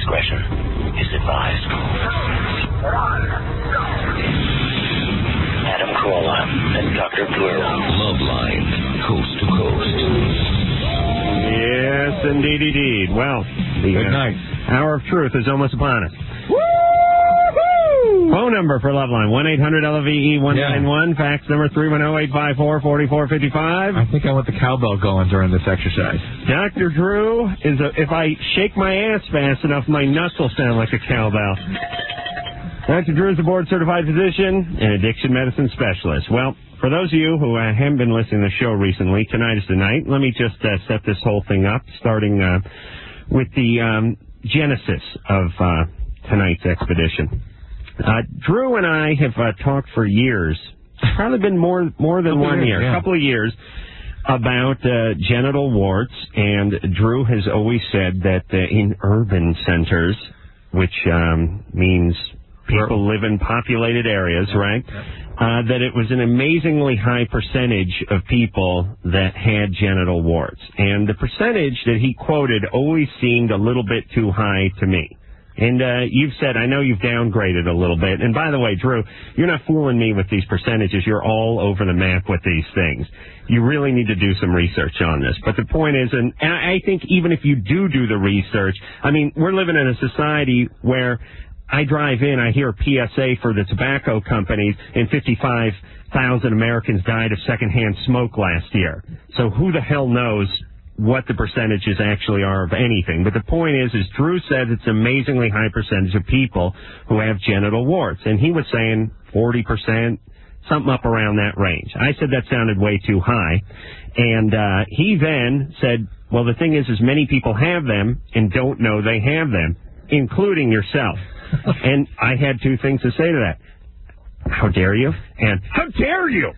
discretion is advised. Adam Carolla and Dr. Drew. Loveline, coast to coast. Yes, indeed. Well, the good night. Hour of Truth is almost upon us. Phone number for Loveline, 1-800-LOVE-191. Fax number 310-854-4455. I think I want the cowbell going during this exercise. Dr. Drew, if I shake my ass fast enough, my nuts will sound like a cowbell. Dr. Drew is a board-certified physician and addiction medicine specialist. Well, for those of you who haven't been listening to the show recently, tonight is the night. Let me just set this whole thing up, starting with the genesis of tonight's expedition. Drew and I have talked for years, probably been more than 1 year, a couple of years, about genital warts, and Drew has always said that in urban centers, which means people live in populated areas, right, that it was an amazingly high percentage of people that had genital warts. And the percentage that he quoted always seemed a little bit too high to me. And you've said, I know you've downgraded a little bit. And by the way, Drew, you're not fooling me with these percentages. You're all over the map with these things. You really need to do some research on this. But the point is, and I think even if you do the research, I mean, we're living in a society where I drive in, I hear a PSA for the tobacco companies, and 55,000 Americans died of secondhand smoke last year. So who the hell knows what the percentages actually are of anything. But the point is Drew says it's an amazingly high percentage of people who have genital warts. And he was saying 40%, something up around that range. I said that sounded way too high. And he then said, well, the thing is many people have them and don't know they have them, including yourself. And I had two things to say to that. How dare you? And how dare you?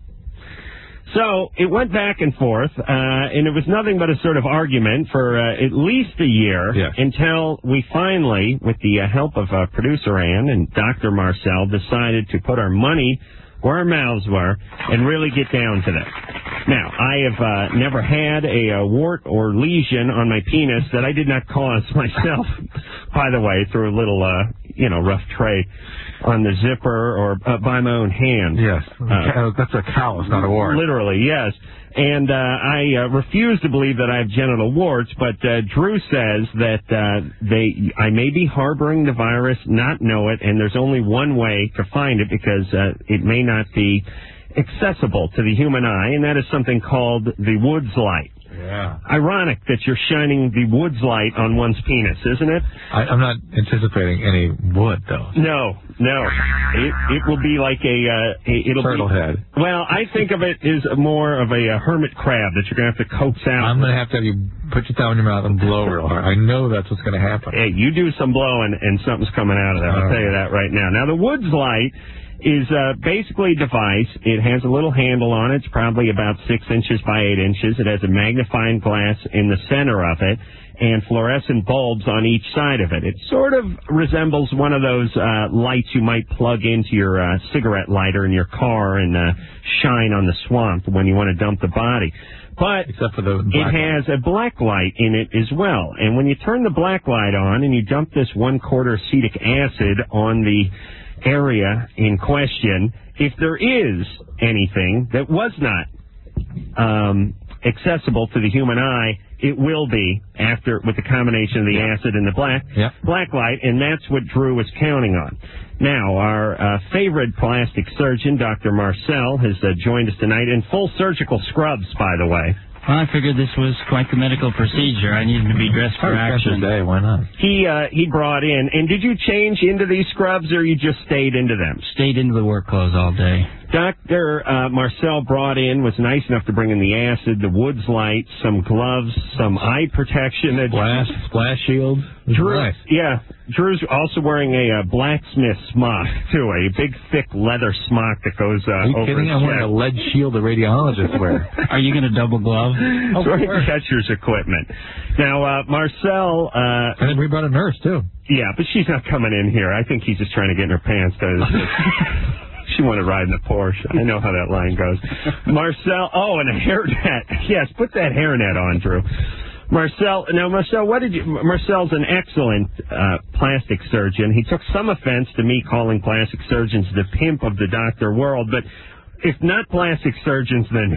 So it went back and forth, and it was nothing but a sort of argument for at least a year until we finally, with the help of producer Ann and Dr. Marcel, decided to put our money where our mouths were and really get down to this. Now, I have never had a wart or lesion on my penis that I did not cause myself, by the way, through a little, rough trade on the zipper or by my own hand. Yes. That's a callus, not a wart. Literally, yes. And I refuse to believe that I have genital warts, but Drew says that I may be harboring the virus, not know it, and there's only one way to find it because it may not be accessible to the human eye, and that is something called the Woods light. Yeah. Ironic that you're shining the Woods light on one's penis, isn't it? I'm not anticipating any wood, though. No. It will be like it'll turtle head. Well, I think of it as more of a hermit crab that you're going to have to coax out. I'm going to have you put your thumb in your mouth and blow real hard. I know that's what's going to happen. Hey, you do some blowing and something's coming out of that. I'll tell you that right now. Now, the Woods light is basically a device. It has a little handle on it. It's probably about 6 inches by 8 inches. It has a magnifying glass in the center of it and fluorescent bulbs on each side of it. It sort of resembles one of those lights you might plug into your cigarette lighter in your car and shine on the swamp when you want to dump the body. But except for the it has a black light in it as well. And when you turn the black light on and you dump this 1/4 acetic acid on the area in question, if there is anything that was not accessible to the human eye, it will be with the combination of the acid and the black light, and that's what Drew was counting on. Now, our favorite plastic surgeon, Dr. Marcel, has joined us tonight in full surgical scrubs, by the way. Well, I figured this was quite the medical procedure. I needed to be dressed for action. Day, why not? He brought in, and did you change into these scrubs, or you just stayed into them? Stayed into the work clothes all day. Dr. Marcel brought in, was nice enough to bring in the acid, the Woods light, some gloves, some eye protection. Splash shield. Drew's also wearing a blacksmith smock, too, a big, thick leather smock that goes Are you over kidding? his I'm wearing a lead shield the radiologists wear. Are you going to double glove? It's wearing catcher's equipment. Now, Marcel... and then we brought a nurse, too. Yeah, but she's not coming in here. I think he's just trying to get in her pants. She wanted to ride in the Porsche. I know how that line goes. Marcel, and a hairnet. Yes, put that hairnet on, Drew. Marcel, Marcel's an excellent plastic surgeon. He took some offense to me calling plastic surgeons the pimp of the doctor world, but if not plastic surgeons, then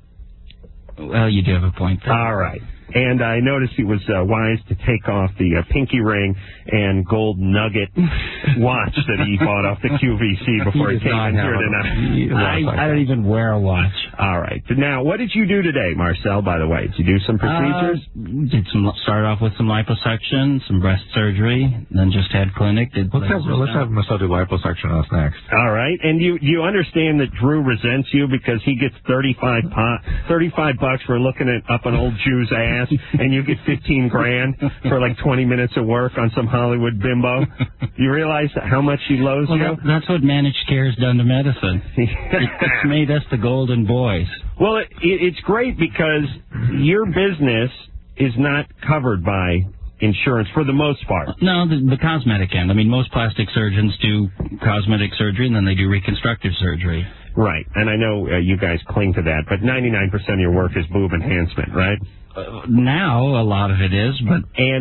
who? Well, you do have a point there. All right. And I noticed he was wise to take off the pinky ring and gold nugget watch that he bought off the QVC before he came in here tonight. I don't even wear a watch. All right. Now, what did you do today, Marcel, by the way? Did you do some procedures? Started off with some liposuction, some breast surgery, then just had clinic. Let's have Marcel do liposuction on us next. All right. And you understand that Drew resents you because he gets $35 for looking up an old Jew's ass, and you get $15,000 for like 20 minutes of work on some Hollywood bimbo. You realize how much he loathes you? That's what managed care has done to medicine. It's made us the golden boys. Well, it's great because your business is not covered by insurance for the most part. No, the cosmetic end. I mean, most plastic surgeons do cosmetic surgery, and then they do reconstructive surgery. Right, and I know you guys cling to that, but 99% of your work is boob enhancement, right? Now a lot of it is, but and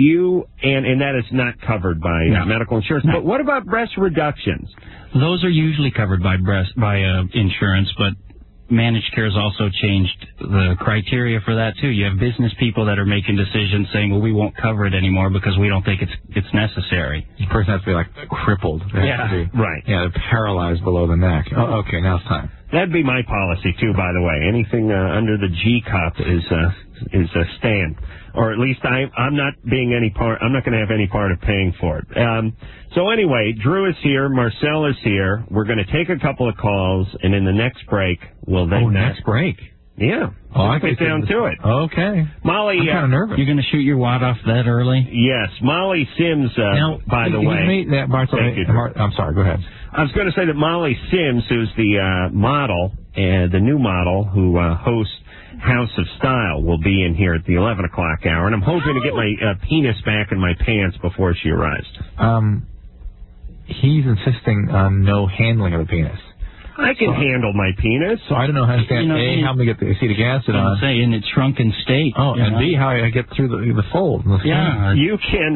that is not covered by medical insurance. No. But what about breast reductions? Those are usually covered by insurance, but managed care has also changed the criteria for that too. You have business people that are making decisions saying, "Well, we won't cover it anymore because we don't think it's necessary." The person has to be like crippled. Right. Yeah, they're paralyzed below the neck. Oh, okay, now it's time. That'd be my policy too, by the way. Anything under the G cup is a stand, or at least I'm not being any part. I'm not going to have any part of paying for it. So anyway, Drew is here, Marcel is here. We're going to take a couple of calls, and in the next break, we'll then next break. Yeah. I get down to it. Okay. Molly, I'm kind of nervous. You're going to shoot your wad off that early? Yes. Molly Sims, by the way. I'm sorry, go ahead. I was going to say that Molly Sims, who's the model, the new model who hosts House of Style, will be in here at the 11 o'clock hour, and I'm hoping to get my penis back in my pants before she arrives. He's insisting on no handling of the penis. I can handle my penis. So I don't know how to stand. A, how to get the acetic acid on. In its shrunken state. Oh, and B, how I get through the fold. You can.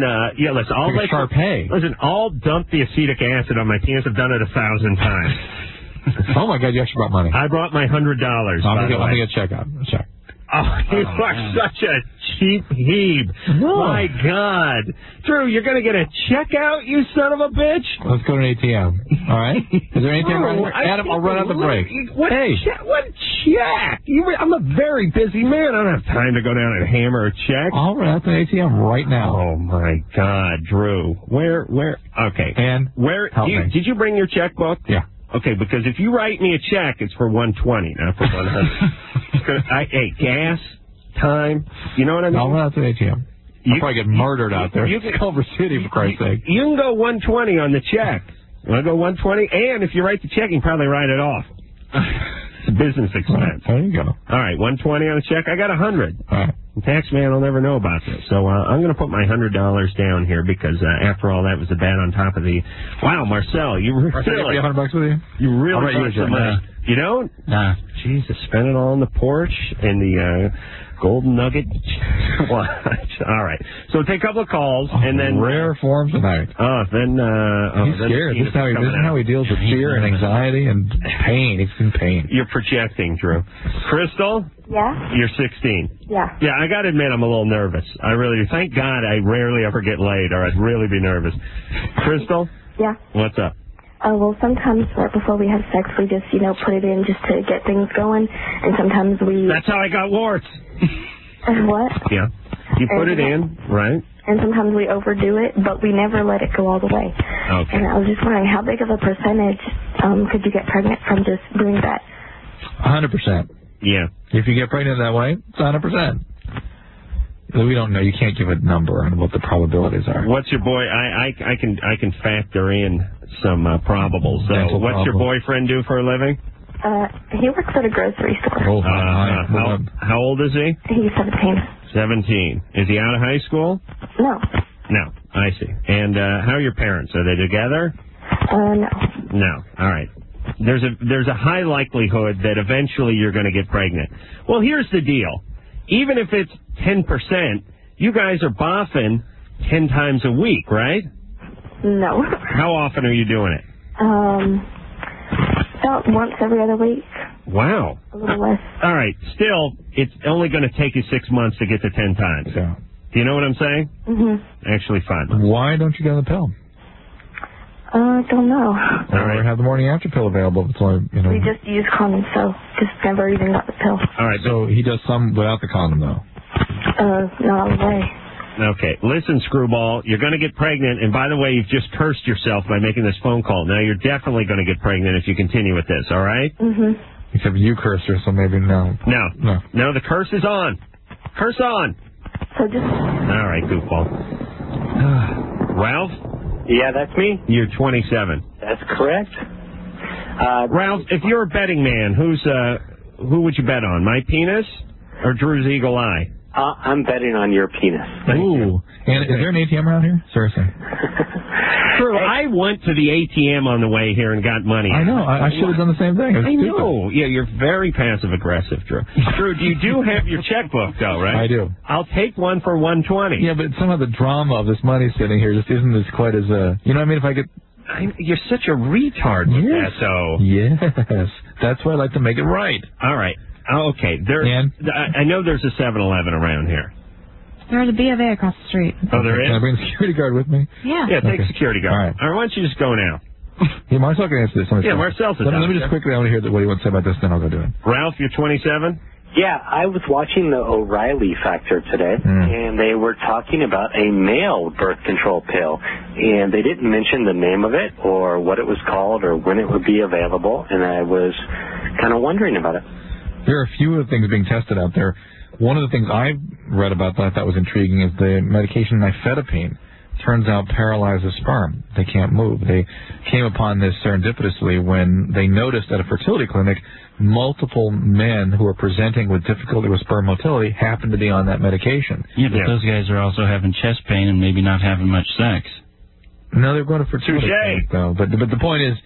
Listen, I'll dump the acetic acid on my penis. I've done it 1,000 times. Oh my God! You actually brought money. I brought my $100. I'm gonna get a check out. Check. Oh, you are such a cheap heeb. No. My God. Drew, you're going to get a check out, you son of a bitch? Let's go to an ATM. All right? Is there an ATM right here? Adam, I'll run out the break. What check? I'm a very busy man. I don't have time to go down and hammer a check. I'll run out to the ATM right now. Oh, my God, Drew. Where? Okay. And did you bring your checkbook? Yeah. Okay, because if you write me a check, it's for $120, not for $100. Hey, gas, time, you know what I mean? I'll run out to the ATM. I'll probably get murdered out there. You can Culver City, for Christ's sake. You can go $120 on the check. You want to go $120? And if you write the check, you can probably write it off. It's a business expense. There you go. All right, $120 on the check. I got $100. All right. The tax man will never know about this. So I'm going to put my $100 down here because, after all, that was the bat on top of the... Wow, Marcel, you really... $100 with you? You really got some money. You don't? Nah. Jesus, spend it all on the porch and the golden nugget watch. All right. So take a couple of calls and then... Rare form tonight. He's scared. This is how he deals with fear and anxiety and pain. He's in pain. You're projecting, Drew. Crystal? Yeah? You're 16. Yeah. Yeah, I got to admit I'm a little nervous. I really do. Thank God I rarely ever get laid, or I'd really be nervous. Crystal? Yeah. What's up? Well, sometimes right before we have sex, we just, put it in just to get things going, and sometimes we... That's how I got warts. What? Yeah. You put it in, right? And sometimes we overdo it, but we never let it go all the way. Okay. And I was just wondering, how big of a percentage could you get pregnant from just doing that? 100%. Yeah. If you get pregnant that way, it's 100%. We don't know. You can't give a number on what the probabilities are. What's your boy? I can factor in some probables. So, what's your boyfriend do for a living? He works at a grocery store. Oh, how old is he? He's 17. 17. Is he out of high school? No. No. I see. And how are your parents? Are they together? No. No. All right. There's a high likelihood that eventually you're going to get pregnant. Well, here's the deal. even if it's 10%, you guys are boffing 10 times a week, right? No. How often are you doing it? About once every other week. Wow. A little less. All right. Still, it's only going to take you 6 months to get to 10 times. Yeah. Do you know what I'm saying? Mm-hmm. Actually, 5 months. Why don't you get on the pill? Don't know. Or have the morning after pill available. It's only, We just use condoms, so just never even got the pill. All right. So he does some without the condom, though. Not all the way. Okay. Listen, Screwball, you're going to get pregnant, and by the way, you've just cursed yourself by making this phone call. Now, you're definitely going to get pregnant if you continue with this, all right? Mm-hmm. Except you cursed her, so maybe no. No, the curse is on. Curse on. So just... All right, goofball. Ralph? Yeah, that's me. You're 27. That's correct. Ralph, if you're a betting man, who would you bet on? My penis or Drew's eagle eye? I'm betting on your penis. Ooh. And is there an ATM around here? Seriously. Drew, I went to the ATM on the way here and got money. I know. I should have done the same thing. I know. Yeah, you're very passive-aggressive, Drew. Drew, you do have your checkbook, though, right? I do. I'll take one for $120. Yeah, but somehow the drama of this money sitting here just isn't as quite as, you know what I mean? If I get... You're such a retard with that, though. Yes. That's why I like to make it right. All right. Okay. I know there's a 7-Eleven around here. There's a B of A across the street. Oh, there is? Can I bring the security guard with me? Yeah. Yeah, take security guard. All right. All right, why don't you just go now? Yeah, Marcel can answer this. Yeah, Marcel's Let me just quickly, I want to hear what he wants to say about this, then I'll go do it. Ralph, you're 27? Yeah, I was watching the O'Reilly Factor today, and they were talking about a male birth control pill, and they didn't mention the name of it or what it was called or when it would be available, and I was kind of wondering about it. There are a few of the things being tested out there. One of the things I've read about that I thought was intriguing is the medication nifedipine. Turns out paralyzes sperm. They can't move. They came upon this serendipitously when they noticed at a fertility clinic multiple men who were presenting with difficulty with sperm motility happened to be on that medication. Yeah, but those guys are also having chest pain and maybe not having much sex. No, they're going to fertility clinic, though. But the point is,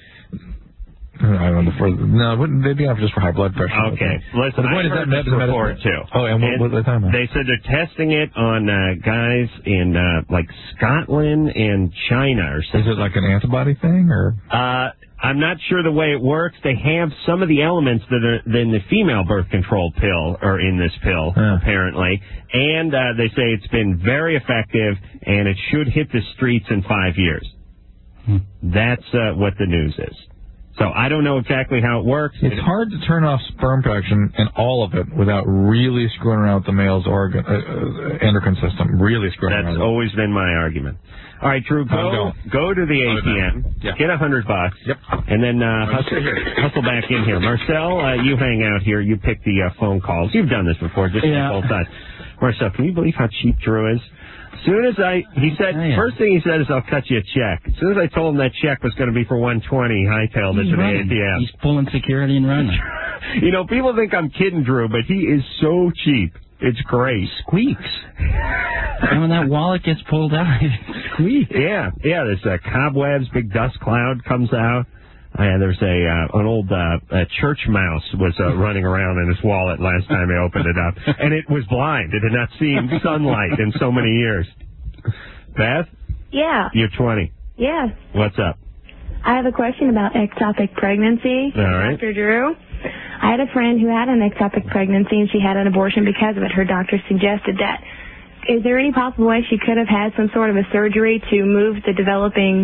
I don't know. They'd be off just for high blood pressure. Okay. Listen, the point is I heard this report, too. Oh, and what are they talking about? They said they're testing it on guys in, like, Scotland and China or something. Is it like an antibody thing, or? I'm not sure the way it works. They have some of the elements that are in the female birth control pill or in this pill, apparently. And they say it's been very effective, and it should hit the streets in 5 years. That's what the news is. So I don't know exactly how it works. It's hard to turn off sperm production and all of it without really screwing around with the male's endocrine system. Really screwing around. That's always been my argument. All right, Drew, go to the ATM, get $100, and then hustle back in here. Marcel, you hang out here. You pick the phone calls. You've done this before, just both sides. Marcel, can you believe how cheap Drew is? As soon as first thing he said is, I'll cut you a check. As soon as I told him that check was going to be for $120, hightailed it to the ATM. He's pulling security and running. You know, people think I'm kidding, Drew, but he is so cheap. It's great. Squeaks. And when that wallet gets pulled out, it squeaks. Yeah, there's cobwebs, big dust cloud comes out. There's an old church mouse was running around in his wallet last time I opened it up, and it was blind. It had not seen sunlight in so many years. Beth? Yeah. You're 20. Yeah. What's up? I have a question about ectopic pregnancy. All right. Dr. Drew, I had a friend who had an ectopic pregnancy, and she had an abortion because of it. Her doctor suggested that. Is there any possible way she could have had some sort of a surgery to move the developing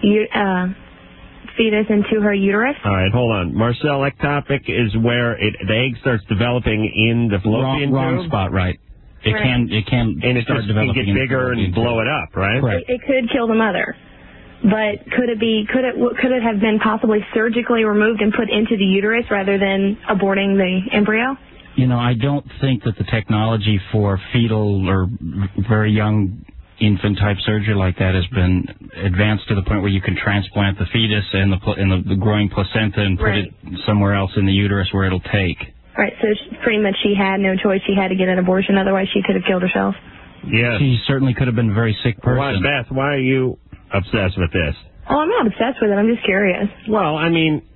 fetus into her uterus? All right, hold on. Marcel, ectopic is where the egg starts developing in the fallopian tube? Wrong spot, right. It can and it start just developing can get bigger and blow it up, right? It could kill the mother. But could it have been possibly surgically removed and put into the uterus rather than aborting the embryo? You know, I don't think that the technology for fetal or very young infant type surgery like that has been advanced to the point where you can transplant the fetus and the growing placenta and put it somewhere else in the uterus where it'll take. Right, so pretty much she had no choice. She had to get an abortion, otherwise she could have killed herself. Yes. She certainly could have been a very sick person. Beth, why are you obsessed with this? Oh, I'm not obsessed with it. I'm just curious. Well, I mean,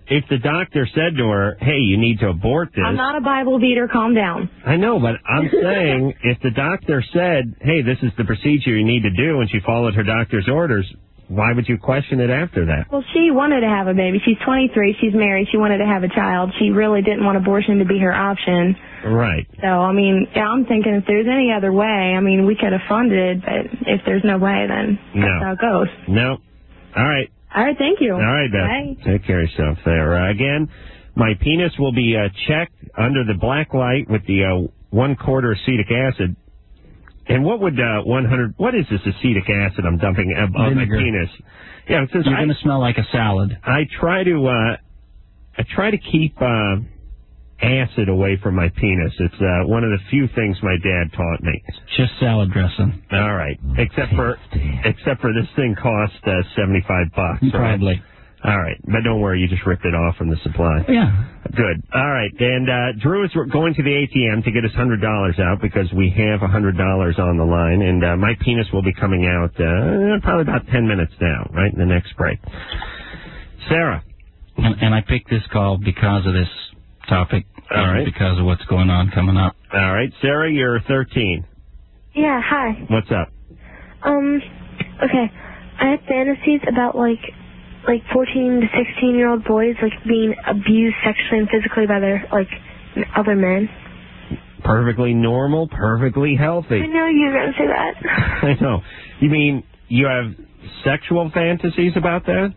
if the doctor said to her, hey, you need to abort this. I'm not a Bible beater. Calm down. I know, but I'm saying if the doctor said, hey, this is the procedure you need to do, and she followed her doctor's orders, why would you question it after that? Well, she wanted to have a baby. She's 23. She's married. She wanted to have a child. She really didn't want abortion to be her option. Right. So, I mean, I'm thinking if there's any other way, I mean, we could have funded, but if there's no way, then that's how it goes. No. All right. All right, thank you. All right, Beth. Bye. Take care of yourself there. Again, my penis will be checked under the black light with the 1/4 acetic acid. And what would 100? What is this acetic acid I'm dumping on my penis? Yeah, since you're going to smell like a salad. I try to keep acid away from my penis. It's one of the few things my dad taught me. Just salad dressing. All right, except for this thing cost $75. Probably. Right? All right, but don't worry, you just ripped it off from the supply. Yeah. Good. All right, and Drew is going to the ATM to get his $100 out because we have $100 on the line, and my penis will be coming out probably about 10 minutes now, right in the next break. Sarah. And I picked this call because of this topic. All right. Because of what's going on coming up. All right, Sarah, you're 13. Yeah, hi. What's up? Okay. I have fantasies about like 14 to 16-year-old boys being abused sexually and physically by their other men. Perfectly normal, perfectly healthy. I know you were going to say that. I know. You mean you have sexual fantasies about that?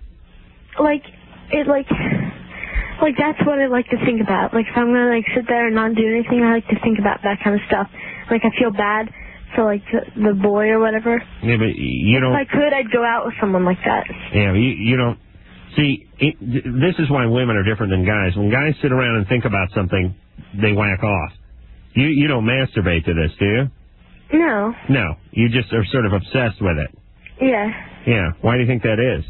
That's what I like to think about. If I'm going to sit there and not do anything, I like to think about that kind of stuff. I feel bad for the boy or whatever. Yeah, but you don't. If I could, I'd go out with someone like that. Yeah, you don't. See, this is why women are different than guys. When guys sit around and think about something, they whack off. You don't masturbate to this, do you? No. No, you just are sort of obsessed with it. Yeah. Yeah. Why do you think that is?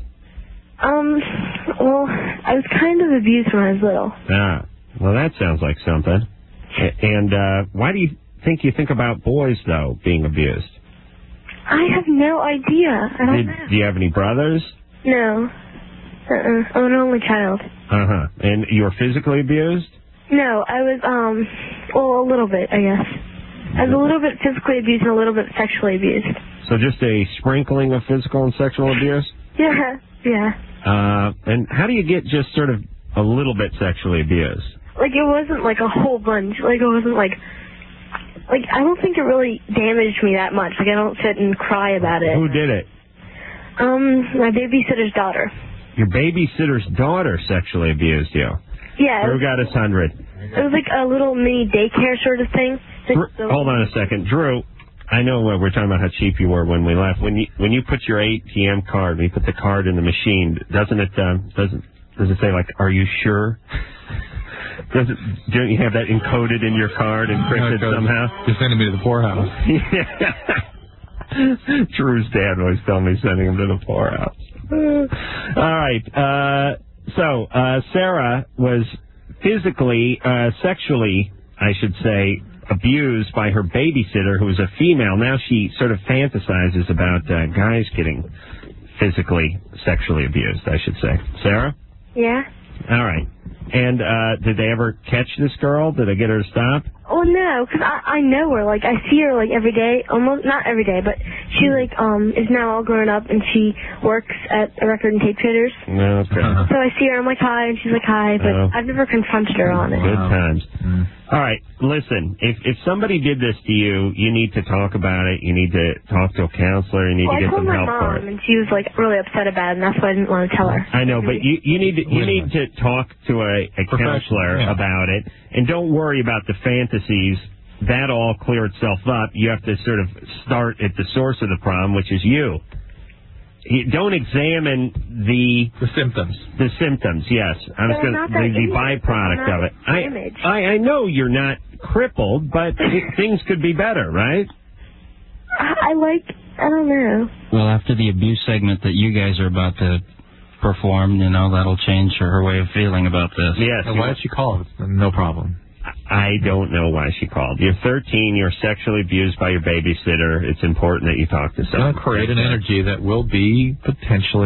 Well, I was kind of abused when I was little. Ah, well, that sounds like something. And why do you think about boys, though, being abused? I have no idea. I don't know. Do you have any brothers? No. I'm an only child. Uh-huh. And you were physically abused? No, I was, a little bit, I guess. I was a little bit physically abused and a little bit sexually abused. So just a sprinkling of physical and sexual abuse? Yeah, yeah. And how do you get just sort of a little bit sexually abused? It wasn't a whole bunch. It wasn't I don't think it really damaged me that much. I don't sit and cry about it. Who did it? My babysitter's daughter. Your babysitter's daughter sexually abused you? Yeah. Who got his 100? It was a little mini daycare sort of thing. Hold on a second. Drew, I know we're talking about how cheap you were when we left. When you put your ATM card, when you put the card in the machine, doesn't it say are you sure? Don't you have that encoded in your card, encrypted somehow? You're sending me to the poorhouse. Yeah. Drew's dad always told me sending him to the poorhouse. All right. So Sarah was physically, sexually, I should say, abused by her babysitter, who was a female. Now she sort of fantasizes about guys getting physically, sexually abused, I should say. Sarah? Yeah. All right. And did they ever catch this girl? Did they get her to stop? Oh, no, because I know her. I see her, every day. Almost, not every day, but she, is now all grown up, and she works at a record and tape traders. Okay. So I see her, I'm hi, and she's hi, but I've never confronted her on it. Good times. All right, listen, if somebody did this to you, you need to talk about it. You need to talk to a counselor. You need to get some help for it. I told my mom, and she was, really upset about it, and that's why I didn't want to tell her. I know, but you need to talk to a counselor about it, and don't worry about the fantasies. That'll all clear itself up. You have to sort of start at the source of the problem, which is you. Don't examine the symptoms. The symptoms, yes. I was going the byproduct of it. I know you're not crippled, but things could be better, right? I don't know. Well, after the abuse segment that you guys are about to perform, that'll change her way of feeling about this. Yes. Why did she call? No problem. I don't know why she called. You're 13. You're sexually abused by your babysitter. It's important that you talk to someone. It's going to create an energy that will be potentially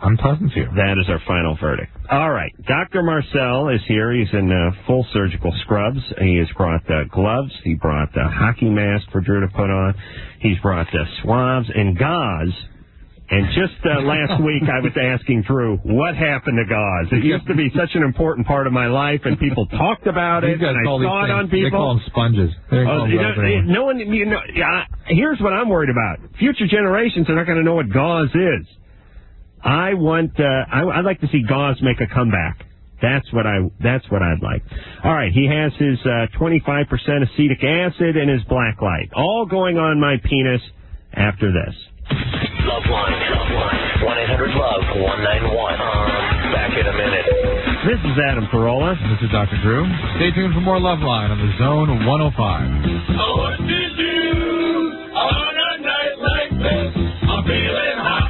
unpleasant to you. That is our final verdict. All right. Dr. Marcel is here. He's in full surgical scrubs. He has brought gloves. He brought a hockey mask for Drew to put on. He's brought swabs and gauze. And just last week, I was asking Drew, what happened to gauze? It used to be such an important part of my life, and people talked about it, and I saw it on people. They call them sponges. No one, here's what I'm worried about. Future generations are not going to know what gauze is. I'd like to see gauze make a comeback. That's what I'd like. All right, he has his 25% acetic acid and his black light, all going on my penis after this. Loveline. 1-800-LOVE-191. Back in a minute. This is Adam Carolla. This is Dr. Drew. Stay tuned for more Loveline on the Zone 105. What to do on a night like this? I'm feeling hot.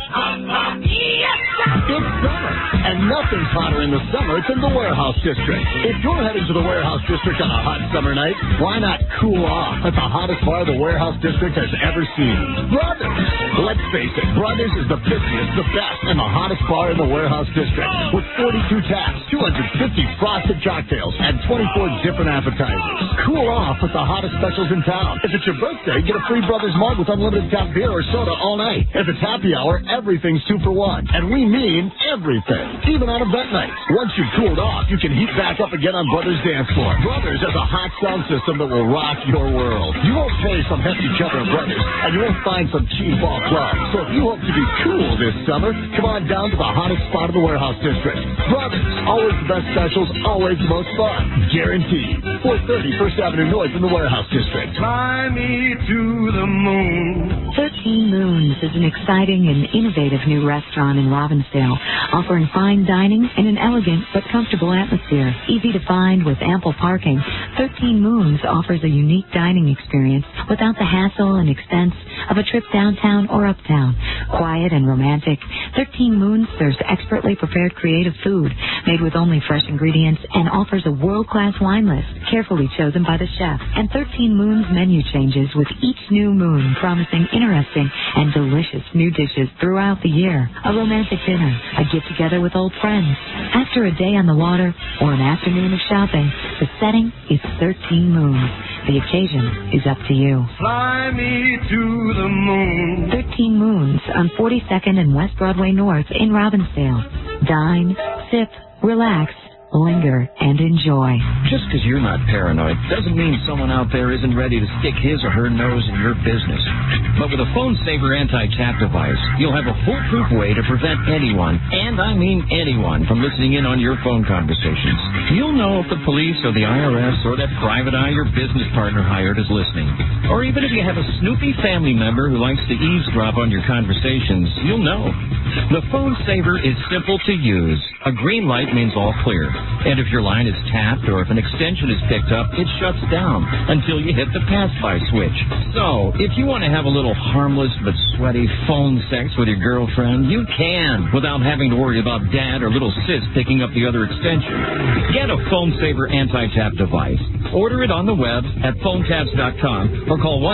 It's summer, and nothing's hotter in the summer than the Warehouse District. If you're heading to the Warehouse District on a hot summer night, why not cool off at the hottest bar the Warehouse District has ever seen? Brothers! Let's face it, Brothers is the busiest, the best, and the hottest bar in the Warehouse District. With 42 taps, 250 frosted cocktails, and 24 different appetizers. Cool off with the hottest specials in town. If it's your birthday, get a free Brothers mug with unlimited tap beer or soda all night. If it's happy hour, everything's 2 for 1. And we mean everything, even on event nights. Once you've cooled off, you can heat back up again on Brothers Dance Floor. Brothers has a hot sound system that will rock your world. You won't pay some hefty chubber at Brothers, and you won't find some cheap ball clubs. So if you hope to be cool this summer, come on down to the hottest spot of the Warehouse District. Brothers, always the best specials, always the most fun. Guaranteed. 430 First Avenue North in the Warehouse District. Fly me to the moon. 13 Moons is an exciting and innovative new restaurant in Robbinsdale, offering fine dining in an elegant but comfortable atmosphere. Easy to find with ample parking, 13 Moons offers a unique dining experience without the hassle and expense of a trip downtown or uptown. Quiet and romantic, 13 Moons serves expertly prepared creative food made with only fresh ingredients and offers a world-class wine list carefully chosen by the chef. And 13 Moons menu changes with each new moon, promising interesting and delicious new dishes throughout the year. A romantic dinner, a get-together with old friends, after a day on the water, or an afternoon of shopping, the setting is 13 Moons. The occasion is up to you. Fly me to the moon. 13 Moons on 42nd and West Broadway North in Robbinsdale. Dine, sip, relax, linger, and enjoy. Just because you're not paranoid doesn't mean someone out there isn't ready to stick his or her nose in your business. But with a Phone Saver anti-tap device, you'll have a foolproof way to prevent anyone, and I mean anyone, from listening in on your phone conversations. You'll know if the police or the IRS or that private eye your business partner hired is listening. Or even if you have a snoopy family member who likes to eavesdrop on your conversations, you'll know. The Phone Saver is simple to use. A green light means all clear. And if your line is tapped or if an extension is picked up, it shuts down until you hit the pass-by switch. So, if you want to have a little harmless but sweaty phone sex with your girlfriend, you can, without having to worry about dad or little sis picking up the other extension. Get a Phone Saver anti-tap device. Order it on the web at phonetaps.com or call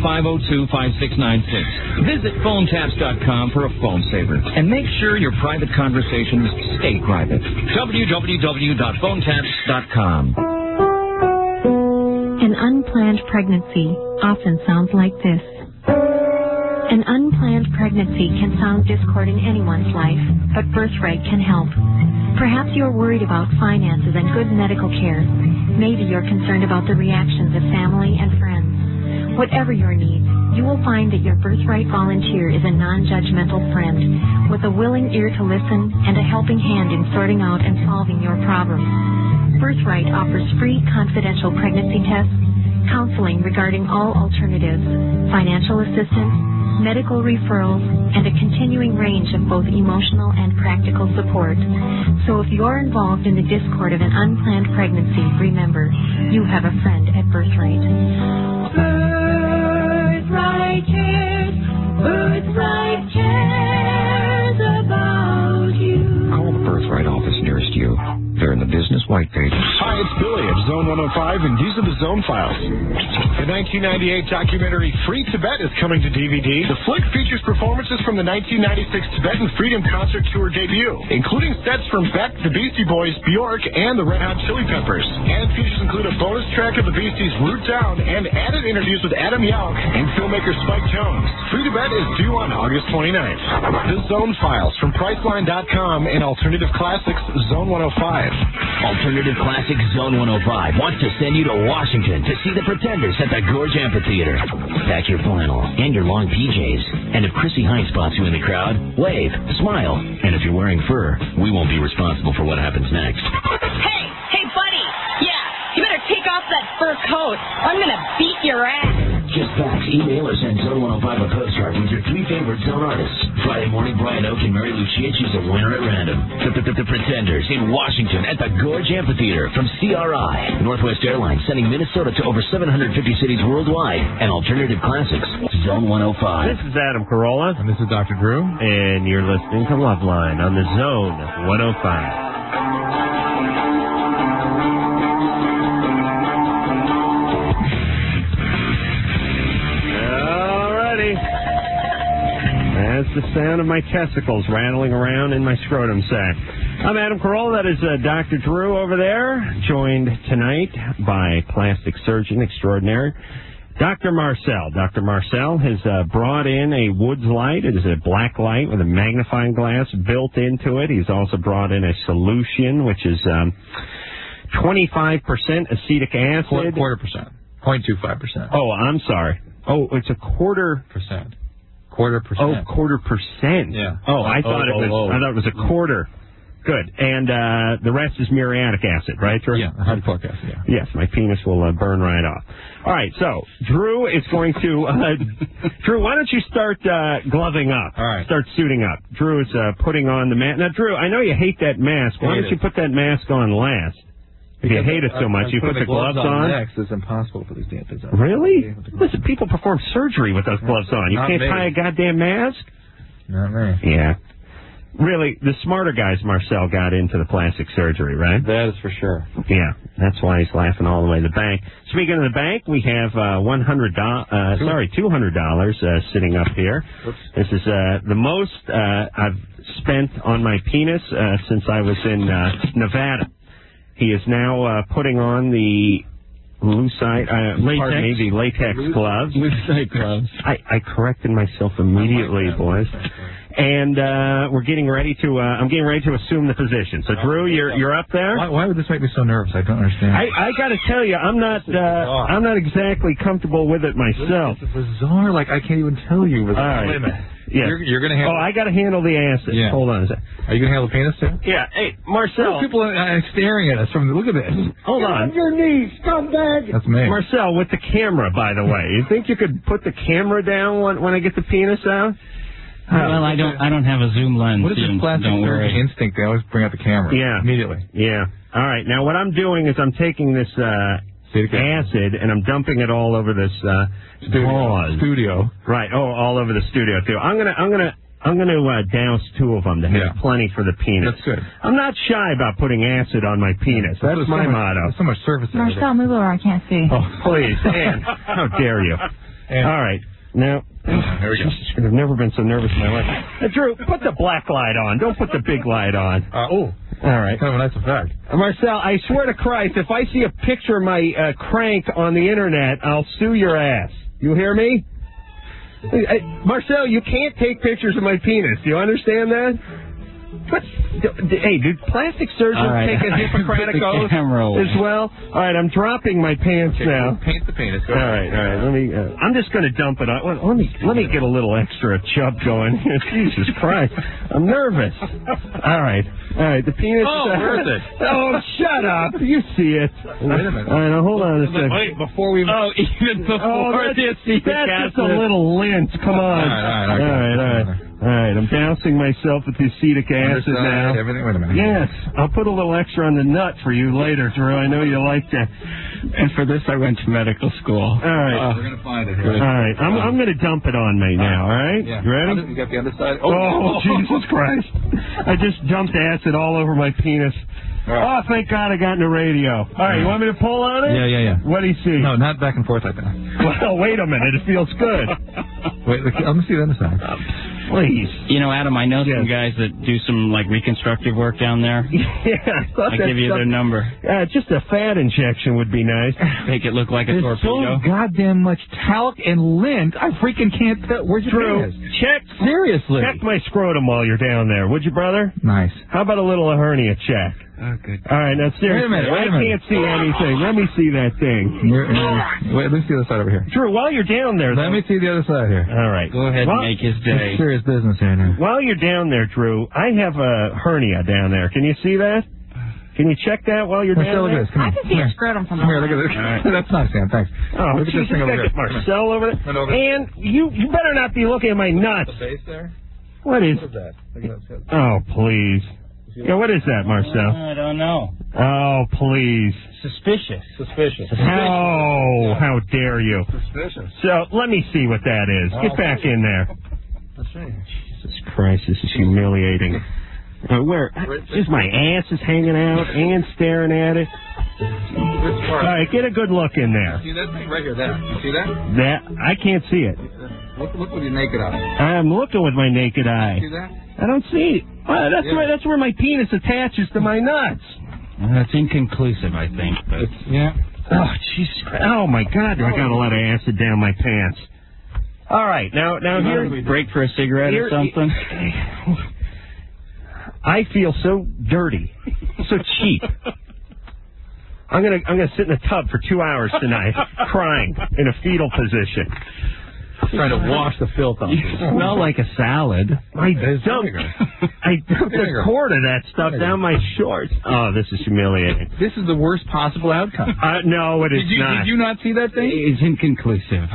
1-888-502-5696. Visit phonetaps.com for a Phone Saver. And make sure your private conversations stay private. www.phonetaps.com. An unplanned pregnancy often sounds like this. An unplanned pregnancy can sound discord in anyone's life, but Birthright can help. Perhaps you're worried about finances and good medical care. Maybe you're concerned about the reactions of family and friends. Whatever your needs, you will find that your Birthright volunteer is a non-judgmental friend with a willing ear to listen and a helping hand in sorting out and solving your problems. Birthright offers free confidential pregnancy tests, counseling regarding all alternatives, financial assistance, medical referrals, and a continuing range of both emotional and practical support. So if you're involved in the discord of an unplanned pregnancy, remember, you have a friend at Birthright. Birthright cares about you. Call the Birthright office nearest you. They're in the business white pages. Hi, it's Billy at Zone Zone 105 and these are the Zone Files. The 1998 documentary Free Tibet is coming to DVD. The flick features performances from the 1996 Tibetan Freedom Concert Tour debut, including sets from Beck, the Beastie Boys, Bjork, and the Red Hot Chili Peppers. And features include a bonus track of the Beasties' Root Down and added interviews with Adam Yauch and filmmaker Spike Jones. Free Tibet is due on August 29th. The Zone Files from Priceline.com and Alternative Classics Zone 105. Alternative Classics Zone 105 wants to send you to Washington to see the Pretenders at the Gorge Amphitheater. Pack your flannel and your long PJs. And if Chrissy Hines spots you in the crowd, wave, smile. And if you're wearing fur, we won't be responsible for what happens next. Hey, buddy. Yeah, you better take off that fur coat. I'm going to beat your ass. Just fax, email, or send Zone 105 a postcard with your 3 favorite Zone artists. Friday morning, Brian Oak and Mary Lucia choose a winner at random. The Pretenders in Washington at the Gorge Amphitheater from CRI. Northwest Airlines sending Minnesota to over 750 cities worldwide. And Alternative Classics, Zone 105. This is Adam Carolla. And this is Dr. Drew. And you're listening to Loveline on the Zone 105. That's the sound of my testicles rattling around in my scrotum sac. I'm Adam Carolla. That is Dr. Drew over there, joined tonight by plastic surgeon extraordinaire, Dr. Marcel. Dr. Marcel has brought in a Woods light. It is a black light with a magnifying glass built into it. He's also brought in a solution, which is 25% acetic acid. 0.25%. 0.25%. Oh, I'm sorry. Oh, it's a quarter percent. 0.25%. Oh, 0.25%. Yeah. Oh, I thought it was a quarter. Good. And the rest is muriatic acid, right, Drew? Yeah, hydrochloric acid, yeah. Yes, my penis will burn right off. All right, so Drew is going to... Drew, why don't you start gloving up? All right. Start suiting up. Drew is putting on the mask. Now, Drew, I know you hate that mask. Why don't you put that mask on last? If you hate it so much, you put the gloves on. Next, it's impossible for these damn things on. Really? Listen, people perform surgery with those gloves on. You can't tie a goddamn mask? Not me. Yeah. Really, the smarter guys, Marcel, got into the plastic surgery, right? That is for sure. Yeah, that's why he's laughing all the way to the bank. Speaking of the bank, we have $200 sitting up here. Oops. This is the most I've spent on my penis since I was in Nevada. He is now putting on the latex gloves. Lucite gloves. I corrected myself immediately, boys. And we're getting ready to. I'm getting ready to assume the position. So, Drew, you're up there. Why would this make me so nervous? I don't understand. I got to tell you, I'm not exactly comfortable with it myself. It's bizarre. Like I can't even tell you. All right. Yeah. You're going to handle. Oh, I got to handle the acid. Yeah. Hold on a second. Are you going to handle the penis too? Yeah. Hey, Marcel. People are staring at us from. Look at this. Hold on. Your knees, scumbag. That's me. Marcel, with the camera, by the way. You think you could put the camera down when I get the penis out? Well, I don't have a zoom lens. What is this plastic surgeon instinct? They always bring out the camera. Yeah. Immediately. Yeah. All right. Now, what I'm doing is I'm taking this acid and I'm dumping it all over this studio. Right. Oh, all over the studio too. I'm gonna douse 2 of them to have plenty for the penis. That's good. I'm not shy about putting acid on my penis. That's my motto. There's so much surface area. Marcel, move over. I can't see. Oh, please, Ann. How dare you? All right. Now, here we go. I've never been so nervous in my life. Drew, put the black light on. Don't put the big light on. All right. Kind of a nice effect. Marcel, I swear to Christ, if I see a picture of my crank on the internet, I'll sue your ass. You hear me? Marcel, you can't take pictures of my penis. Do you understand that? Hey, do plastic surgeons take a Hippocratic oath as well? All right, I'm dropping my pants now. Paint the penis. All right. Let me. I'm just going to dump it on. Let me get a little extra chub going here. Jesus Christ, I'm nervous. All right. The penis. Oh, worth it. Oh, shut up. You see it. Wait a minute. All right, now hold on a second. Wait, before we. Oh, even before this. That's just a little lint. Come on. All right. All right, I'm dousing myself with the acetic acid now. Everything. Wait a minute. Yes, I'll put a little extra on the nut for you later, Drew. I know you like that. And for this, I went to medical school. All right. We're going to find it here. All right, I'm going to dump it on me now, all right? Yeah. You ready? You got the underside? Oh, Jesus Christ. I just dumped acid all over my penis. Oh, thank God I got in the radio. All right, you want me to pull on it? Yeah. What do you see? No, not back and forth like that. Well, wait a minute. It feels good. Wait, let me see the other side. Please. You know, Adam, I know some guys that do some, like, reconstructive work down there. Yeah. I give you their number. Just a fat injection would be nice. Make it look like a There's torpedo. so goddamn much talc and lint, I freaking can't tell. Where'd you Drew, check. Seriously. Check my scrotum while you're down there, would you, brother? Nice. How about a little hernia check? Oh, good. All right, now seriously, Wait a minute. I can't see anything. Let me see that thing. Wait, let me see the other side over here. Drew, while you're down there... Let me see the other side here. All right. Go ahead and make his day. Serious business here now. While you're down there, Drew, I have a hernia down there. Can you see that? Can you check that while you're down there? Look at this. Come I on. can see a scrotum from the Come here, look at this. Right. That's nice, Sam. Thanks. Oh, look at this thing over here. Marcel over there. And you better not be looking at my nuts. The base there? What is that? Oh, please. Yeah, what is that, Marcel? I don't know. Oh, please. Suspicious. How dare you? Suspicious. So, let me see what that is. Get back in there. Let's see. Jesus Christ, this is humiliating. Where? Just my ass is hanging out and staring at it. All right, get a good look in there. See that thing right here? That. You see that? That I can't see it. Look with your naked eye. I'm looking with my naked eye. See that? I don't see it. That's where my penis attaches to my nuts. That's inconclusive, I think. But yeah. Oh, Jesus Christ. Oh, my God. I got a lot of acid down my pants. All right. Now here... we break for a cigarette or something? I feel so dirty. So cheap. I'm gonna sit in a tub for 2 hours tonight, crying in a fetal position. Trying to wash the filth off. You smell like a salad. I dumped a quart of that stuff down my shorts. Oh, this is humiliating. This is the worst possible outcome. No, it is not. Did you not see that thing? It's inconclusive.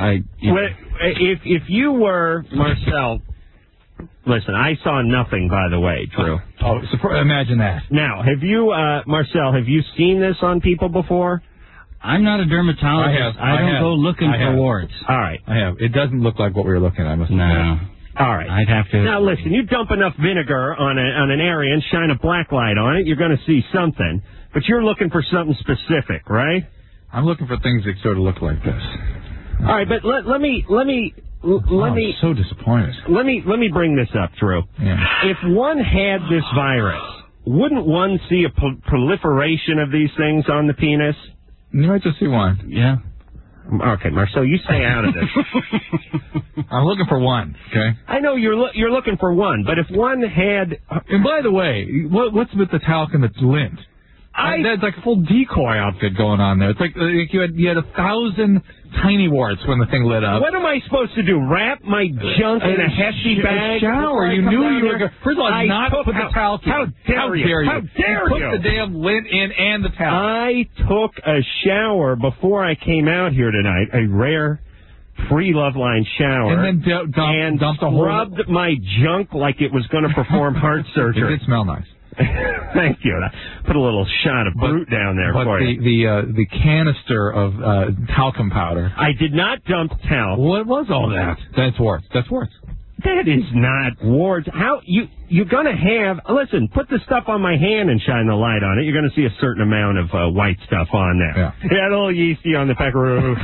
If you were Marcel, listen, I saw nothing, by the way, Drew. Oh, imagine that. Now, have you, Marcel, have you seen this on people before? I'm not a dermatologist. I don't go looking for warts. All right. I have. It doesn't look like what we were looking at. No. All right. I'd have to. Now, listen, you dump enough vinegar on an area and shine a black light on it, you're going to see something. But you're looking for something specific, right? I'm looking for things that sort of look like this. All right, but let me. I'm so disappointed. Let me bring this up, Drew. Yeah. If one had this virus, wouldn't one see a proliferation of these things on the penis? You might just see one. Yeah. Okay, Marcel, you stay out of this. I'm looking for one. Okay. I know you're looking for one, but if one had, and by the way, what's with the talc and the lint? That's like a full decoy outfit going on there. It's like you had 1,000 tiny warts when the thing lit up. What am I supposed to do? Wrap my junk in a hefty bag? Shower. You knew you were going. First of all, not put the talc in. How dare you? How dare you? Put the damn lint in and the talc. I took a shower before I came out here tonight. A rare pre-Loveline shower. And then dumped the whole. Rubbed my junk like it was going to perform heart surgery. It did smell nice. Thank you. Put a little shot of brute down there for you. But the canister of talcum powder. I did not dump talc. What was all that? That's warts. That's warts. That is not warts. How you're going to have? Listen, put the stuff on my hand and shine the light on it. You're going to see a certain amount of white stuff on there. Yeah, a little yeasty on the peckaroo.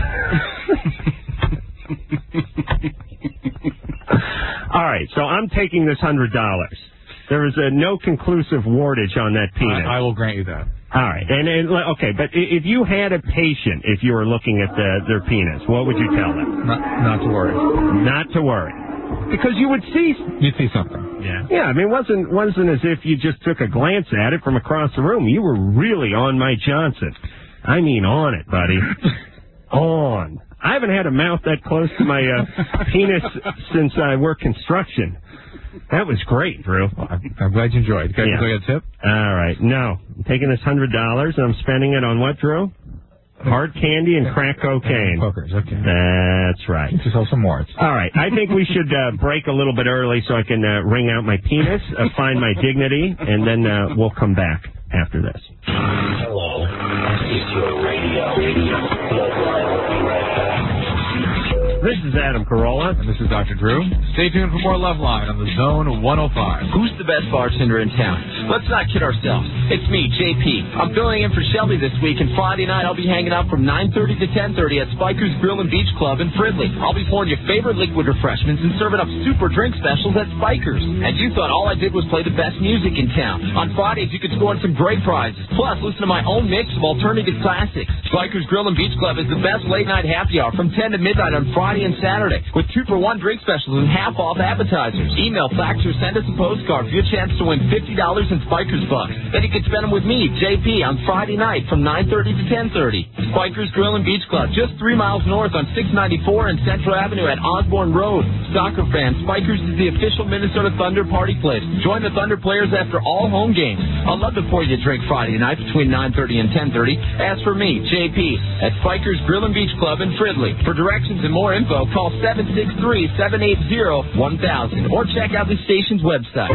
All right, so I'm taking this $100. There is no conclusive wardage on that penis. I will grant you that. All right. Okay, but if you had a patient, if you were looking at their penis, what would you tell them? Not to worry. Not to worry. Because you would see... You'd see something. Yeah. Yeah, I mean, it wasn't as if you just took a glance at it from across the room. You were really on my Johnson. I mean on it, buddy. On. I haven't had a mouth that close to my penis since I worked construction. That was great, Drew. I'm glad you enjoyed. Can I get a tip? All right. No. I'm taking this $100 and I'm spending it on what, Drew? Hard candy and crack cocaine. Pokers, okay. That's right. Just have some more. All right. I think we should break a little bit early so I can wring out my penis, find my dignity, and then we'll come back after this. Hello. This is your radio. Loveline will be right back. This is Adam Carolla. And this is Dr. Drew. Stay tuned for more Loveline on the Zone 105. Who's the best bartender in town? Let's not kid ourselves. It's me, JP. I'm filling in for Shelby this week, and Friday night I'll be hanging out from 9:30 to 10:30 at Spiker's Grill and Beach Club in Fridley. I'll be pouring your favorite liquid refreshments and serving up super drink specials at Spiker's. And you thought all I did was play the best music in town. On Fridays, you could score some great prizes. Plus, listen to my own mix of alternative classics. Spiker's Grill and Beach Club is the best late-night happy hour from 10 to midnight on Friday and Saturday with 2-for-1 drink specials and half-off appetizers. Email, fax, or send us a postcard for your chance to win $50 in Spiker's bucks. Then you can spend them with me, JP, on Friday night from 9:30 to 10:30. Spiker's Grill and Beach Club, just 3 miles north on 694 and Central Avenue at Osborne Road. Soccer fans, Spiker's is the official Minnesota Thunder party place. Join the Thunder players after all home games. I'd love to pour you a drink Friday night between 9:30 and 10:30. Ask for me, JP, at Spiker's Grill and Beach Club in Fridley. For directions and more info, call 763-780-1000 or check out the station's website.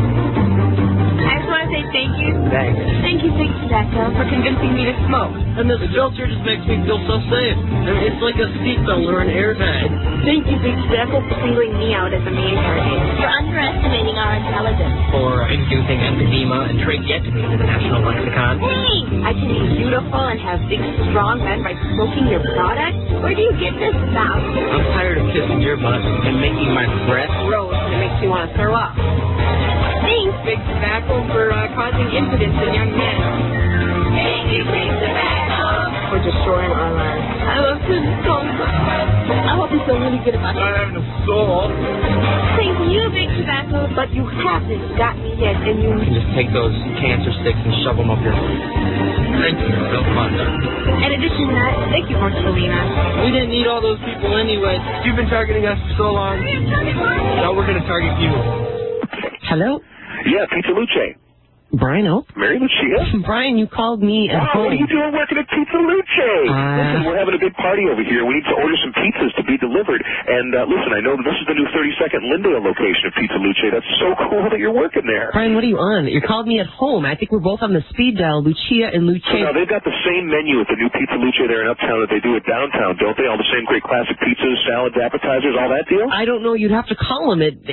I just want to say thank you. Thanks. Thank you, Big Tobacco, for convincing me to smoke. And this filter just makes me feel so safe. It's like a seatbelt or an airbag. Thank you, Big Tobacco, for singling me out as a main target. You're underestimating our intelligence. For introducing emphysema and tracheectomy to the National Lexicon. Hey! I can be beautiful and have big, strong men by smoking your product? Where do you get this stuff? I'm tired of kissing your butt and making my breath gross and it makes me want to throw up. Thanks, Big Tobacco, for causing impotence in young men. Thank you, Big Tobacco, for destroying our lives. I love you so much. I hope you feel really good about it. I have no soul. Thank you, Big Tobacco, but you haven't got me yet, and you can just take those cancer sticks and shove them up your... Thank you. No fun. In addition to that, thank you, Marcelina. We didn't need all those people anyway. You've been targeting us for so long. Now we're going to target you. Hello? Yeah, Pizza Luce. Brian Oak? Mary Lucia? Brian, you called me at home. What are you doing working at Pizza Luce? Listen, we're having a big party over here. We need to order some pizzas to be delivered. And listen, I know that this is the new 32nd Lindale location of Pizza Luce. That's so cool that you're working there. Brian, what are you on? You called me at home. I think we're both on the speed dial, Lucia and Luce. No, they've got the same menu at the new Pizza Luce there in Uptown that they do at downtown, don't they? All the same great classic pizzas, salads, appetizers, all that deal? I don't know. You'd have to call them at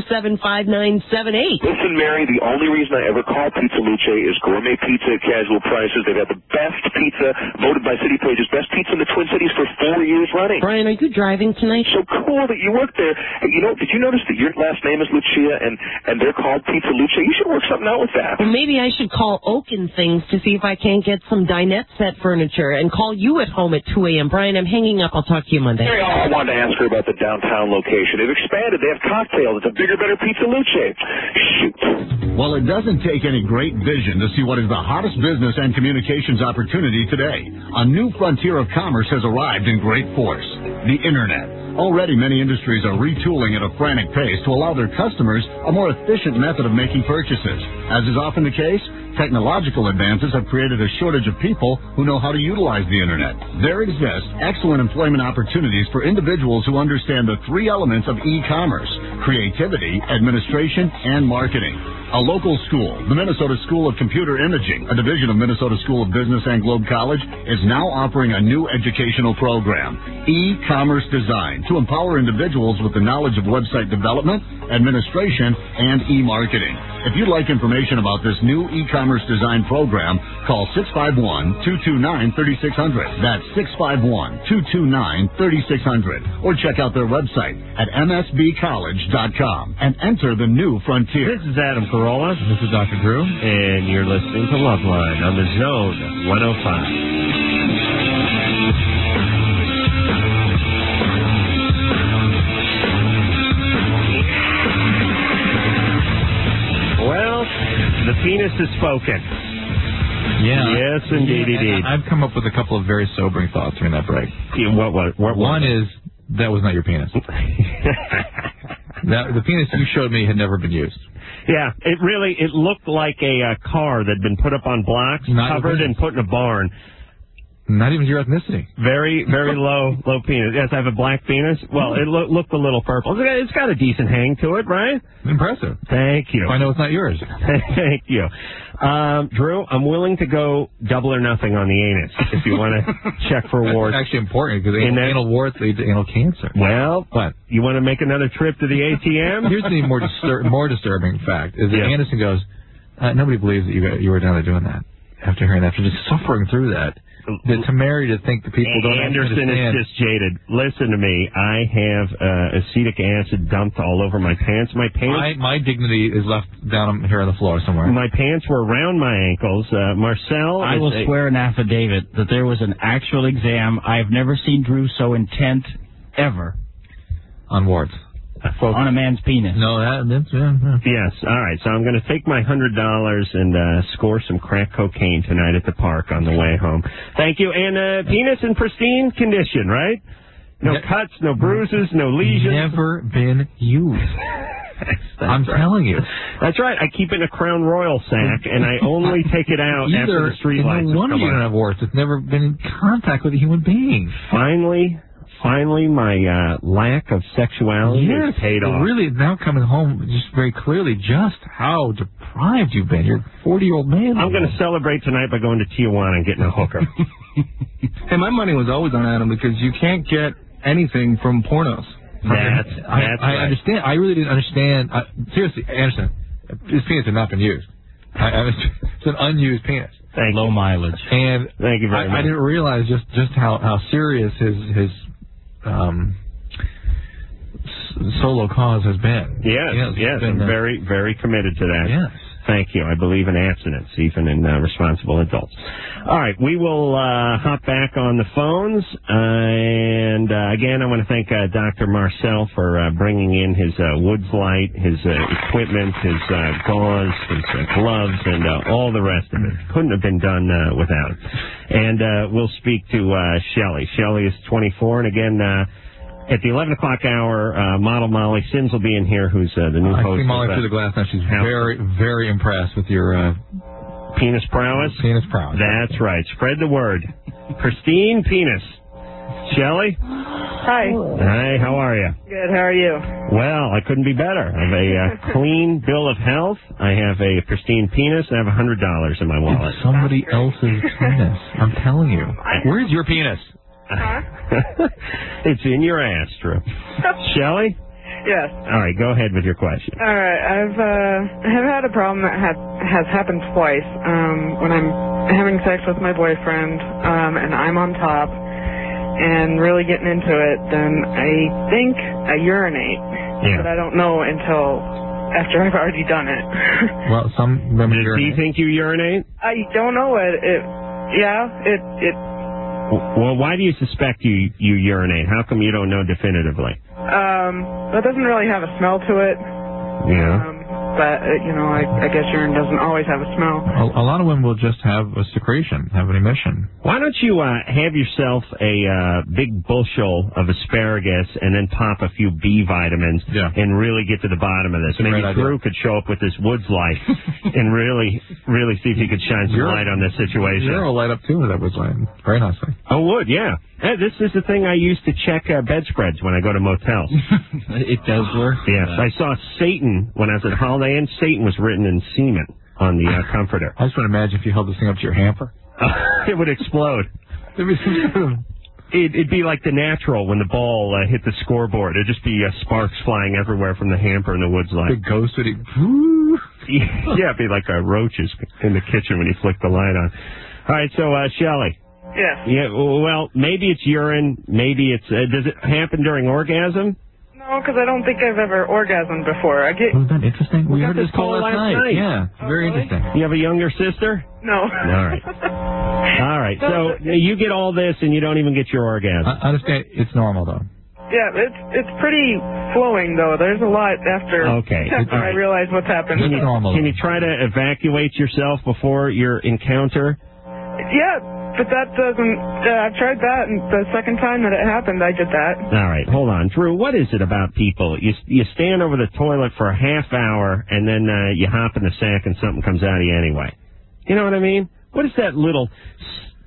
827-5978. Listen, Mary, the only reason I ever call Pizza Luce is gourmet pizza at casual prices. They've had the best pizza, voted by City Pages, best pizza in the Twin Cities for 4 years running. Brian, are you driving tonight? So cool that you work there. Hey, you know, did you notice that your last name is Lucia and they're called Pizza Luce? You should work something out with that. Well, maybe I should call Oak and Things to see if I can't get some dinette set furniture and call you at home at 2 a.m. Brian, I'm hanging up. I'll talk to you Monday. Mary, I wanted to ask her about the downtown location. They've expanded. They have cocktails. It's a bigger, better Pizza Luce. Shoot. Well, it doesn't take any great vision to see what is the hottest business and communications opportunity today. A new frontier of commerce has arrived in great force, the Internet. Already many industries are retooling at a frantic pace to allow their customers a more efficient method of making purchases. As is often the case, technological advances have created a shortage of people who know how to utilize the Internet. There exist excellent employment opportunities for individuals who understand the three elements of e-commerce: creativity, administration, and marketing. A local school, the Minnesota School of Computer Imaging, a division of Minnesota School of Business and Globe College, is now offering a new educational program, E-Commerce Design, to empower individuals with the knowledge of website development, administration, and e-marketing. If you'd like information about this new e-commerce design program, call 651-229-3600. That's 651-229-3600. Or check out their website at msbcollege.com and enter the new frontier. This is Adam Carolla. This is Dr. Drew. And you're listening to Loveline on the Zone 105. The penis has spoken. Yeah. Yes, indeed. I've come up with a couple of very sobering thoughts during that break. Yeah, what One is, that was not your penis. The penis you showed me had never been used. Yeah, it looked like a car that had been put up on blocks, covered and put in a barn. Not even your ethnicity. Very, very low penis. Yes, I have a black penis. Well, it looked a little purple. It's got a decent hang to it, right? Impressive. Thank you. I know it's not yours. Thank you. Drew, I'm willing to go double or nothing on the anus if you want to check for warts. That's actually important because anal warts lead to anal cancer. Well, you want to make another trip to the ATM? Here's the more disturbing fact is that Anderson goes, nobody believes that you were down there doing that after hearing that, after just suffering through that. To marry to think that people don't Anderson understand. is just jaded. Listen to me. I have acetic acid dumped all over my pants. My pants. My dignity is left down here on the floor somewhere. My pants were around my ankles. Marcel. I will swear an affidavit that there was an actual exam. I've never seen Drew so intent ever. On warts. On a man's penis. No, that's Yes. All right. So I'm going to take my $100 and score some crack cocaine tonight at the park on the way home. Thank you. And penis in pristine condition, right? No cuts, no bruises, no lesions. Never been used. I'm telling you. That's right. I keep it in a Crown Royal sack, and I only take it out after the street lights. No wonder you don't have warts. It's never been in contact with a human being. Finally, my lack of sexuality has paid off. Really, now coming home, just very clearly, just how deprived you've been. You're a 40-year-old man. I'm going to celebrate tonight by going to Tijuana and getting a hooker. Hey, my money was always on Adam because you can't get anything from pornos. I understand. I really didn't understand. Seriously, Anderson, his penis had not been used. It's an unused penis. Low mileage. And thank you very much. I didn't realize just how serious his solo cause has been. Yes, I'm very, very committed to that. Yes. Thank you. I believe in abstinence, even in responsible adults. All right, we will hop back on the phones. And again, I want to thank Dr. Marcel for bringing in his Woods Light, his equipment, his gauze, his gloves, and all the rest of it. Couldn't have been done without it. And we'll speak to Shelley. Shelley is 24, and again, at the 11 o'clock hour, model Molly Sims will be in here, who's the new host. I see Molly through the glass now. She's very, very impressed with your penis prowess. Penis prowess. That's right. Spread the word. Pristine penis. Shelley? Hi. Hi, how are you? Good, how are you? Well, I couldn't be better. I have a clean bill of health. I have a pristine penis. I have $100 in my wallet. It's somebody else's penis. I'm telling you. Where's your penis? It's in your ass, Drew. Shelley? Yes. All right, go ahead with your question. All right, I've had a problem that has happened twice. When I'm having sex with my boyfriend, and I'm on top and really getting into it, then I think I urinate. Yeah. But I don't know until after I've already done it. Well, some women urinate. Do you think you urinate? I don't know it. Well, why do you suspect you urinate? How come you don't know definitively? That doesn't really have a smell to it. Yeah. But, I guess urine doesn't always have a smell. A lot of women will just have a secretion, have an emission. Why don't you have yourself a big bushel of asparagus and then pop a few B vitamins and really get to the bottom of this? Maybe Drew could show up with this Woods Light and really, really see if he could shine some light on this situation. Zero light up, too, with that Woods Light. Very nicely. Oh, would, yeah. This is the thing I use to check bedspreads when I go to motels. It does work. Yes, I saw Satan when I was at Holiday Inn. Satan was written in semen on the comforter. I just want to imagine if you held this thing up to your hamper. It would explode. It'd be like The Natural when the ball hit the scoreboard. It'd just be sparks flying everywhere from the hamper and the Woods Light. The ghost would... Yeah, it'd be like roaches in the kitchen when you flick the light on. All right, so Shelley. Yes. Yeah, well, maybe it's urine. Maybe it's... does it happen during orgasm? No, because I don't think I've ever orgasmed before. Wasn't that interesting? We heard this call last night. Yeah, very really? interesting. You have a younger sister? No. All right. So you get all this and you don't even get your orgasm. I understand. It's normal, though. Yeah, it's pretty flowing, though. There's a lot after I realize what's happened. Can you try to evacuate yourself before your encounter? Yeah. But that doesn't... I've tried that, and the second time that it happened, I did that. All right, hold on. Drew, what is it about people? You stand over the toilet for a half hour, and then you hop in the sack and something comes out of you anyway. You know what I mean? What is that little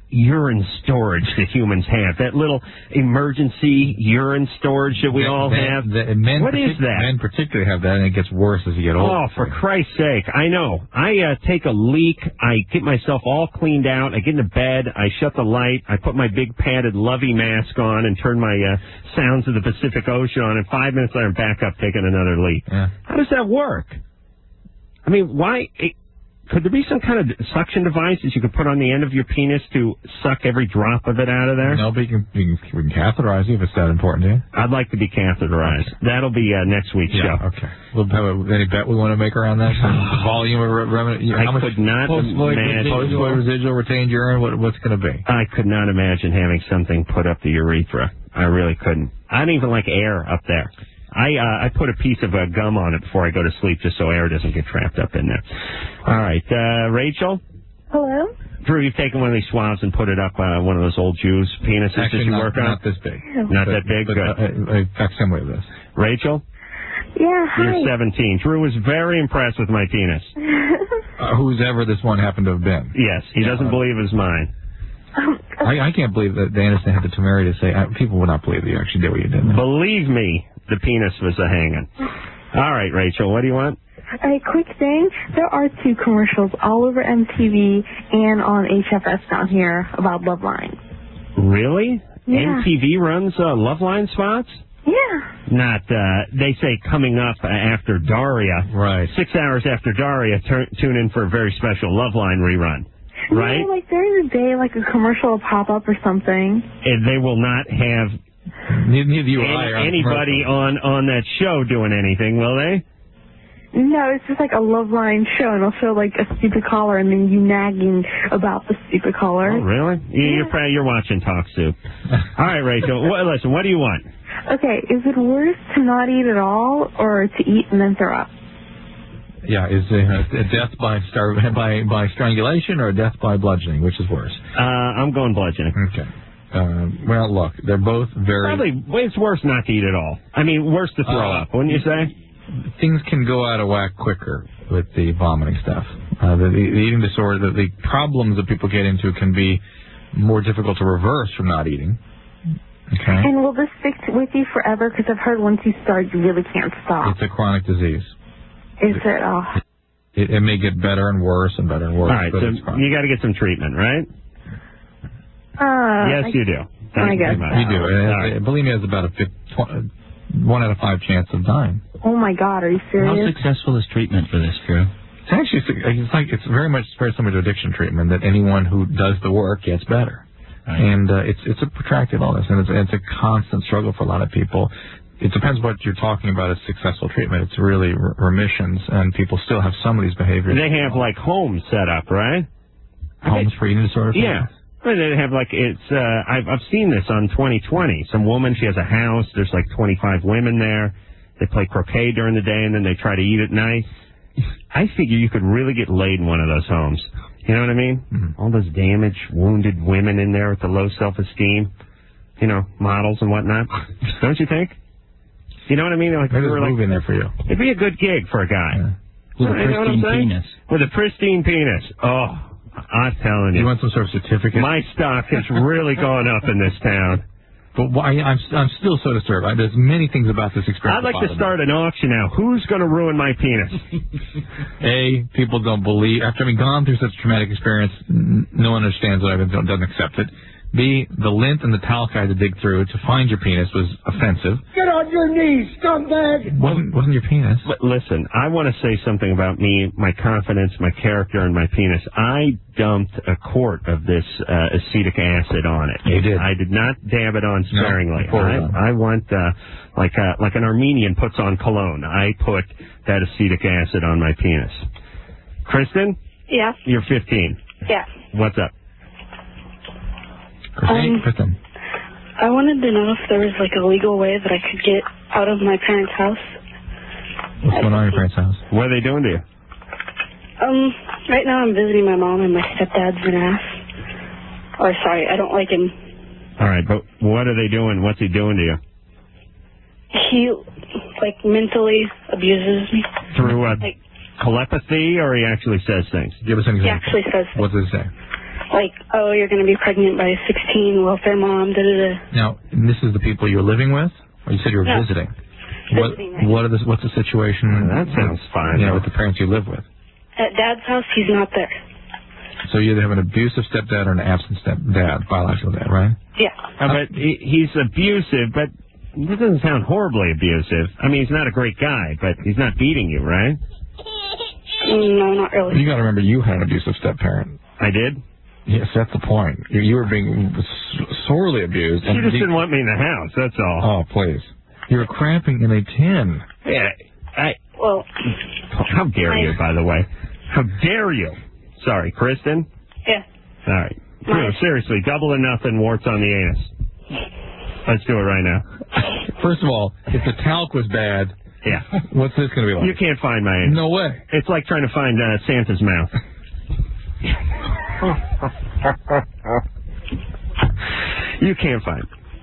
urine storage that humans have? That little emergency urine storage that we all have? What is that? Men particularly have that, and it gets worse as you get older. Oh, for Christ's sake. I know. I take a leak. I get myself all cleaned out. I get into bed. I shut the light. I put my big padded Lovey mask on and turn my Sounds of the Pacific Ocean on. And 5 minutes later, I'm back up taking another leak. Yeah. How does that work? I mean, why... Could there be some kind of suction device that you could put on the end of your penis to suck every drop of it out of there? No, but we can catheterize you if it's that important to you. I'd like to be catheterized. Okay. That'll be next week's show. Okay. We'll have any bet we want to make around that? Volume of how much could not imagine. Post-void residual retained urine, what's going to be? I could not imagine having something put up the urethra. I really couldn't. I don't even like air up there. I put a piece of gum on it before I go to sleep just so air doesn't get trapped up in there. All right. Rachel? Hello? Drew, you've taken one of these swabs and put it up one of those old Jews' penises that you work on? Not this big. Not that big? But a facsimile of this. Rachel? Yeah, hi. You're 17. Drew was very impressed with my penis. Whose ever this one happened to have been. Yes, he doesn't believe it's mine. I can't believe that the Anderson had the temerity to say, people would not believe that you actually did what you did. Believe me, the penis was a hanging. All right, Rachel, what do you want? A quick thing. There are 2 commercials all over MTV and on HFS down here about Loveline. Really? Yeah. MTV runs Loveline spots? Yeah. Not, they say coming up after Daria. Right. 6 hours after Daria, tune in for a very special Loveline rerun. Right? No, like during the day, like a commercial will pop up or something. And they will not have anybody on that show doing anything, will they? No, it's just like a Loveline show, and they'll show like a stupid caller and then you nagging about the stupid caller. Oh, really? Yeah. You're watching Talk Soup. All right, Rachel. Listen, what do you want? Okay, is it worse to not eat at all or to eat and then throw up? Yeah, is a death by strangulation or a death by bludgeoning? Which is worse? I'm going bludgeoning. Okay. Well, look, they're both very... Probably, it's worse not to eat at all. I mean, worse to throw up, wouldn't you say? Things can go out of whack quicker with the vomiting stuff. The eating disorder, the problems that people get into can be more difficult to reverse from not eating. Okay. And will this stick with you forever? Because I've heard once you start, you really can't stop. It's a chronic disease. Is it? Oh. It may get better and worse and better and worse. All right, so you got to get some treatment, right? Yes, you do. I guess you do. Bulimia has about a 1 out of 5 chance of dying. Oh my God, are you serious? How successful is treatment for this, Drew? It's actually it's very similar to addiction treatment. That anyone who does the work gets better, right. And it's a protracted illness, and it's a constant struggle for a lot of people. It depends what you're talking about as successful treatment. It's really remissions, and people still have some of these behaviors. They have like homes set up, right? Homes for eating disorder. Yeah. They have like I've seen this on 2020. Some woman, she has a house. There's like 25 women there. They play croquet during the day and then they try to eat at night. I figure you could really get laid in one of those homes. You know what I mean? Mm-hmm. All those damaged, wounded women in there with the low self-esteem. You know, models and whatnot. Don't you think? You know what I mean? Like, there's a move in there for you. It'd be a good gig for a guy. Yeah. With a pristine penis. With a pristine penis. Oh, I'm telling you. You want some sort of certificate? My stock has really gone up in this town. But I'm still so disturbed. There's many things about this experience. I'd like to start an auction now. Who's going to ruin my penis? People don't believe. After having gone through such a traumatic experience, no one understands it. Doesn't accept it. B, the lint and the talc I had to dig through to find your penis was offensive. Get on your knees, scumbag! Wasn't your penis? But listen, I want to say something about me, my confidence, my character, and my penis. I dumped a quart of this acetic acid on it. You did? I did not dab it on sparingly. No, I went like an Armenian puts on cologne. I put that acetic acid on my penis. Kristen? Yes? You're 15. Yes. What's up? Kristen. I wanted to know if there was like a legal way that I could get out of my parents' house. What's going on in your parents' house? What are they doing to you? Right now I'm visiting my mom and my stepdad's an ass. Or sorry, I don't like him. All right, but what are they doing? What's he doing to you? He like mentally abuses me. Through telepathy, or he actually says things? Give us an example. He actually says things. What does he say? like, oh, you're going to be pregnant by 16, welfare mom, da-da-da. Now, this is the people you're living with? Or you said you were No. visiting? Visiting, What's the situation? That sounds fine. Yeah, with the parents you live with. At Dad's house, he's not there. So you either have an abusive stepdad or an absent stepdad, biological dad, right? Yeah. But he's abusive, but that doesn't sound horribly abusive. I mean, he's not a great guy, but he's not beating you, right? No, not really. You got to remember, you had an abusive step-parent. I did? Yes, that's the point. You were being sorely abused. She just didn't want me in the house, that's all. Oh, please. You were cramping in a tin. Yeah, Well... How dare you, by the way? How dare you? Sorry, Kristen? Yeah. All right. No, seriously, double or nothing, warts on the anus. Let's do it right now. First of all, if the talc was bad, yeah, what's this going to be like? You can't find my anus. No way. It's like trying to find Santa's mouth. You can't find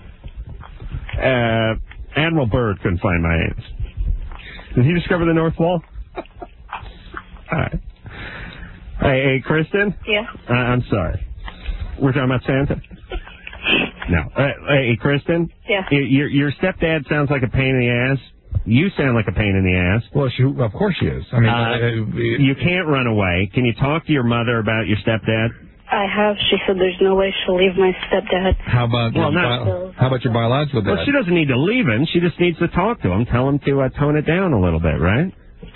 it. Admiral Byrd couldn't find my anus. Did he discover the North Wall? All right. Hey, Kristen? Yeah? I'm sorry. We're talking about Santa? No. Hey, Kristen? Yeah? Your stepdad sounds like a pain in the ass. You sound like a pain in the ass. Well, of course she is. I mean, you can't run away. Can you talk to your mother about your stepdad? I have. She said there's no way she'll leave my stepdad. How about your biological dad? Well, she doesn't need to leave him. She just needs to talk to him. Tell him to tone it down a little bit, right?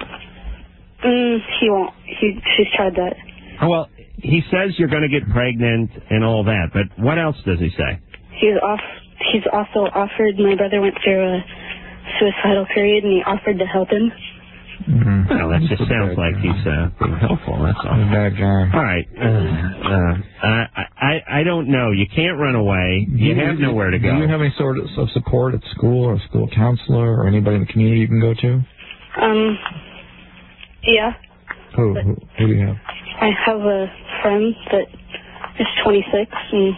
He won't. She's tried that. Oh, well, he says you're going to get pregnant and all that, but what else does he say? He's also offered. My brother went through a suicidal period, and he offered to help him. Mm-hmm. Well, that just sounds like he's being helpful. That's all. Bad guy. All right. I don't know. You can't run away. You have nowhere to go. Do you have any sort of support at school or a school counselor or anybody in the community you can go to? Yeah. Who do you have? I have a friend that is 26, and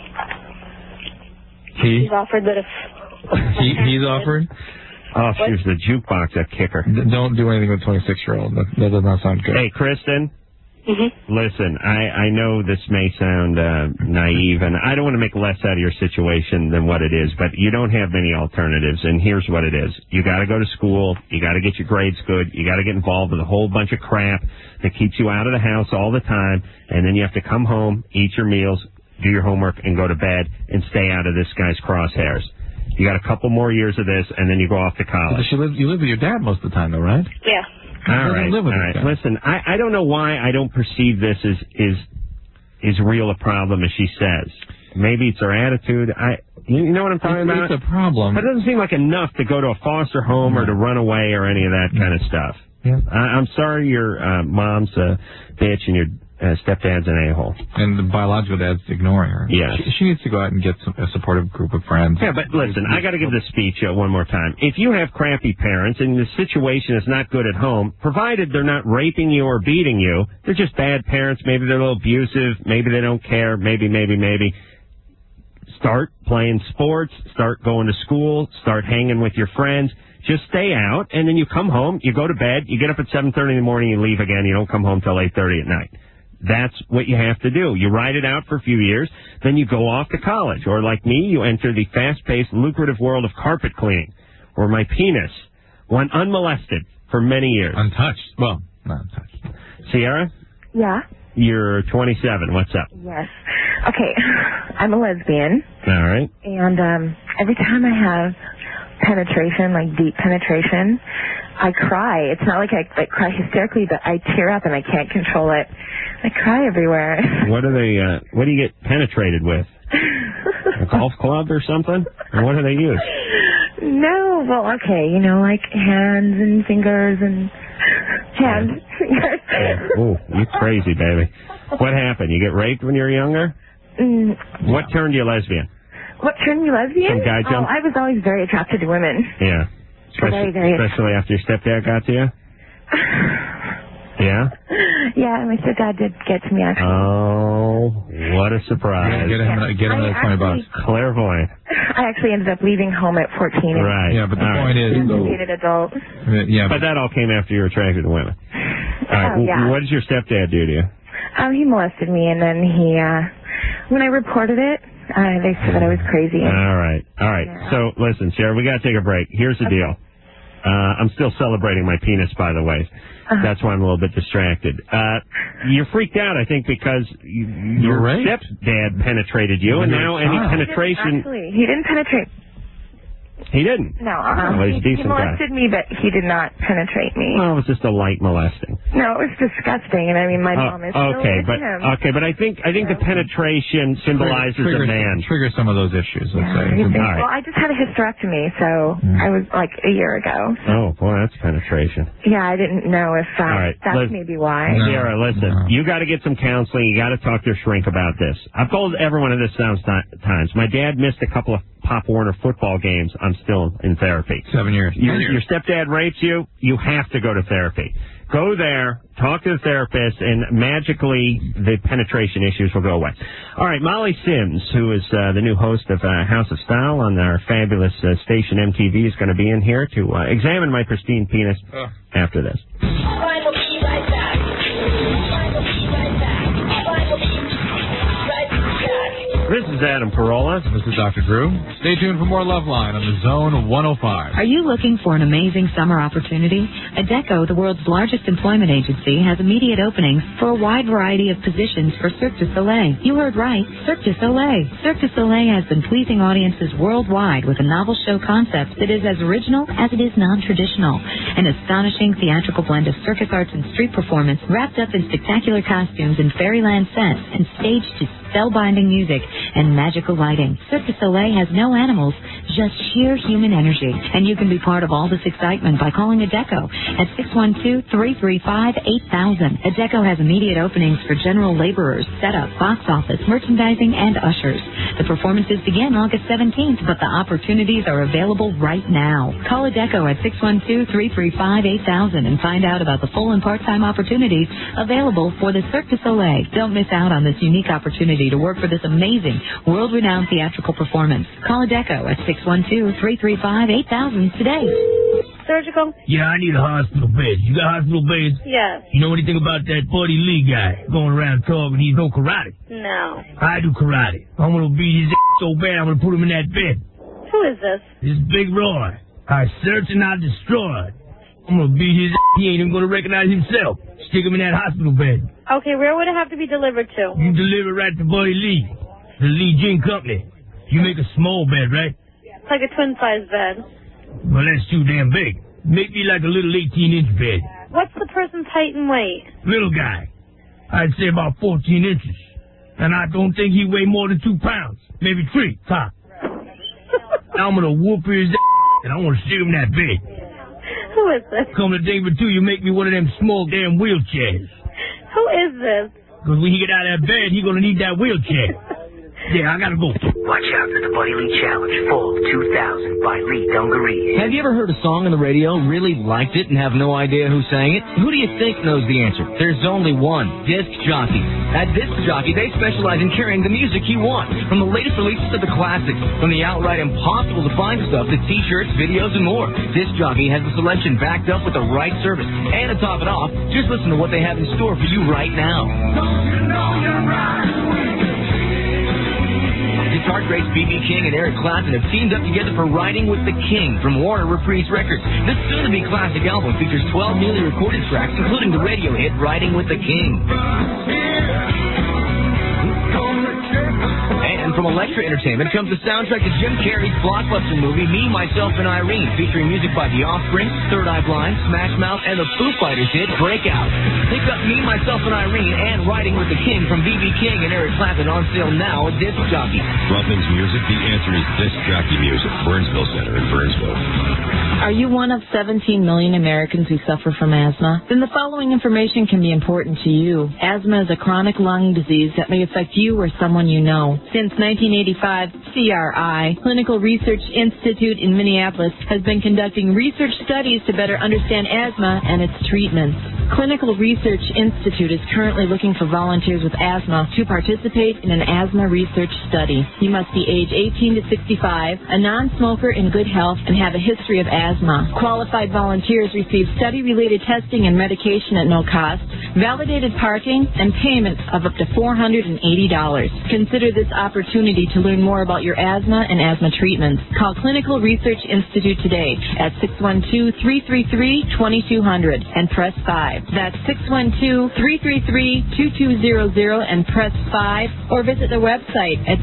he's offered that if... He's offered? Oh, she was the jukebox, that kicker. Don't do anything with a 26-year-old. That does not sound good. Hey, Kristen? Mm-hmm. Listen, I know this may sound naive, and I don't want to make less out of your situation than what it is, but you don't have many alternatives, and here's what it is. You got to go to school. You got to get your grades good. You got to get involved with a whole bunch of crap that keeps you out of the house all the time, and then you have to come home, eat your meals, do your homework, and go to bed, and stay out of this guy's crosshairs. You got a couple more years of this, and then you go off to college. You live with your dad most of the time, though, right? Yeah. All right. Listen, I don't know why I don't perceive this as real a problem as she says. Maybe it's her attitude. You know what I'm talking about? It's a problem. But it doesn't seem like enough to go to a foster home or to run away or any of that kind of stuff. Yeah. I'm sorry your mom's a bitch and your stepdad's an a-hole. And the biological dad's ignoring her. Yes. She needs to go out and get a supportive group of friends. Yeah, but listen, I got to give this speech one more time. If you have crappy parents and the situation is not good at home, provided they're not raping you or beating you, they're just bad parents, maybe they're a little abusive, maybe they don't care, maybe. Start playing sports, start going to school, start hanging with your friends. Just stay out, and then you come home, you go to bed, you get up at 7:30 in the morning, you leave again, you don't come home till 8:30 at night. That's what you have to do. You ride it out for a few years, then you go off to college. Or like me, you enter the fast-paced, lucrative world of carpet cleaning, where my penis went unmolested for many years. Untouched. Well, not untouched. Sierra? Yeah? You're 27. What's up? Yes. Okay, I'm a lesbian. All right. And every time I have penetration, like deep penetration, I cry. It's not like I cry hysterically, but I tear up and I can't control it. I cry everywhere. What do you get penetrated with? A golf club or something? Or what do they use? No, well, okay, like hands and fingers and hands. Oh, you crazy, baby. What happened? You get raped when you were younger? What turned you lesbian? What turned you lesbian? Some guy jumped? I was always very attracted to women. Yeah. Especially after your stepdad got to you? Yeah? Yeah, my stepdad did get to me, actually. Oh, what a surprise. Get him another $20. Clairvoyant. I actually ended up leaving home at 14. Right. Yeah, but the point is... Educated adult. Yeah, but that all came after you were attracted to women. All right. Yeah. What does your stepdad do to you? He molested me, and then When I reported it, they said that I was crazy. All right. Yeah. So, listen, Sarah, we got to take a break. Here's the deal. I'm still celebrating my penis, by the way. That's why I'm a little bit distracted. You're freaked out, I think, because your stepdad penetrated you, and now any penetration... Actually, he didn't penetrate. He didn't? No, well, he's a decent he molested me, but he did not penetrate me. Well, it was just a light molesting. No, it was disgusting, and I mean, my mom is still with him. Okay, but I think the penetration symbolizes a man. Trigger some of those issues, let's say. Well, I just had a hysterectomy, so I was like a year ago. Oh, boy, that's penetration. Yeah, I didn't know if that's maybe why. Sarah, listen, you got to get some counseling. You got to talk to your shrink about this. I've told everyone at this times. My dad missed a couple of Pop Warner football games. I'm still in therapy. 7 years. Your stepdad rapes you. You have to go to therapy. Go there, talk to the therapist, and magically the penetration issues will go away. All right, Molly Sims, who is the new host of House of Style on our fabulous station MTV, is going to be in here to examine my pristine penis after this. This is Adam Carolla. This is Dr. Drew. Stay tuned for more Loveline on the Zone 105. Are you looking for an amazing summer opportunity? Adecco, the world's largest employment agency, has immediate openings for a wide variety of positions for Cirque du Soleil. You heard right, Cirque du Soleil. Cirque du Soleil has been pleasing audiences worldwide with a novel show concept that is as original as it is non-traditional. An astonishing theatrical blend of circus arts and street performance wrapped up in spectacular costumes and fairyland sets and staged to spellbinding music and magical lighting. Cirque du Soleil has no animals, just sheer human energy. And you can be part of all this excitement by calling Adecco at 612-335-8000. Adecco has immediate openings for general laborers, setup, box office, merchandising, and ushers. The performances begin August 17th, but the opportunities are available right now. Call Adecco at 612-335-8000 and find out about the full and part-time opportunities available for the Cirque du Soleil. Don't miss out on this unique opportunity to work for this amazing, world-renowned theatrical performance. Call Adecco at 612-335-8000 today. Surgical? Yeah, I need a hospital bed. You got hospital beds? Yes. You know anything about that Buddy Lee guy going around talking he's no karate? No. I do karate. I'm going to beat his ass so bad I'm going to put him in that bed. Who is this? This Big Roy. I search and I destroy. I'm going to beat his ass. He ain't even going to recognize himself. Stick him in that hospital bed. Okay, where would it have to be delivered to? You deliver right to Buddy Lee. The Lee Gin Company. You make a small bed, right? It's like a twin-size bed. Well, that's too damn big. Make me like a little 18-inch bed. What's the person's height and weight? Little guy. I'd say about 14 inches. And I don't think he weigh more than 2 pounds. Maybe 3, top. Now I'm going to whoop his ass, and I want to stick him in that bed. Who is this? Come to think of it, too, you make me one of them small damn wheelchairs. Who is this? Because when he get out of that bed, he going to need that wheelchair. Yeah, I gotta go. Watch out for the Buddy Lee Challenge Fall 2000 by Lee Dungarees. Have you ever heard a song on the radio, really liked it, and have no idea who sang it? Who do you think knows the answer? There's only one, Disc Jockey. At Disc Jockey, they specialize in carrying the music you want, from the latest releases to the classics, from the outright impossible to find stuff to t-shirts, videos, and more. Disc Jockey has the selection backed up with the right service. And to top it off, just listen to what they have in store for you right now. Don't you know you're right? Guitar greats B.B. King and Eric Clapton have teamed up together for Riding with the King from Warner Reprise Records. This soon-to-be classic album features 12 newly recorded tracks, including the radio hit Riding with the King. And from Elektra Entertainment comes the soundtrack to Jim Carrey's blockbuster movie Me, Myself, and Irene, featuring music by The Offspring, Third Eye Blind, Smash Mouth, and the Foo Fighters hit Breakout. Pick up Me, Myself, and Irene and Riding with the King from B.B. King and Eric Clapton on sale now at Disc Jockey. Ruffins Music, the answer is Disc Jockey Music, Burnsville Center in Burnsville. Are you one of 17 million Americans who suffer from asthma? Then the following information can be important to you. Asthma is a chronic lung disease that may affect you or someone you know. Since 1985, CRI, Clinical Research Institute in Minneapolis, has been conducting research studies to better understand asthma and its treatments. Clinical Research Institute is currently looking for volunteers with asthma to participate in an asthma research study. You must be age 18 to 65, a non-smoker in good health, and have a history of asthma. Qualified volunteers receive study-related testing and medication at no cost. validated parking, and payments of up to $480. Consider this opportunity to learn more about your asthma and asthma treatments. Call Clinical Research Institute today at 612-333-2200 and press 5. That's 612-333-2200 and press 5, or visit the website at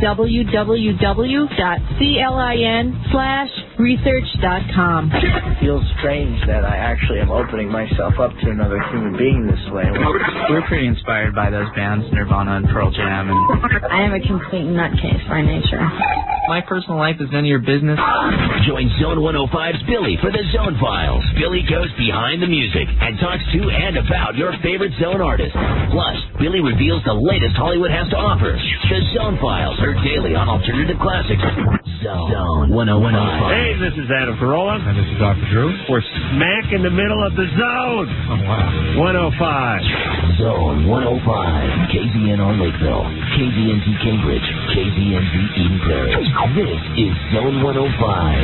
www.clin/research.com. It feels strange that I actually am opening myself up to another human being this way. We're pretty inspired by those bands, Nirvana and Pearl Jam. And I am a complete nutcase by nature. My personal life is none of your business. Join Zone 105's Billy for the Zone Files. Billy goes behind the music and talks to and about your favorite Zone artists. Plus, Billy reveals the latest Hollywood has to offer. The Zone Files, heard daily on Alternative Classics. Zone 105. Hey, this is Adam Carolla. And this is Dr. Drew. We're smack in the middle of the zone. Oh, wow. 105. Zone 105. KZNR Lakeville. KZNT Cambridge. KZNZ Eden Prairie. This is Zone 105.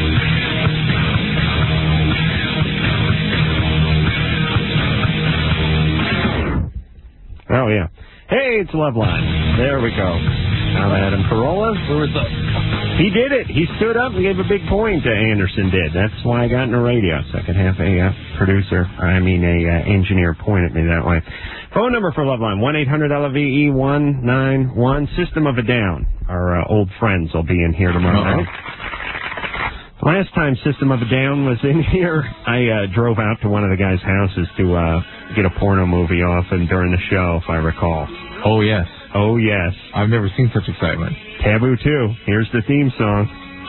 Oh, yeah. Hey, it's Loveline. There we go. I'm Adam Carolla. He did it. He stood up and gave a big point. Anderson did. That's why I got into radio. Second half a engineer pointed me that way. Phone number for Loveline, 1-800-LOVE-191. System of a Down. Our old friends will be in here tomorrow night. Last time System of a Down was in here, I drove out to one of the guys' houses to get a porno movie off and during the show, if I recall. Oh, yes. Oh, yes. I've never seen such excitement. Taboo 2. Here's the theme song.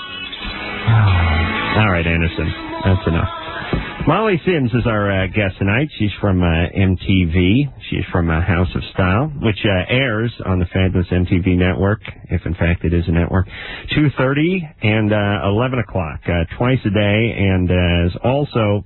All right, Anderson. That's enough. Molly Sims is our guest tonight. She's from MTV. She's from House of Style, which airs on the fabulous MTV network, if in fact it is a network, 2:30 and 11 o'clock, twice a day. And is also,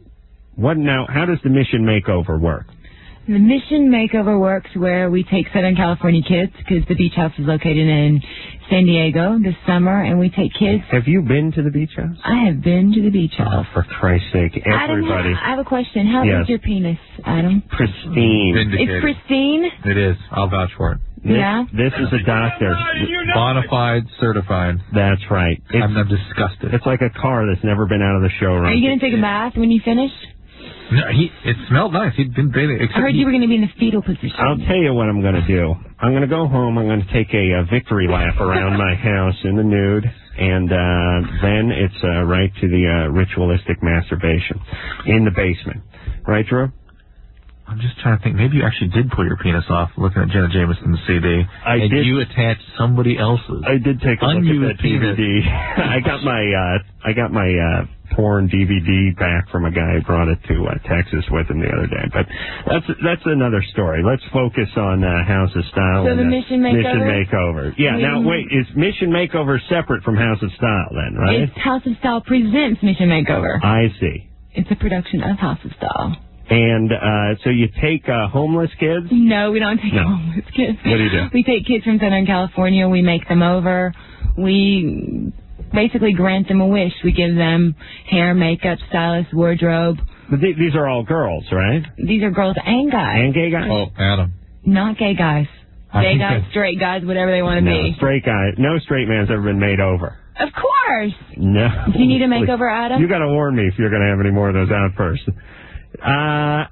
how does the Mission Makeover work? The Mission Makeover works where we take Southern California kids, because the beach house is located in San Diego this summer, and we take kids. Have you been to the beach house? I have been to the beach house. Oh, for Christ's sake, everybody. Adam, I have a question. How is your penis, Adam? Pristine. It's pristine? It is. I'll vouch for it. This is a doctor. Bonafide, certified. That's right. I'm disgusted. It's like a car that's never been out of the showroom. Are you going to take a bath when you finish? No, it smelled nice. He'd been bathing. I heard you were going to be in the fetal position. I'll tell you what I'm going to do. I'm going to go home. I'm going to take a victory lap around my house in the nude, and then it's right to the ritualistic masturbation in the basement. Right, Drew? I'm just trying to think. Maybe you actually did pull your penis off looking at Jenna Jameson's CD. I did. You attached somebody else's. I did take a look at that DVD. I got my porn DVD back from a guy who brought it to Texas with him the other day. But that's another story. Let's focus on House of Style. So the Mission Makeover? Mission Makeover. Yeah. Now wait, is Mission Makeover separate from House of Style then? Right? It's House of Style presents Mission Makeover. I see. It's a production of House of Style. And so you take homeless kids? No, we don't take homeless kids. What do you do? We take kids from Southern California. We make them over. We basically grant them a wish. We give them hair, makeup, stylist, wardrobe. But these are all girls, right? These are girls and guys. And gay guys? Oh, Adam. Not gay guys. Gay guys, straight guys, whatever they want to be. Straight guys. No straight man's ever been made over. Of course. No. Do you need a makeover, Adam? You got to warn me if you're going to have any more of those outbursts. I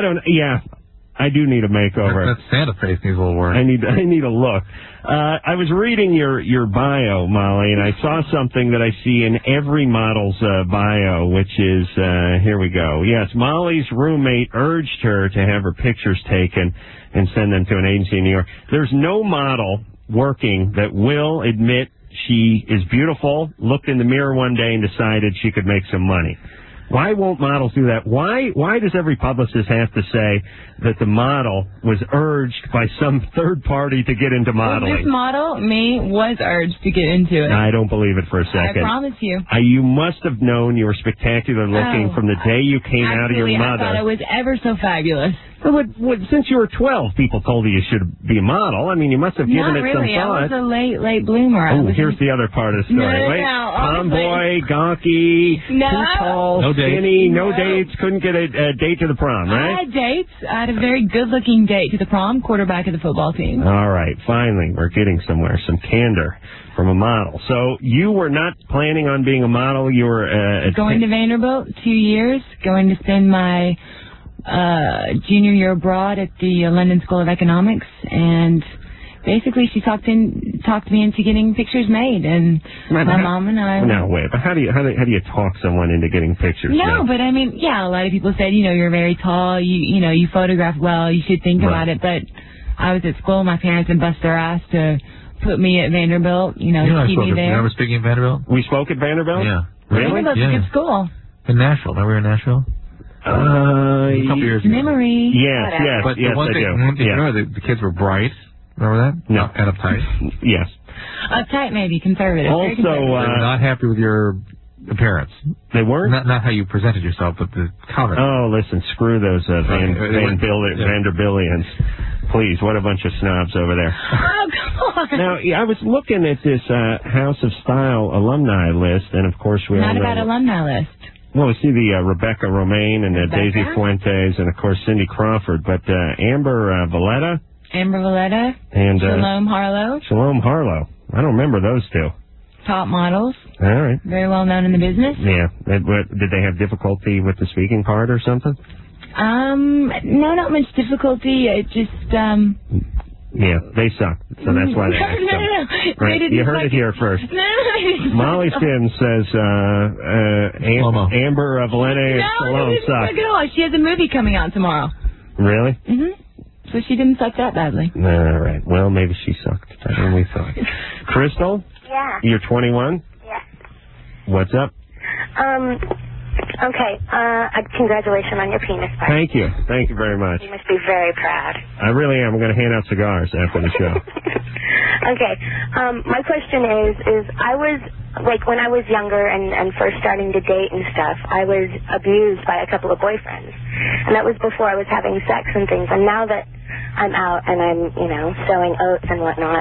do need a makeover. That Santa face needs a little work. I need a look. I was reading your bio, Molly, and I saw something that I see in every model's bio, which is, here we go. Yes, Molly's roommate urged her to have her pictures taken and send them to an agency in New York. There's no model working that will admit she is beautiful, looked in the mirror one day and decided she could make some money. Why won't models do that? Why does every publicist have to say that the model was urged by some third party to get into modeling? Well, this model, me, was urged to get into it. I don't believe it for a second. I promise you. You must have known you were spectacular looking from the day you came out of your mother. I thought I was ever so fabulous. Since you were 12, people told you should be a model. I mean, you must have given Not it really. some thought. I was a late bloomer. Oh, here's the other part of the story. No, Wait, honestly. tomboy, gonky, No. too tall, No dates. skinny, no No. dates, couldn't get a date to the prom, I right? had dates. I had a very good-looking date to the prom, quarterback of the football team. All right, finally, we're getting somewhere. Some candor from a model. So you were not planning on being a model. You were Going to Vanderbilt, 2 years. Going to spend my junior year abroad at the London School of Economics, and basically she talked me into getting pictures made, and my mom and I. No, wait, but how do you talk someone into getting pictures? No, but I mean, yeah, a lot of people said, you're very tall, you photograph well, you should think about it, but I was at school, my parents would bust their ass to put me at Vanderbilt, to keep me there. Remember speaking at Vanderbilt? We spoke at Vanderbilt? Yeah. Really? Vanderbilt's a good school. In Nashville. Remember we were in Nashville? A couple years ago. Memory. Yes, But yes, the one I thing, do. you know, the kids were bright. Remember that? No. And uptight. Yes. Uptight, maybe. Conservative. Very Also, conservative. They were not happy with your appearance. They weren't? Not how you presented yourself, but the comment. Oh, listen, screw those Vanderbillians. Please, what a bunch of snobs over there. Oh, come on. Now, I was looking at this House of Style alumni list, and of course we all Not know... about alumni list. Well, we see the Rebecca Romaine and Daisy Fuentes and, of course, Cindy Crawford. But Amber Valletta? Amber Valletta. And Shalom Harlow. Shalom Harlow. I don't remember those two. Top models. All right. Very well known in the business. Yeah. Did they have difficulty with the speaking part or something? No, not much difficulty. It just, Yeah, they suck. So that's why they asked them. No. Right? You heard it here first. Molly Sims says Amber Valletta and Shalom suck. No, she has a movie coming out tomorrow. Really? Mm-hmm. So she didn't suck that badly. All right. Well, maybe she sucked better than we thought. Crystal? Yeah. You're 21? Yeah. What's up? Okay. Congratulations on your penis part. Thank you. Thank you very much. You must be very proud. I really am. I'm going to hand out cigars after the show. Okay. My question is I was, like, when I was younger and first starting to date and stuff, I was abused by a couple of boyfriends. And that was before I was having sex and things. And now that I'm out and I'm, sowing oats and whatnot,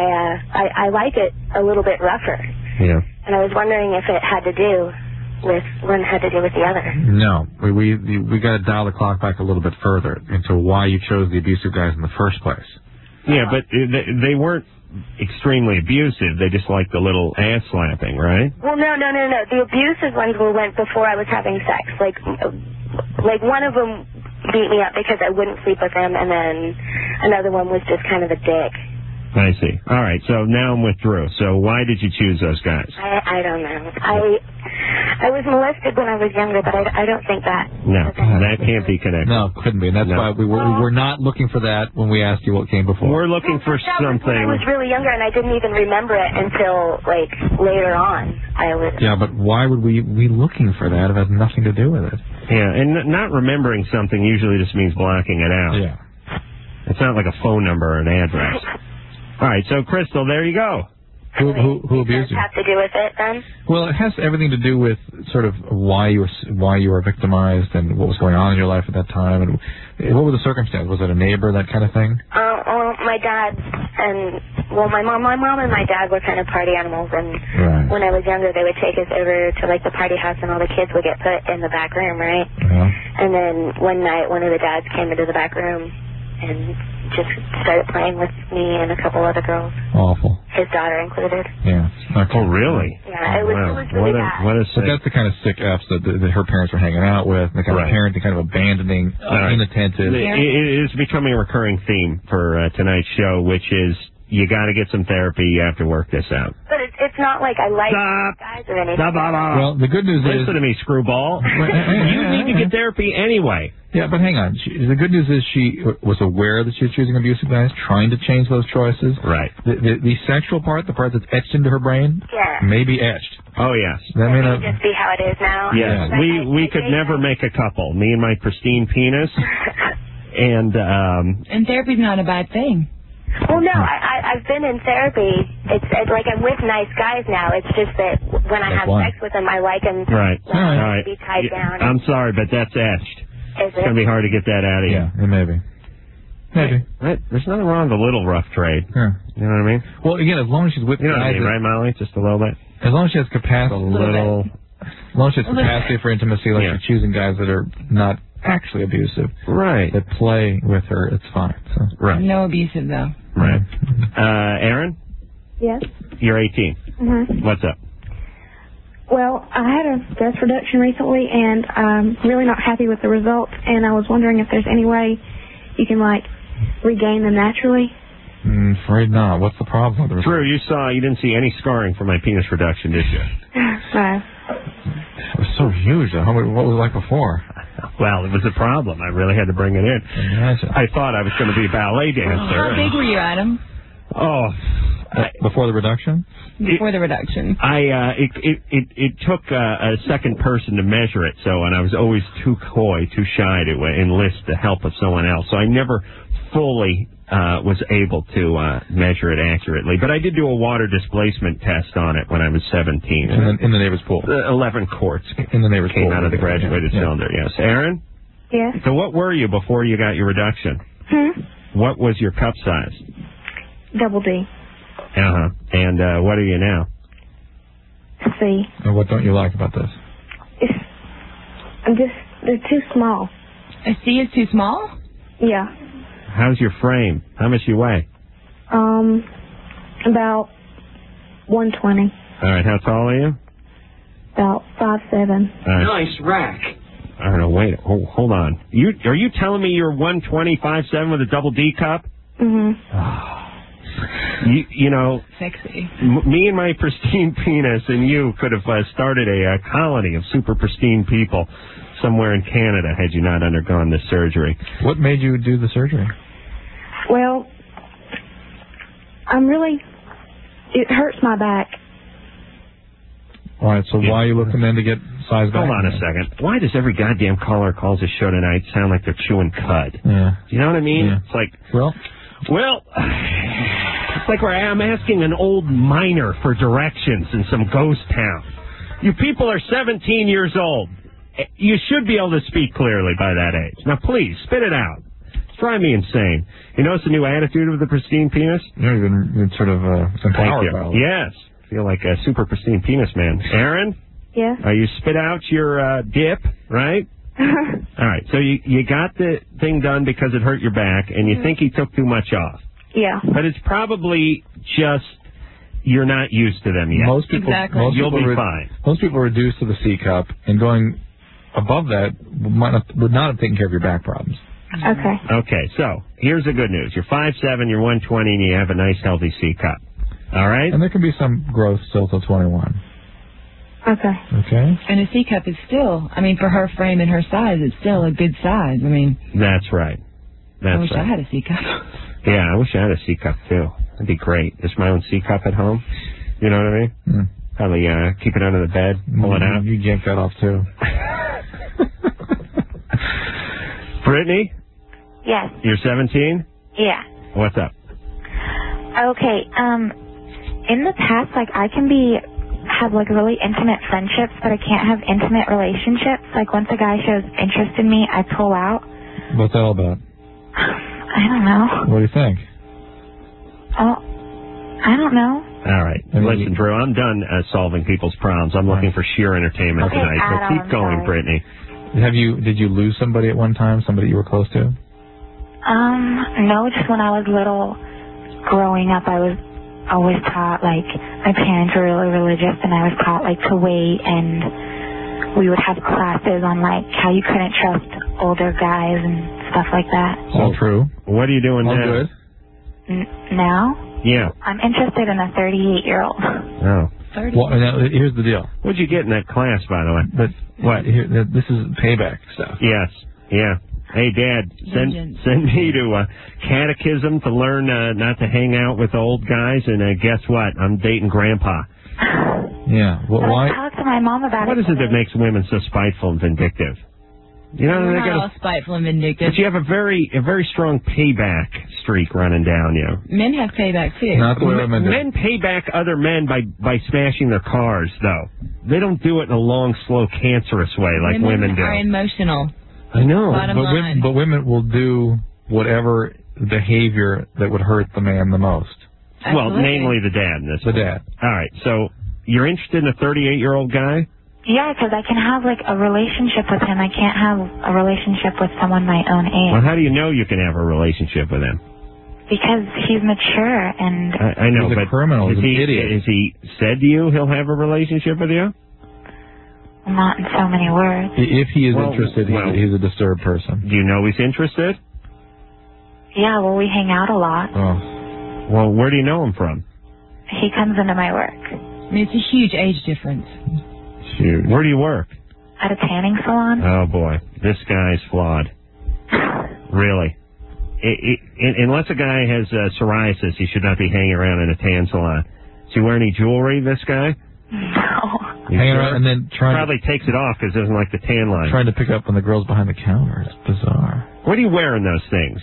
I like it a little bit rougher. Yeah. And I was wondering if it had to do with one had to do with the other. No, we got to dial the clock back a little bit further into why you chose the abusive guys in the first place. Yeah, but they weren't extremely abusive. They just liked a little ass slapping, right? Well, no. The abusive ones went before I was having sex. Like one of them beat me up because I wouldn't sleep with him, and then another one was just kind of a dick. I see. All right, so now I'm withdrew. So why did you choose those guys? I don't know. I was molested when I was younger, but I don't think that. No, that can't be connected. No, couldn't be. And that's why we were not looking for that when we asked you what came before. We're looking for something. I was really younger, and I didn't even remember it until, like, later on. Yeah, but why would we be looking for that if it has nothing to do with it? Yeah, and not remembering something usually just means blocking it out. Yeah. It's not like a phone number or an address. All right, so, Crystal, there you go. Who abused you? Have to do with it, then? Well, it has everything to do with sort of why you were victimized and what was going on in your life at that time, and what were the circumstances? Was it a neighbor, that kind of thing? Well, my dad and my mom and my dad were kind of party animals, and when I was younger, they would take us over to like the party house, and all the kids would get put in the back room, right? Yeah. And then one night, one of the dads came into the back room and just started playing with me and a couple other girls. Awful. His daughter included. Yeah. Oh, really? Yeah, it was really bad. But that's the kind of sick F's that her parents were hanging out with, and the kind of parenting, kind of abandoning, inattentive. It is becoming a recurring theme for tonight's show, which is you got to get some therapy. You have to work this out. But it's not like I like guys or anything. Well, the good news is... Listen to me, screwball. You need to get therapy anyway. Yeah, but hang on. The good news is she was aware that she was choosing abusive guys, trying to change those choices. Right. The sexual part, the part that's etched into her brain, may be etched. Oh, yes. That may not just be how it is now. Yes. We could never make a couple. Me and my pristine penis. And therapy's not a bad thing. Well, no, I've been in therapy. It's like I'm with nice guys now. It's just that when I have sex with them, I like them to be tied down. I'm sorry, but that's etched. Is It's going to be hard to get that out of you. Yeah, maybe. Maybe. Right. There's nothing wrong with a little rough trade. Yeah. You know what I mean? Well, again, as long as she's with You know what I guys mean, right, Molly? Just a little bit? as long as she has capacity, as long as she has capacity for intimacy, like she's choosing guys that are not actually abusive, right? That play with her, it's fine. So. Right. No abusive, though. Right. Aaron, Yes. you're 18. Mm-hmm. What's up? Well, I had a breast reduction recently, and I'm really not happy with the results, and I was wondering if there's any way you can, like, regain them naturally. Afraid not. What's the problem with the Drew, you didn't see any scarring from my penis reduction, did you? It was so huge. What was it like before? Well, it was a problem. I really had to bring it in. Imagine. I thought I was going to be a ballet dancer. How big were you, Adam? Oh. Before the reduction? Before the reduction. It took a second person to measure it, and I was always too shy to enlist the help of someone else. So I never fully was able to measure it accurately. But I did do a water displacement test on it when I was 17. In the neighbor's pool. 11 quarts in the neighbor's came pool. out of the graduated cylinder, yes. Aaron? Yes. So what were you before you got your reduction? What was your cup size? Double D. Uh-huh. And what are you now? C. And what don't you like about this? They're too small. A C is too small? Yeah. How's your frame? How much you weigh? About 120. All right, how tall are you? About 5'7". Nice rack. I don't know, wait, hold on. Are you telling me you're 120, 5'7" with a double D cup? Mm-hmm. You know, sexy. Me and my pristine penis and you could have started a colony of super pristine people somewhere in Canada had you not undergone this surgery. What made you do the surgery? Well, it hurts my back. All right, so why are you looking then to get size back? Hold on a second. Why does every goddamn caller calls this show tonight sound like they're chewing cud? Yeah. Do you know what I mean? Yeah. It's like, well, it's like I'm asking an old miner for directions in some ghost town. You people are 17 years old. You should be able to speak clearly by that age. Now, please, spit it out. It's driving me insane. You notice the new attitude of the pristine penis? Yeah, you've been sort of empowered by it. Yes. Feel like a super pristine penis man. Aaron? Yes? You spit out your dip, right? All right. So you got the thing done because it hurt your back, and you think he took too much off. Yeah. But it's probably just you're not used to them yet. You'll be fine. Most people reduce to the C cup, and going above that would not have taken care of your back problems. Okay. Okay, so here's the good news. You're 5'7", you're 120, and you have a nice, healthy C cup. All right? And there can be some growth still till 21. Okay. Okay. And a C cup is still, for her frame and her size, it's still a good size. That's right. I wish I had a C cup. Yeah, I wish I had a C cup, too. That'd be great. Just my own C cup at home. You know what I mean? Probably keep it under the bed, pull it out. You yank that off, too. Brittany? Yes. You're 17? Yeah. What's up? Okay. In the past, I can have really intimate friendships, but I can't have intimate relationships. Once a guy shows interest in me, I pull out. What's that all about? I don't know. What do you think? Oh, I don't know. All right. Listen, Drew, I'm done solving people's problems. I'm looking for sheer entertainment Okay, tonight. So Adam, keep going, sorry. Brittany. Did you lose somebody at one time? Somebody you were close to? No, just when I was little, growing up, I was always taught, my parents were really religious, and I was taught, to wait, and we would have classes on, how you couldn't trust older guys and stuff like that. All true. What are you doing all now? Good. Now? Yeah. I'm interested in a 38-year-old. Oh. 30. Well, now, here's the deal. What'd you get in that class, by the way? But what? This is payback stuff. Yes. Yeah. Hey, Dad, send me to catechism to learn not to hang out with old guys, and guess what? I'm dating Grandpa. Yeah. But why? I talked to my mom about What it. is it that makes women so spiteful and vindictive? You know, We're they not got all spiteful and vindictive. but you have a very strong payback streak running down you. Men have payback, too. Not the way women do. Men pay back other men by smashing their cars, though. They don't do it in a long, slow, cancerous way like women do. are emotional. I know. But women will do whatever behavior that would hurt the man the most. Well, namely the dad. The dad. All right, so you're interested in a 38-year-old guy? Yeah, because I can have, like, a relationship with him. I can't have a relationship with someone my own age. Well, how do you know you can have a relationship with him? Because he's mature and... I know, He's a but criminal. He's an idiot. Has he said to you he'll have a relationship with you? not in so many words. If he is interested, he's a disturbed person. Do you know he's interested? Yeah, well, we hang out a lot. Oh. Well, where do you know him from? He comes into my work. I mean, it's a huge age difference. Huge. Where do you work? At a tanning salon. Oh, boy. This guy's flawed. Really. Unless a guy has psoriasis, he should not be hanging around in a tan salon. Does he wear any jewelry, this guy? No. Hanging around and then probably takes it off because he doesn't like the tan line. Trying to pick up on the girls behind the counter. It's bizarre. What do you wear in those things?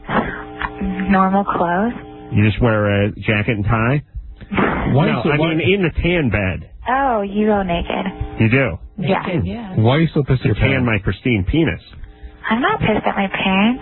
Normal clothes. You just wear a jacket and tie? I mean in the tan bed. Oh, you go naked. You do? Yeah. Why are you so pissed at your tan my pristine penis? I'm not pissed at my parents.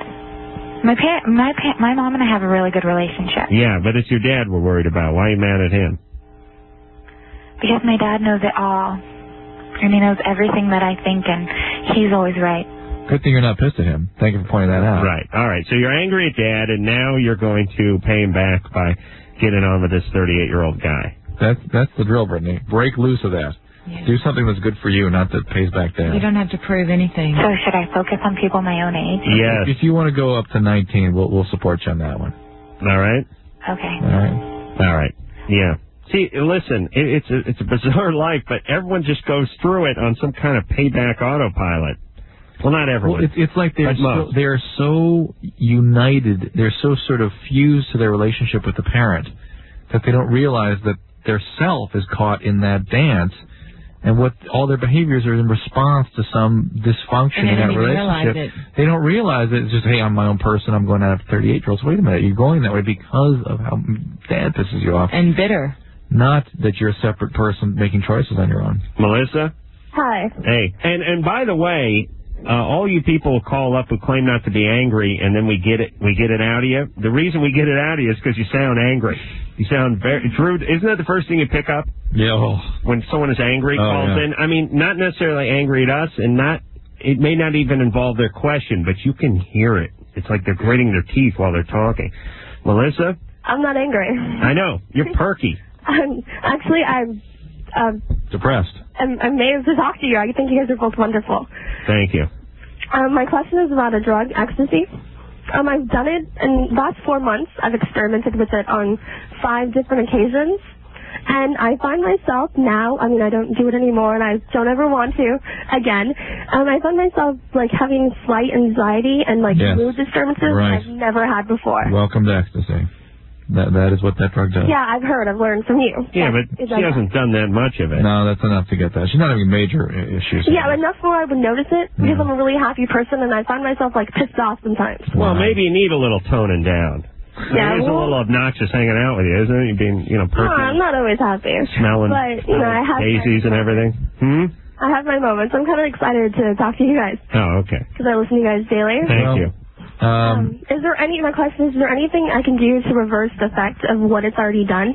My mom and I have a really good relationship. Yeah, but it's your dad we're worried about. Why are you mad at him? Because my dad knows it all. And he knows everything that I think, and he's always right. Good thing you're not pissed at him. Thank you for pointing that out. Right. All right. So you're angry at Dad, and now you're going to pay him back by getting on with this 38-year-old guy. That's the drill, Brittany. Break loose of that. Yeah. Do something that's good for you, not that pays back Dad. You don't have to prove anything. So should I focus on people my own age? Yes. If you want to go up to 19, we'll support you on that one. All right. Okay. All right. Yeah. See, listen, it's a bizarre life, but everyone just goes through it on some kind of payback autopilot. Well, not everyone. Well, it's like they're so united, they're so sort of fused to their relationship with the parent that they don't realize that their self is caught in that dance, and what all their behaviors are in response to some dysfunction in that relationship. They don't realize it. It's just, hey, I'm my own person. I'm going out after 38-year-olds. Wait a minute, you're going that way because of how Dad pisses you off. And bitter. Not that you're a separate person making choices on your own. Melissa? Hi. Hey. And by the way, all you people call up who claim not to be angry, and then we get it out of you. The reason we get it out of you is because you sound angry. You sound very rude. Isn't that the first thing you pick up? Yeah. When someone is angry, calls in. I mean, not necessarily angry at us, and it may not even involve their question, but you can hear it. It's like they're gritting their teeth while they're talking. Melissa? I'm not angry. I know. You're perky. I'm depressed. I'm amazed to talk to you. I think you guys are both wonderful. Thank you. My question is about a drug, ecstasy. I've done it in the last 4 months. I've experimented with it on 5 different occasions. And I find myself now, I mean, I don't do it anymore, and I don't ever want to again. I find myself, like, having slight anxiety and, like, mood disturbances I've never had before. Welcome to ecstasy. That is what that drug does. Yeah, I've heard. I've learned from you. Yeah, but she hasn't done that much of it. No, that's enough to get that. She's not having major issues. Yeah, enough where I would notice it because I'm a really happy person, and I find myself, like, pissed off sometimes. Well, maybe you need a little toning down. Yeah, it is a little obnoxious hanging out with you, isn't it? You being, perky. No, I'm not always happy. Smelling but, I have daisies and everything. I have my moments. I'm kind of excited to talk to you guys. Oh, okay. Because I listen to you guys daily. Thank you. My question is there anything I can do to reverse the effect of what it's already done?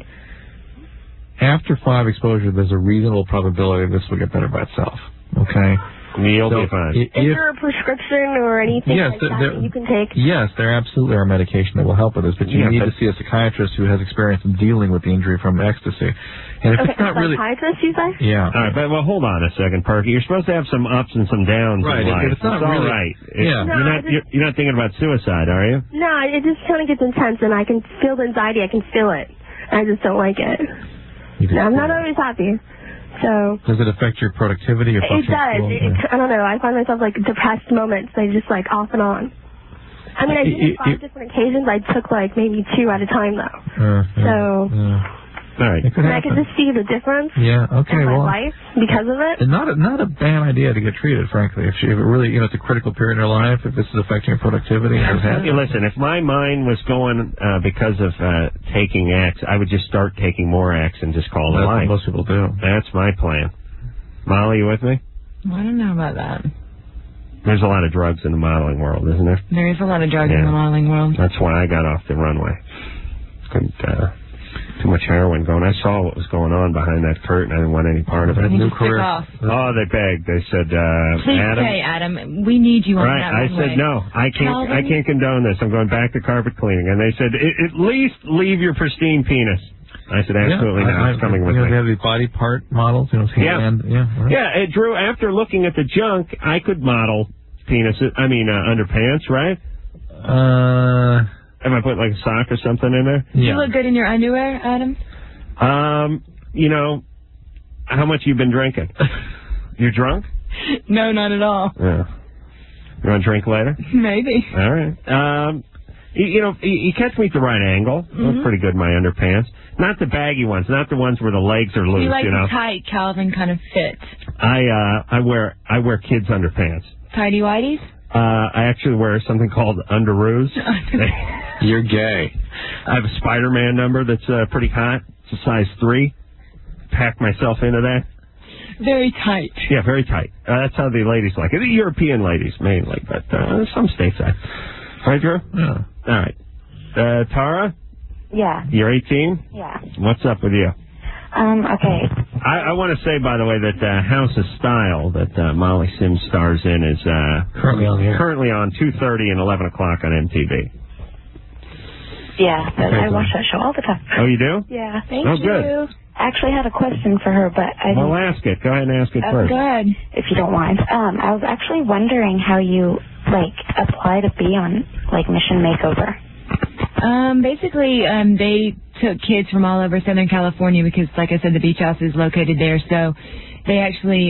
After 5 exposures, there's a reasonable probability this will get better by itself. Okay? You'll be fine. Is there a prescription or anything like that you can take? Yes, there absolutely are medication that will help with this, but you need to see a psychiatrist who has experience in dealing with the injury from ecstasy. And if it's not really... psychiatrist, you say? Yeah. All right, but hold on a second, Perky. You're supposed to have some ups and some downs in life. If it's not all really... right. Yeah. You're not thinking about suicide, are you? No, it just kind of gets intense, and I can feel the anxiety. I can feel it. I just don't like it. I'm not always happy. So does it affect your productivity or function? It does. I don't know. I find myself like depressed moments. They just like off and on. I mean, I did it 5 different occasions. I took like maybe 2 at a time though. All right. And I could just see the difference. Yeah. Okay. In my life because of it. Not a bad idea to get treated, frankly. If it really, it's a critical period in her life. If this is affecting her productivity. Listen, if my mind was going because of taking X, I would just start taking more X and just call it That's life. what most people do. That's my plan. Molly, you with me? I don't know about that. There's a lot of drugs in the modeling world, isn't there? There is a lot of drugs in the modeling world. That's why I got off the runway. Couldn't, too much heroin going. I saw what was going on behind that curtain. I didn't want any part of it. New career. Oh, they begged. They said, Please Adam. stay, Adam. We need you on that I runway. said, no, I can't condone this. I'm going back to carpet cleaning. And they said, at least leave your pristine penis. I said, absolutely not. It's coming with me. They have the body part models, hand. Yeah, Drew, after looking at the junk, I could model underpants, right? Am I putting like a sock or something in there? You look good in your underwear, Adam. How much you been drinking? You drunk? No, not at all. Yeah. You want to drink later? Maybe. All right. You catch me at the right angle. That's pretty good, my underpants. Not the baggy ones, not the ones where the legs are loose, You like the tight Calvin kind of fit. I wear kids' underpants. Tighty whities? I actually wear something called underoos. You're gay. I have a Spider-Man number that's pretty hot. It's a size 3. Pack myself into that. Very tight. Yeah, very tight. That's how the ladies like it. The European ladies mainly, but some stateside. Right, Drew? Yeah. All right. Tara? Yeah. You're 18? Yeah. What's up with you? Okay. I want to say, by the way, that House of Style that Molly Sims stars in is currently on 2:30 and 11 o'clock on MTV. Yeah, I watch that show all the time. Oh, you do? Yeah. Thank you. Good. I actually had a question for her, but I Well, ask it. Go ahead and ask it first. Go ahead. If you don't mind. I was actually wondering how you, apply to be on, Mission Makeover. Basically, they took kids from all over Southern California because, like I said, the beach house is located there. So they actually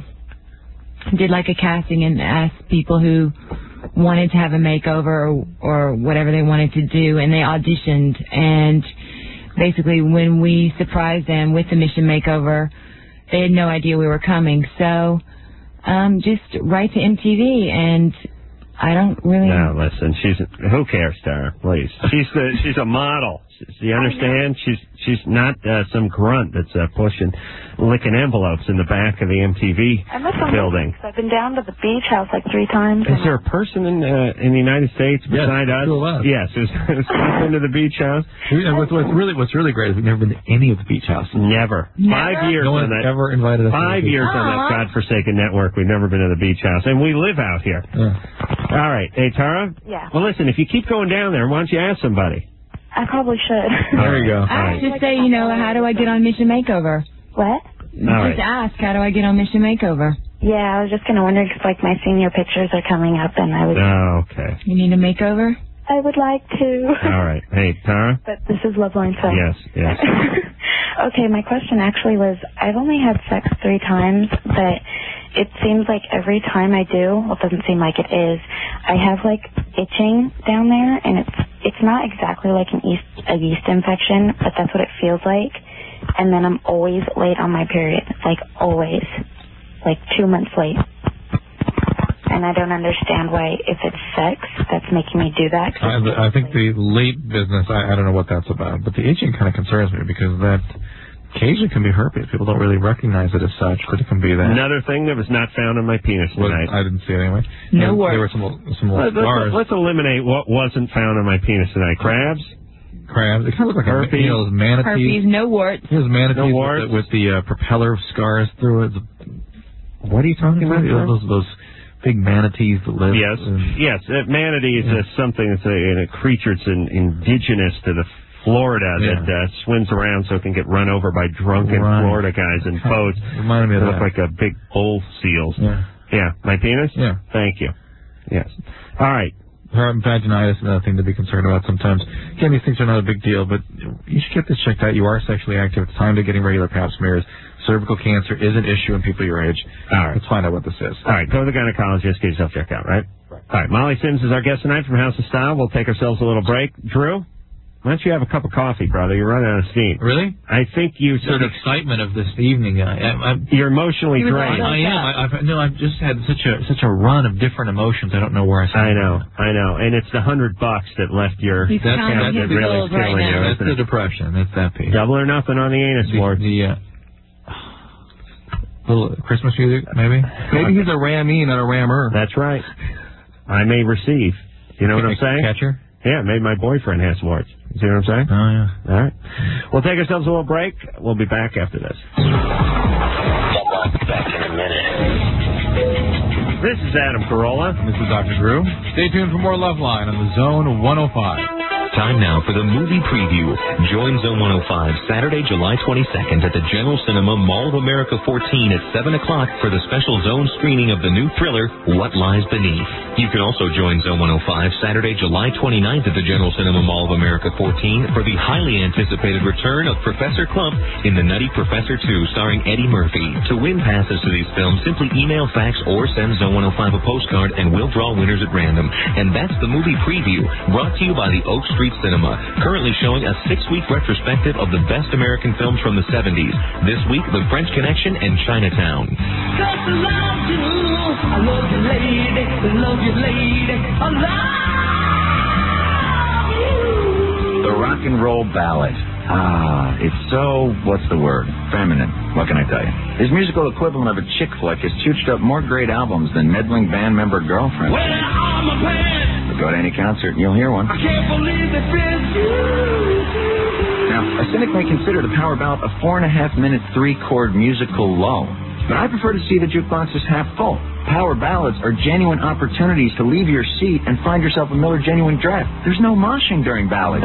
did a casting and asked people who wanted to have a makeover or whatever they wanted to do, and they auditioned. And basically, when we surprised them with the Mission Makeover, they had no idea we were coming. So just write to MTV, and I don't really... No, listen, who cares, Tara? Please. She's a model. Do you understand? She's not some grunt that's licking envelopes in the back of the MTV building. I've been down to the beach house 3 times. Is there a person in the United States beside us? Yes, who's been to the beach house? What's really great is we've never been to any of the beach houses. Never. 5 years. No one's ever invited us. 5 years on that godforsaken network. We've never been to the beach house, and we live out here. Yeah. All right, hey Tara. Yeah. Well, listen, if you keep going down there, why don't you ask somebody? I probably should. There you go. I just say, how do I get on Mission Makeover? What? Just ask, how do I get on Mission Makeover? Yeah, I was just going to wonder because, my senior pictures are coming up, and I was... Oh, okay. You need a makeover? I would like to. All right. Hey, Tara? But this is Loveline, so... Yes. Okay, my question actually was, I've only had sex 3 times, but it seems like every time I do, well, it doesn't seem like it is, I have, itching down there, and it's not exactly like a yeast infection, but that's what it feels like. And then I'm always late on my period, always, 2 months late. And I don't understand why, if it's sex, that's making me do that. I think the late business, I don't know what that's about, but the itching kind of concerns me because that occasionally can be herpes. People don't really recognize it as such, but it can be that. Another thing that was not found on my penis tonight. I didn't see it anyway. No worries. There were some scars. Let's eliminate what wasn't found on my penis tonight. Crabs? It kind of looked like herpes. Those manatees. Herpes, no warts. There's manatees no warts. with the propeller scars through it. What are you talking about? Those big manatees that live. Yes. Manatee is something that's a creature that's indigenous to the Florida that swims around so it can get run over by drunken Florida guys in boats. Reminded me of They that. look like a big bull seals. Yeah. My penis? Yeah. Thank you. Yes. All right. Vaginitis is another thing to be concerned about sometimes. Again, these things are not a big deal, but you should get this checked out. You are sexually active. It's time to getting regular pap smears. Cervical cancer is an issue in people your age. All right. Let's find out what this is. All right. Go to the gynecologist, get yourself checked out, right? All right. Molly Sims is our guest tonight from House of Style. We'll take ourselves a little break. Drew, why don't you have a cup of coffee, brother? You're running out of steam. Really? I think you sort of excitement of this evening. You're emotionally drained. I am. I've just had such a run of different emotions. I don't know where I stand. I know. And it's the $100 that left your account that really is killing you. That's the depression. That's that piece. Double or nothing on the anus ward. little Christmas music, maybe? Maybe he's a Ramee, not a Rammer. That's right. I may receive. You know what I'm saying? Catcher? Yeah, maybe my boyfriend has warts. You see what I'm saying? Oh, yeah. All right. We'll take ourselves a little break. We'll be back after this. Back in a minute. This is Adam Carolla. This is Dr. Drew. Stay tuned for more Loveline on the Zone 105. Time now for the movie preview. Join Zone 105 Saturday, July 22nd at the General Cinema, Mall of America 14 at 7 o'clock for the special Zone screening of the new thriller, What Lies Beneath. You can also join Zone 105 Saturday, July 29th at the General Cinema, Mall of America 14 for the highly anticipated return of Professor Clump in The Nutty Professor 2 starring Eddie Murphy. To win passes to these films, simply email, fax, or send Zone 105 a postcard and we'll draw winners at random. And that's the movie preview, brought to you by the Oak Street Cinema, currently showing a 6-week retrospective of the best American films from the 70s. This week, The French Connection and Chinatown. I love you, lady. I love you, lady. I love you. The rock and roll ballad. It's so, what's the word? Feminine. What can I tell you? His musical equivalent of a chick flick has chooched up more great albums than meddling band member girlfriend. Well, I'm a band. Go to any concert and you'll hear one. I can't believe it fits you. Now, a cynic may consider the power ballad a 4.5-minute 3-chord musical lull. But I prefer to see the jukeboxes half full. Power ballads are genuine opportunities to leave your seat and find yourself a Miller Genuine Draft. There's no moshing during ballads.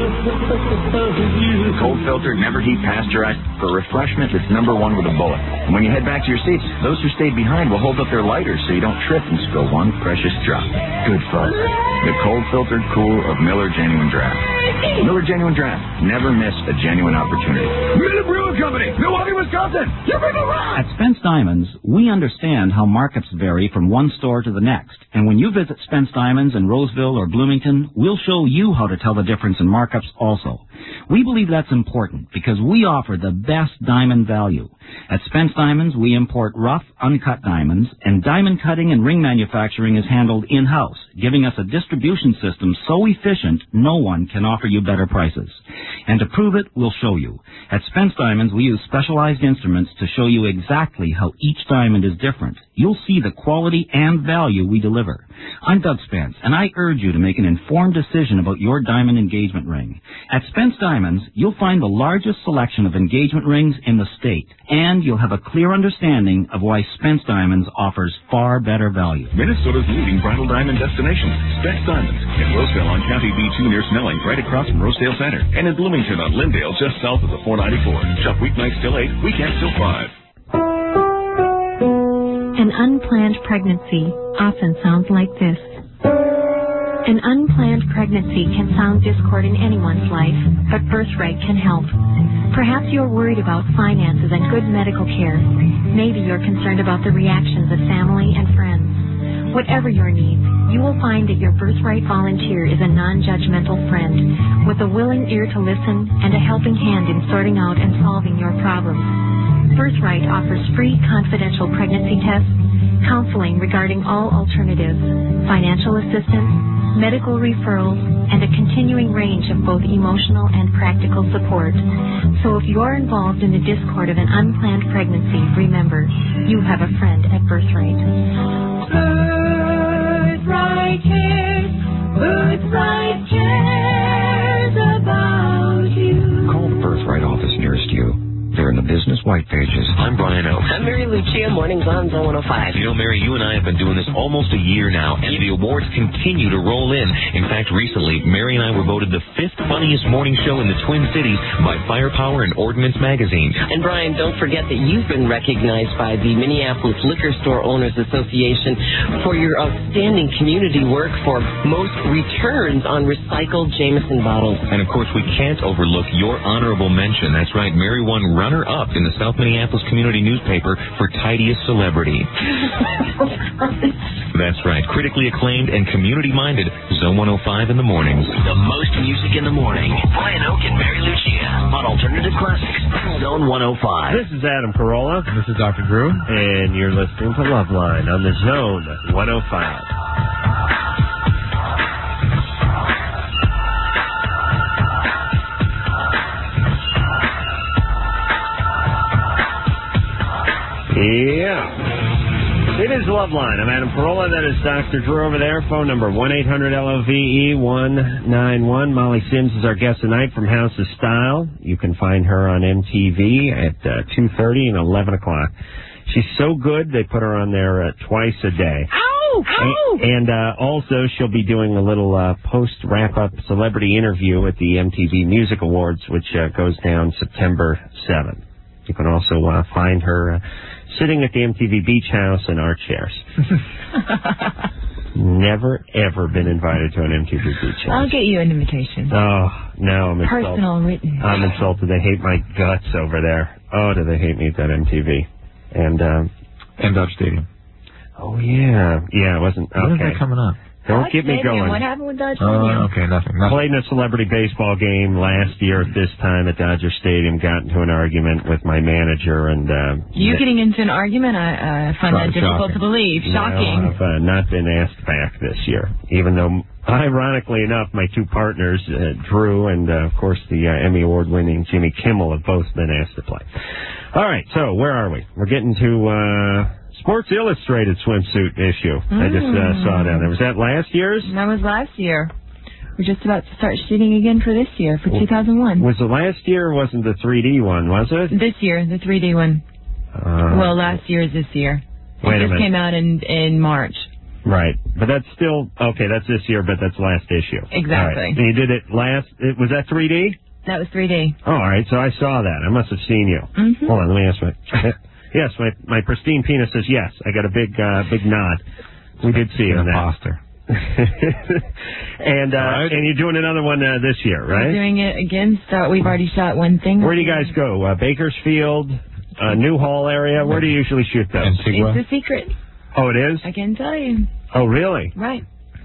Cold filtered, never heat pasteurized. For refreshment, it's #1 with a bullet. And when you head back to your seats, those who stayed behind will hold up their lighters so you don't trip and spill one precious drop. Good fun. The cold filtered cool of Miller Genuine Draft. Miller Genuine Draft. Never miss a genuine opportunity. Miller Brewing Company, Milwaukee, Wisconsin. You're in the rock. At Spence Diamonds, we understand how markups vary from one store to the next. And when you visit Spence Diamonds in Roseville or Bloomington, we'll show you how to tell the difference in markups also. We believe that's important because we offer the best diamond value. At Spence Diamonds, we import rough, uncut diamonds, and diamond cutting and ring manufacturing is handled in-house, giving us a distribution system so efficient no one can offer you better prices. And to prove it, we'll show you. At Spence Diamonds, we use specialized instruments to show you exactly how each diamond is different. You'll see the quality and value we deliver. I'm Doug Spence, and I urge you to make an informed decision about your diamond engagement ring. At Spence Diamonds, you'll find the largest selection of engagement rings in the state, and you'll have a clear understanding of why Spence Diamonds offers far better value. Minnesota's leading bridal diamond destination, Spence Diamonds, in Roseville on County B2 near Snelling, right across from Rosedale Center, and in Bloomington on Lyndale, just south of the 494. Shop weeknights till 8, weekends till 5. An unplanned pregnancy often sounds like this. An unplanned pregnancy can sound discord in anyone's life, but Birthright can help. Perhaps you're worried about finances and good medical care. Maybe you're concerned about the reactions of family and friends. Whatever your needs, you will find that your Birthright volunteer is a non-judgmental friend with a willing ear to listen and a helping hand in sorting out and solving your problems. Birthright offers free confidential pregnancy tests, counseling regarding all alternatives, financial assistance, medical referrals, and a continuing range of both emotional and practical support. So if you're involved in the discord of an unplanned pregnancy, remember, you have a friend at Birthright. Birthright cares. Birthright cares about you. Call the Birthright office nearest you. They're in the business white pages. I'm Brian Oak. I'm Mary Lucia, Mornings on Zone 105. You know, Mary, you and I have been doing this almost a year now, and the awards continue to roll in. In fact, recently, Mary and I were voted the 5th funniest morning show in the Twin Cities by Firepower and Ordnance Magazine. And Brian, don't forget that you've been recognized by the Minneapolis Liquor Store Owners Association for your outstanding community work for most returns on recycled Jameson bottles. And of course, we can't overlook your honorable mention. That's right, Mary won runner-up in the South Minneapolis Community Newspaper for Tidiest Celebrity. That's right, critically acclaimed and community-minded, Zone 105 in the mornings. The most music in the morning. Brian Oak and Mary Lucia on Alternative Classics, Zone 105. This is Adam Carolla. This is Dr. Drew. And you're listening to Loveline on the Zone 105. Yeah. It is Loveline. I'm Adam Carolla. That is Dr. Drew over there. Phone number 1-800-LOVE-191. Molly Sims is our guest tonight from House of Style. You can find her on MTV at 2:30 and 11 o'clock. She's so good, they put her on there twice a day. Ow! Ow! And also, she'll be doing a little post-wrap-up celebrity interview at the MTV Music Awards, which goes down September 7th. You can also find her sitting at the MTV Beach House in our chairs. Never, ever been invited to an MTV Beach House. I'll get you an invitation. Oh, no, I'm insulted. Personal written. I'm insulted. They hate my guts over there. Oh, do they hate me at that MTV. And Dodge Stadium. Oh, yeah. Yeah, it wasn't. Okay. When is that coming up? Don't get me going. What happened with Dodge Stadium? Oh, okay, nothing. Played in a celebrity baseball game last year at this time at Dodger Stadium. Got into an argument with my manager and. You getting into an argument? I find that difficult to believe. Shocking. No, I've not been asked back this year, even though, ironically enough, my two partners, Drew and of course the Emmy Award-winning Jimmy Kimmel, have both been asked to play. All right, so where are we? We're getting to. Sports Illustrated swimsuit issue. I just saw down there. Was that last year's? That was last year. We're just about to start shooting again for this year, for 2001. Was it last year or wasn't the 3D one, was it? This year, the 3D one. Well, last year is this year. Wait a It just minute. came out in March. Right. But that's still, okay, that's this year, but that's last issue. Exactly. All right. And you did it was that 3D? That was 3D. Oh, all right, so I saw that. I must have seen you. Mm-hmm. Hold on, let me ask my... Yes, my pristine penis says yes. I got a big nod. We did see you in that. Imposter. And you're doing another one this year, right? We're doing it again. So we've already shot one thing. Where do you guys go? Bakersfield, Newhall area? Where do you usually shoot those? It's a secret. Oh, it is? I can tell you. Oh, really? Right.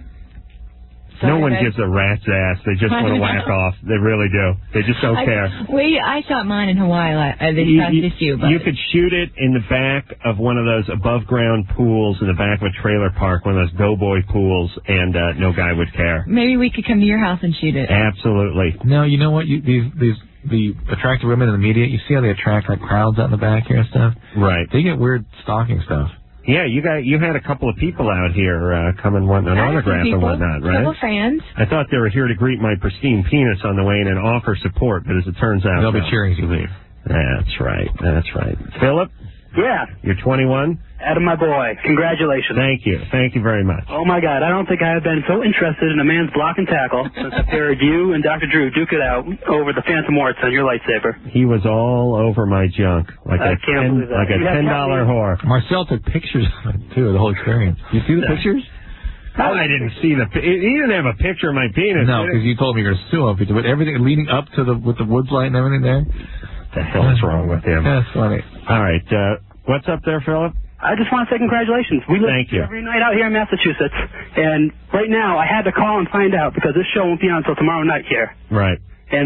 No one gives a rat's ass. They just want to whack off. They really do. They just don't care. I shot mine in Hawaii this past issue. But You could shoot it in the back of one of those above-ground pools in the back of a trailer park, one of those doughboy pools, and no guy would care. maybe we could come to your house and shoot it. Absolutely. No, you know what? The attractive women in the media, you see how they attract like crowds out in the back here and stuff? Right. They get weird stalking stuff. Yeah, you had a couple of people out here coming wanting an autograph and whatnot, right? Couple fans. I thought they were here to greet my pristine penis on the way in and offer support, but as it turns out, They'll be cheering as you leave. That's right. Philip? Yeah. You're 21? Adam, my boy, congratulations. Thank you. Thank you very much. Oh, my God. I don't think I have been so interested in a man's block and tackle since I paired you and Dr. Drew duke it out over the Phantom Warts on your lightsaber. He was all over my junk, like I a can't believe that. like a $10 whore. Marcel took pictures of it, too, the whole experience. You see the pictures? Oh, I didn't see he didn't have a picture of my penis. No, because you told me you're going to sue him. But everything leading up to with the woods light and everything there. What the hell is wrong with him? That's funny. All right. What's up there, Philip? I just want to say congratulations. We live every night out here in Massachusetts, and right now I had to call and find out because this show won't be on until tomorrow night here. Right. And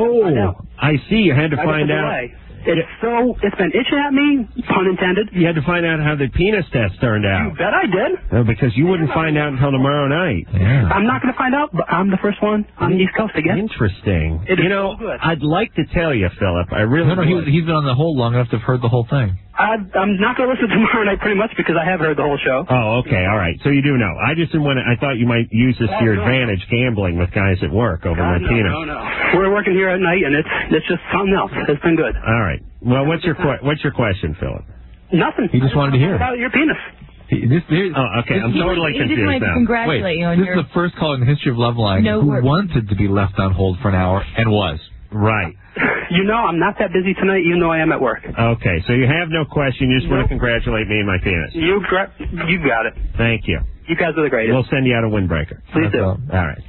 I see. You had to find out. It's been itching at me, pun intended. You had to find out how the penis test turned out. You bet I did. No, because you wouldn't find out until tomorrow night. Yeah. I'm not going to find out, but I'm the first one on the East Coast again. Interesting. It is so good. I'd like to tell you, Philip. I really would. He's been on the hold long enough to have heard the whole thing. I'm not going to listen tomorrow night pretty much because I have heard the whole show. Oh, okay. All right. So you do know. I just didn't want to. I thought you might use this to your advantage gambling with guys at work over my penis. No. We're working here at night, and it's just something else. It's been good. All right. Well, what's your question, Philip? Nothing. He just wanted to hear about your penis. Okay. I'm totally confused now. Congratulate you on this is the first call in the history of Loveline who wanted to be left on hold for an hour and was. Right. You know, I'm not that busy tonight, even though I am at work. Okay, so you have no question. You just want to congratulate me and my penis. You got it. Thank you. You guys are the greatest. We'll send you out a windbreaker. Please do. All right.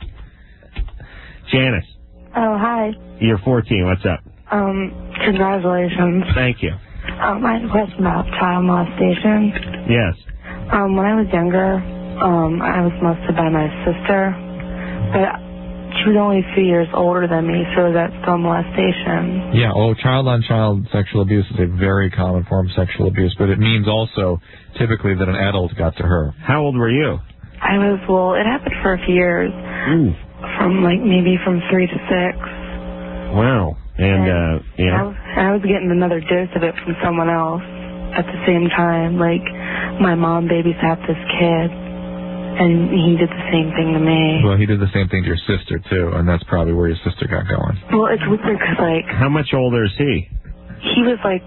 Janice, Oh, hi. you're 14. What's up? Congratulations. Thank you. I have a question about child molestation. Yes. When I was younger, I was molested by my sister, but she was only a few years older than me, so is that still molestation? Yeah, child-on-child sexual abuse is a very common form of sexual abuse, but it means also typically that an adult got to her. How old were you? It happened for a few years. From maybe from 3 to 6. Wow. And I was getting another dose of it from someone else. at the same time. Like, my mom babysat this kid, and he did the same thing to me. Well, he did the same thing to your sister, too, and that's probably where your sister got going. Well, it's weird because, like... How much older is he? He was, like,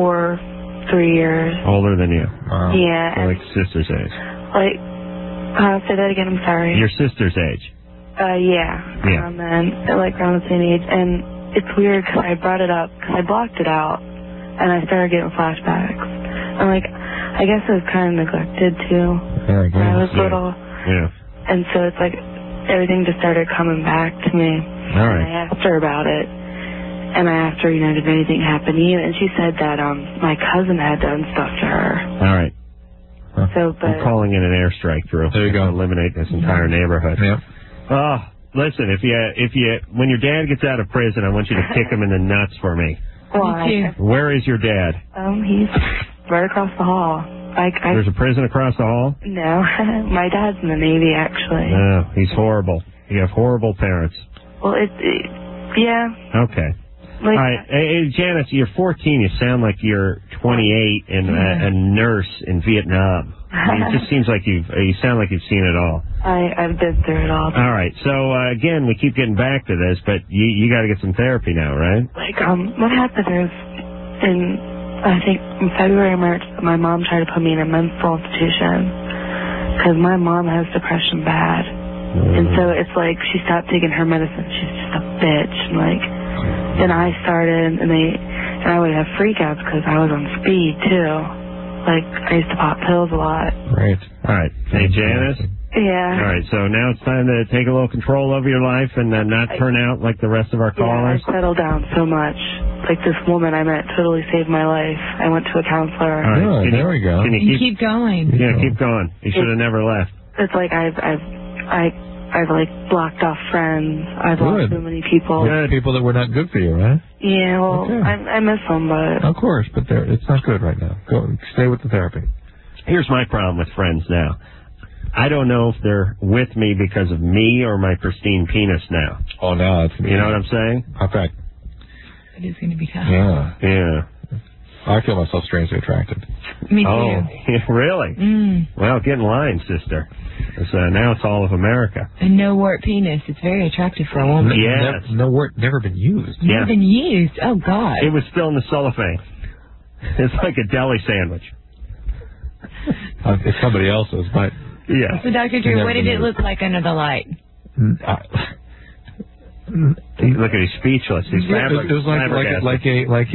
3 years. Older than you? Yeah. So like sister's age. Like, say that again, I'm sorry. Your sister's age? Yeah. Around then, like, around the same age. And it's weird because I brought it up, because I blocked it out, and I started getting flashbacks. And, like, I guess I was kind of neglected, too. Yeah, when I was little. Yeah. And so it's like everything just started coming back to me. All right. And I asked her about it. And I asked her, did anything happen to you? And she said that my cousin had done stuff to her. All right. So, but... I'm calling in an airstrike, Drew. There you go. Eliminate this entire neighborhood. Yep. Oh, listen, if you, when your dad gets out of prison, I want you to kick him in the nuts for me. Why? Where is your dad? He's right across the hall. There's a prison across the hall? No. My dad's in the Navy, actually. No, he's horrible. You have horrible parents. Well, yeah. Okay. Like, all right. Hey, Janice, you're 14. You sound like you're 28 and a nurse in Vietnam. I mean, it just seems like you sound like you've seen it all. I've been through it all. All right. So, again, we keep getting back to this, but you got to get some therapy now, right? Like, what happened is, I think in February, March, my mom tried to put me in a mental institution because my mom has depression bad. And so it's like she stopped taking her medicine. She's just a bitch. And like, then I started, and I would have freakouts because I was on speed too. Like, I used to pop pills a lot. Right. All right. Hey, Janice? Yeah. All right, so now it's time to take a little control over your life and not turn out like the rest of our callers? Yeah, I settled down so much. Like, this woman I met totally saved my life. I went to a counselor. All right. There we go. Can you keep going. Yeah, keep going. You should have never left. It's like I've like blocked off friends. I've lost so many people. Yeah, people that were not good for you, right? Yeah, well, I miss them, but... Of course, but it's not good right now. Go stay with the therapy. Here's my problem with friends now. I don't know if they're with me because of me or my pristine penis now. Oh, no. You know what I'm saying? Okay. It is going to be tough. Yeah. Yeah. I feel myself strangely attracted. Me too. Oh, really? Well, get in line, sister. Now it's all of America. A no-wart penis. It's very attractive for a woman. Yes. No wort, never been used. Never been used. Oh, God. It was still in the cellophane. It's like a deli sandwich. It's somebody else's, but... Yeah. So, Dr. Drew, what did it look like under the light? Look at he's speechless. He's it was like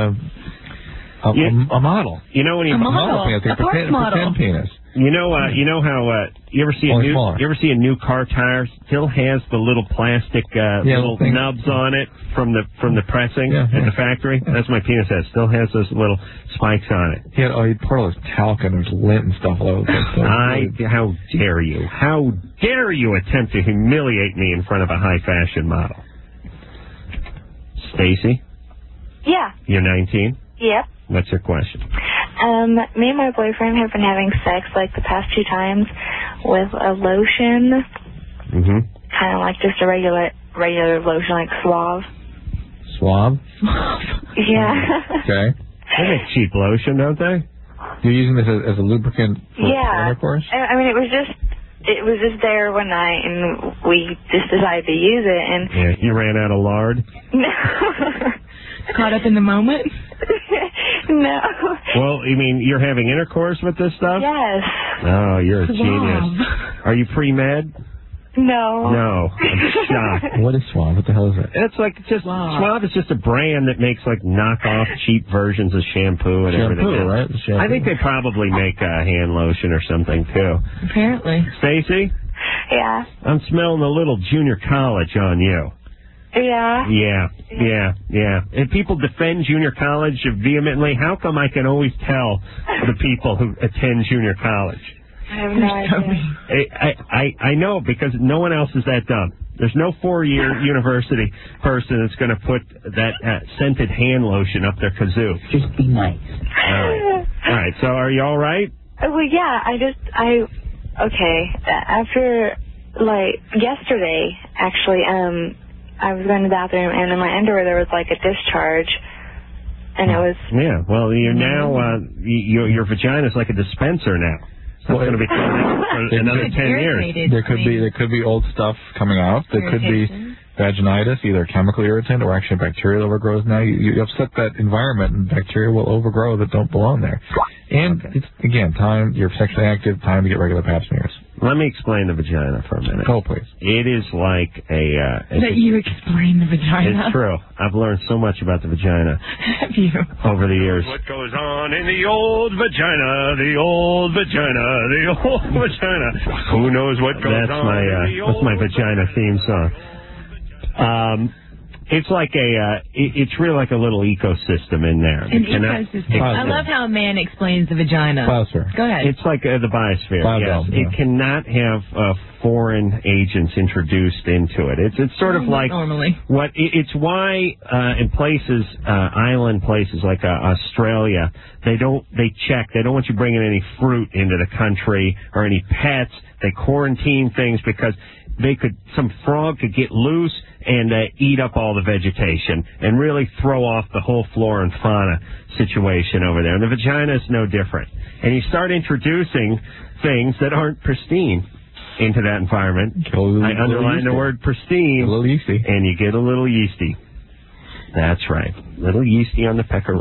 a model. You know when you a model, a pretend penis. You know how you ever see a new car tire still has the little plastic little nubs on it from the pressing in the factory? That's my penis has. Still has those little spikes on it. He'd pour all his talc and there's lint and stuff all over it. How dare you? How dare you attempt to humiliate me in front of a high fashion model? Stacy? Yeah. You're 19? Yep. What's your question? Me and my boyfriend have been having sex like the past 2 times with a lotion. Kind of like just a regular lotion, like Suave. Suave? Yeah. Okay. They make cheap lotion, don't they? You're using this as a lubricant for intercourse? I mean, it was just there one night, and we just decided to use it. And yeah, you ran out of lard? No. Caught up in the moment? No. Well, you mean you're having intercourse with this stuff? Yes. Oh, you're a genius. Are you pre-med? No. No. I'm shocked. What is Suave? What the hell is it? It's like Suave is just a brand that makes like knockoff cheap versions of shampoo and everything. Right? Shampoo. I think they probably make hand lotion or something too. Apparently. Stacy? Yeah. I'm smelling a little junior college on you. Yeah. Yeah. And people defend junior college vehemently. How come I can always tell the people who attend junior college? I have no idea. I know, because no one else is that dumb. There's no 4-year university person that's going to put that scented hand lotion up their kazoo. Just be nice. All right. So are you all right? Well, yeah. Okay. After, like, yesterday, actually, I was going to the bathroom, and in my underwear there was, like, a discharge. and it was... Yeah, well, you're now, your vagina's like a dispenser now. It's not going to be coming out for another 10 years. There could be old stuff coming out. There could be vaginitis, either chemical irritant or actually bacterial overgrowth. Now you upset that environment, and bacteria will overgrow that don't belong there. And it's, again, time, you're sexually active, time to get regular pap smears. Let me explain the vagina for a minute. Oh, please. It is like That you explain the vagina. It's true. I've learned so much about the vagina. Have you? Over the years. What goes on in the old vagina, the old vagina, the old vagina. Who knows what goes on that's my vagina theme song. It's like it's really like a little ecosystem in there. An ecosystem. I love how a man explains the vagina. Biosphere. Go ahead. It's like the biosphere. Biodome, yes. It cannot have foreign agents introduced into it. It's sort of like normally. It's why in places, island places like Australia, they don't want you bringing any fruit into the country or any pets. They quarantine things because some frog could get loose and eat up all the vegetation and really throw off the whole flora and fauna situation over there. And the vagina is no different. And you start introducing things that aren't pristine into that environment. I underline the word pristine. A little yeasty. And you get a little yeasty. That's right. Little yeasty on the peckaroo.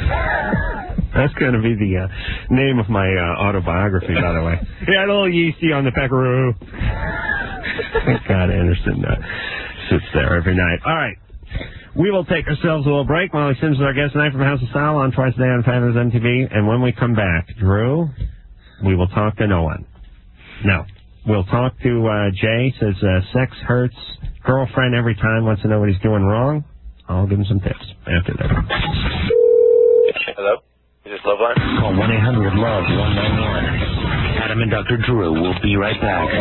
That's going to be the name of my autobiography, by the way. Yeah, a little yeasty on the peckaroo. Thank God Anderson sits there every night. All right. We will take ourselves a little break. Molly Sims is our guest tonight from House of Style on twice a day on Fabulous MTV. And when we come back, Drew, we will talk to no one. No. We'll talk to Jay. Says sex hurts. Girlfriend every time wants to know what he's doing wrong. I'll give him some tips after that. Hello? Is this Loveline? Call 1-800-LOVE-191. Adam and Dr. Drew will be right back.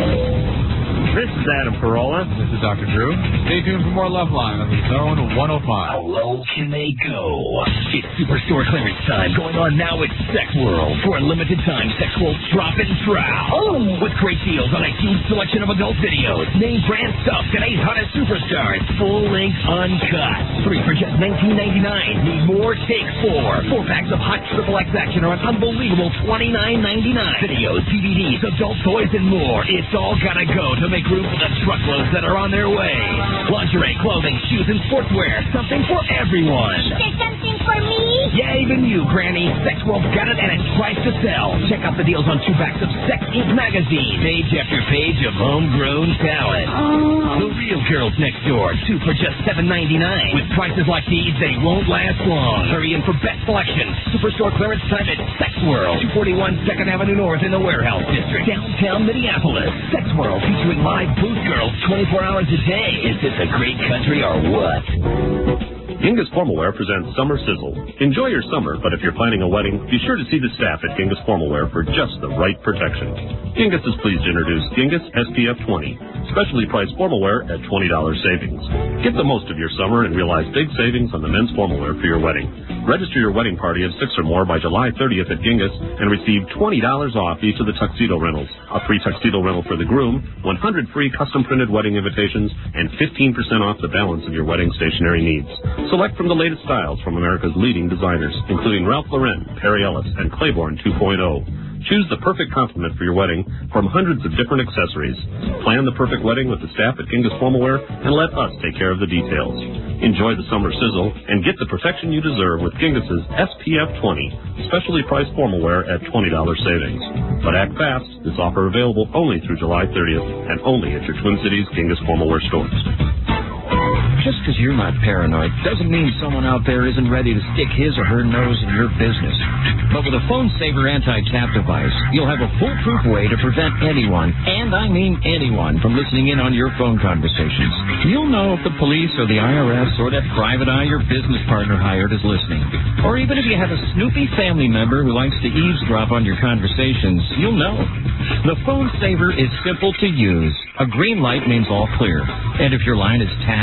This is Adam Carolla. This is Dr. Drew. Stay tuned for more Loveline on the Zone 105. How low can they go? It's Superstore clearance time. Going on now at Sex World. For a limited time, Sex World's Drop and Trow. Oh! With great deals on a huge selection of adult videos. Name brand stuff. Today's hottest superstars. Full length uncut. 3 for just $19.99. Need more? Take 4. 4 packs of hot XXX action are an unbelievable $29.99. Videos, DVDs, adult toys, and more. It's all gotta go to make room for the truckloads that are on their way. Lingerie, clothing, shoes, and sportswear. Something for everyone. Is there something for me? Yeah, even you, Granny. Sex World's got it and it's priced to sell. Check out the deals on 2 packs of Sex Inc. magazine. Page after page of homegrown talent. The Real Girls Next Door. 2 for just $7.99. With prices like these, they won't last long. Hurry in for best selection. Superstore clearance time at Sex World. 241 2nd Avenue North in the Warehouse District. Downtown Minneapolis. Sex World featuring live booth girls 24 hours a day. Is this a great country or what? Genghis Formal Wear presents Summer Sizzle. Enjoy your summer, but if you're planning a wedding, be sure to see the staff at Genghis Formal Wear for just the right protection. Genghis is pleased to introduce Genghis SPF 20, specially priced formal wear at $20 savings. Get the most of your summer and realize big savings on the men's formal wear for your wedding. Register your wedding party of 6 or more by July 30th at Genghis and receive $20 off each of the tuxedo rentals, a free tuxedo rental for the groom, 100 free custom printed wedding invitations, and 15% off the balance of your wedding stationery needs. Select from the latest styles from America's leading designers, including Ralph Lauren, Perry Ellis, and Claiborne 2.0. Choose the perfect complement for your wedding from hundreds of different accessories. Plan the perfect wedding with the staff at Genghis Formal Wear and let us take care of the details. Enjoy the summer sizzle and get the protection you deserve with Genghis's SPF 20, specially priced formal wear at $20 savings. But act fast. This offer available only through July 30th and only at your Twin Cities Genghis Formal Wear stores. Just because you're not paranoid doesn't mean someone out there isn't ready to stick his or her nose in your business. But with a Phone Saver anti-tap device, you'll have a foolproof way to prevent anyone, and I mean anyone, from listening in on your phone conversations. You'll know if the police or the IRS or that private eye your business partner hired is listening. Or even if you have a snoopy family member who likes to eavesdrop on your conversations, you'll know. The Phone Saver is simple to use. A green light means all clear. And if your line is tapped or if an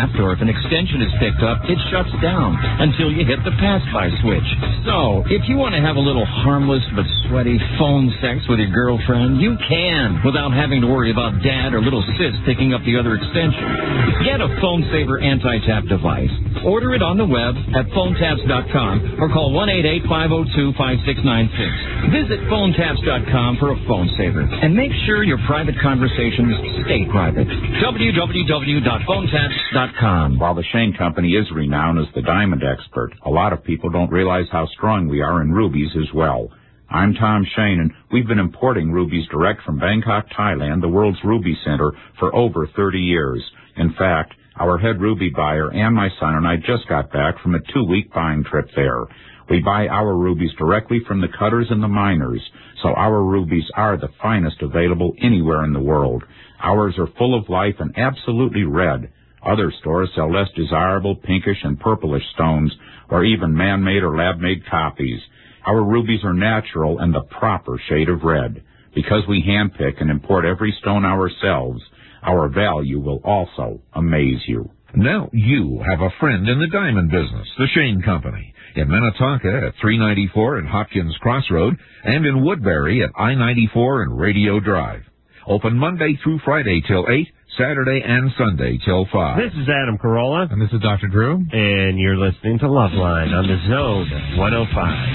an extension is picked up, it shuts down until you hit the pass-by switch. So, if you want to have a little harmless but sweaty phone sex with your girlfriend, you can, without having to worry about dad or little sis picking up the other extension. Get a Phone Saver anti-tap device. Order it on the web at phonetaps.com or call 1-888-502-5696. Visit phonetaps.com for a Phone Saver and make sure your private conversations stay private. www.phonetaps.com. While the Shane Company is renowned as the diamond expert, a lot of people don't realize how strong we are in rubies as well. I'm Tom Shane, and we've been importing rubies direct from Bangkok, Thailand, the world's ruby center, for over 30 years. In fact, our head ruby buyer and my son and I just got back from a 2-week buying trip there. We buy our rubies directly from the cutters and the miners, so our rubies are the finest available anywhere in the world. Ours are full of life and absolutely red. Other stores sell less desirable pinkish and purplish stones, or even man-made or lab-made copies. Our rubies are natural and the proper shade of red. Because we handpick and import every stone ourselves, our value will also amaze you. Now you have a friend in the diamond business, the Shane Company, in Minnetonka at 394 and Hopkins Crossroad, and in Woodbury at I-94 and Radio Drive. Open Monday through Friday till 8, Saturday and Sunday till 5. This is Adam Carolla. And this is Dr. Drew. And you're listening to Loveline on the Zone 105.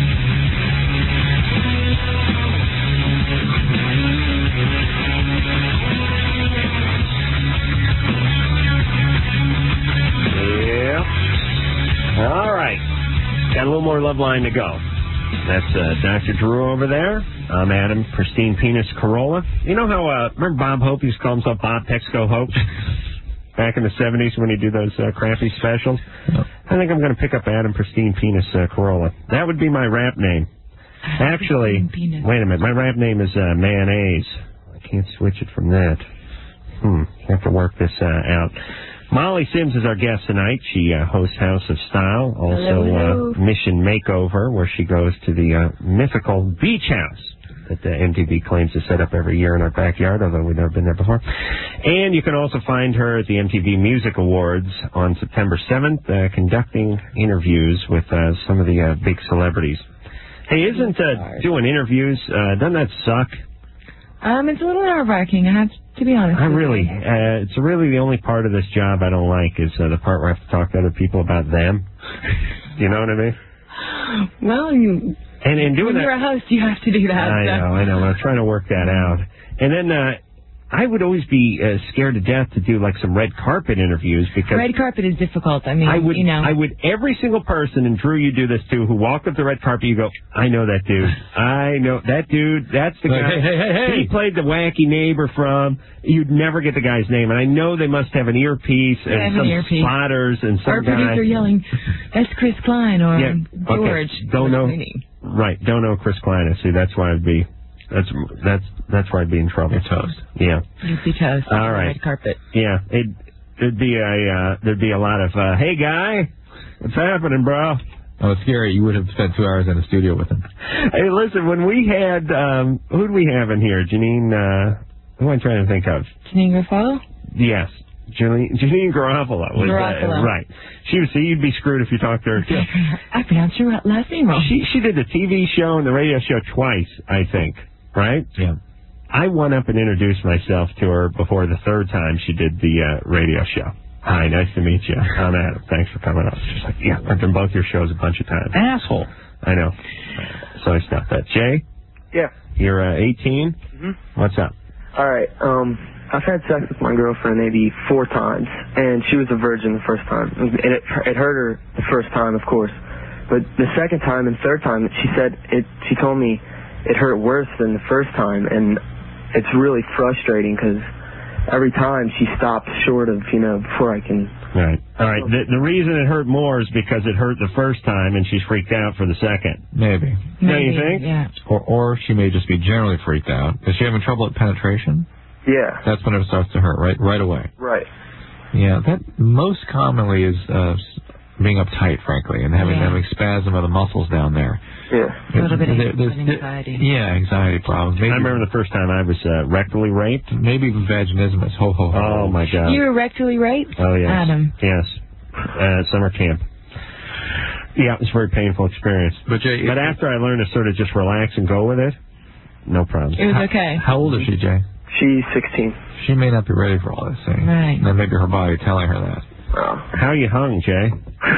All right. Got a little more Loveline to go. That's Dr. Drew over there. I'm Adam, Pristine Penis Carolla. You know how, remember Bob Hope used to call himself Bob Texco Hope? Back in the 70s when he did those crappy specials? I think I'm going to pick up Adam, Pristine Penis Carolla. That would be my rap name. Actually, wait a minute. My rap name is Mayonnaise. I can't switch it from that. Have to work this out. Molly Sims is our guest tonight. She hosts House of Style, also Mission Makeover, where she goes to the mythical beach house that MTV claims to set up every year in our backyard, although we've never been there before. And you can also find her at the MTV Music Awards on September 7th, conducting interviews with some of the big celebrities. Hey, isn't doing interviews, doesn't that suck? It's a little nerve-wracking, I have to be honest. It's really the only part of this job I don't like is the part where I have to talk to other people about them. You know what I mean? Well, and doing when you're a host, you have to do that. I know. I'm trying to work that out. And then I would always be scared to death to do like some red carpet interviews because red carpet is difficult. I mean, I would every single person, and Drew, you do this too, who walked up the red carpet, you go, I know that dude. I know that dude. That's the guy. Hey. He played the wacky neighbor from. You'd never get the guy's name, and I know they must have an earpiece and some spotters and some our producer yelling, "That's Chris Klein or George." Don't know. Right, don't know Chris Klein. See, that's why I'd be. That's where I'd be in trouble. You're toast. Yeah. You'd be toast. All right. Red carpet. Yeah. There'd be a lot of hey guy, what's happening, bro? Oh, it's scary. You would have spent 2 hours in the studio with him. Hey, listen, when we had who'd we have in here? Janine. Who am I trying to think of? Janine Garofalo. Yes. Janine Garofalo was right. You'd be screwed if you talked to her too. I pronounced your last name wrong. She did the TV show and the radio show twice, I think. Right? Yeah. I went up and introduced myself to her before the third time she did the radio show. Hi, nice to meet you. I'm Adam. Thanks for coming up. She's like, yeah, I've done both your shows a bunch of times. Asshole. I know. So I stopped that. Jay? Yeah. You're 18? Mm-hmm. What's up? All right. I've had sex with my girlfriend maybe 4 times, and she was a virgin the first time. And it hurt her the first time, of course. But the second time and third time, she told me it hurt worse than the first time, and it's really frustrating because every time she stops short of, before I can... Right. All right. The reason it hurt more is because it hurt the first time and she's freaked out for the second. Maybe. Don't you think? Yeah. Or she may just be generally freaked out. Is she having trouble at penetration? Yeah. That's when it starts to hurt, right away. Right. Yeah, that most commonly is being uptight, frankly, and having spasm of the muscles down there. Yeah. A little bit of anxiety. Yeah, anxiety problems. Maybe, I remember the first time I was rectally raped. Maybe even vaginismus. Ho, ho, ho. Oh, my God. You were rectally raped? Oh, yes. Adam. Yes. Summer camp. Yeah, it was a very painful experience. But Jay, after I learned to sort of just relax and go with it, no problem. It was okay. How old is she, Jay? She's 16. She may not be ready for all this thing. Right. Then maybe her body telling her that. How you hung, Jay?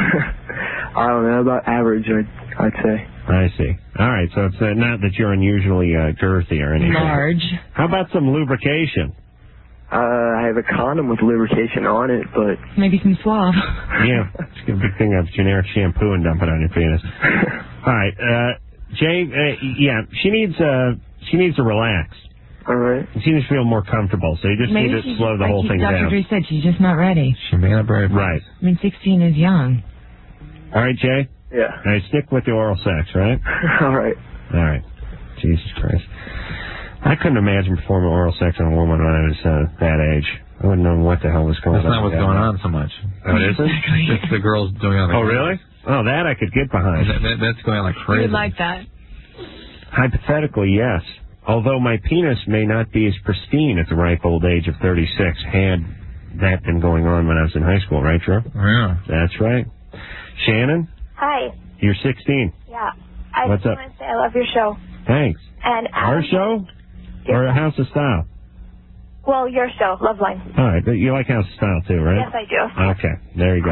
I don't know, about average, I'd say. I see. All right, so it's not that you're unusually girthy or anything. Large. How about some lubrication? I have a condom with lubrication on it, but... Maybe some Suave. Yeah, just get a big thing of generic shampoo and dump it on your penis. All right, Jay, she needs to relax. All right. She needs to feel more comfortable, so you just need to slow the whole thing down. Dr. Drew said she's just not ready. She may not be ready. Right. I mean, 16 is young. All right, Jay? Yeah. All right, stick with the oral sex, right? All right. All right. Jesus Christ. I couldn't imagine performing oral sex on a woman when I was that age. I wouldn't know what the hell was going on. That's not what's going on so much. Oh, it isn't? It's the girls doing it. Oh, really? Oh, that I could get behind. That's going like You crazy. would like that. Hypothetically, yes. Although my penis may not be as pristine at the ripe old age of 36 had that been going on when I was in high school, right, Drew? Yeah. That's right. Shannon, Hi. you're 16. Yeah. I What's just up? want to say I love your show. Thanks. And Our show? Or House of Style? Well, your show, Loveline. All right, but you like House of Style too, right? Yes, I do. Okay, there you go.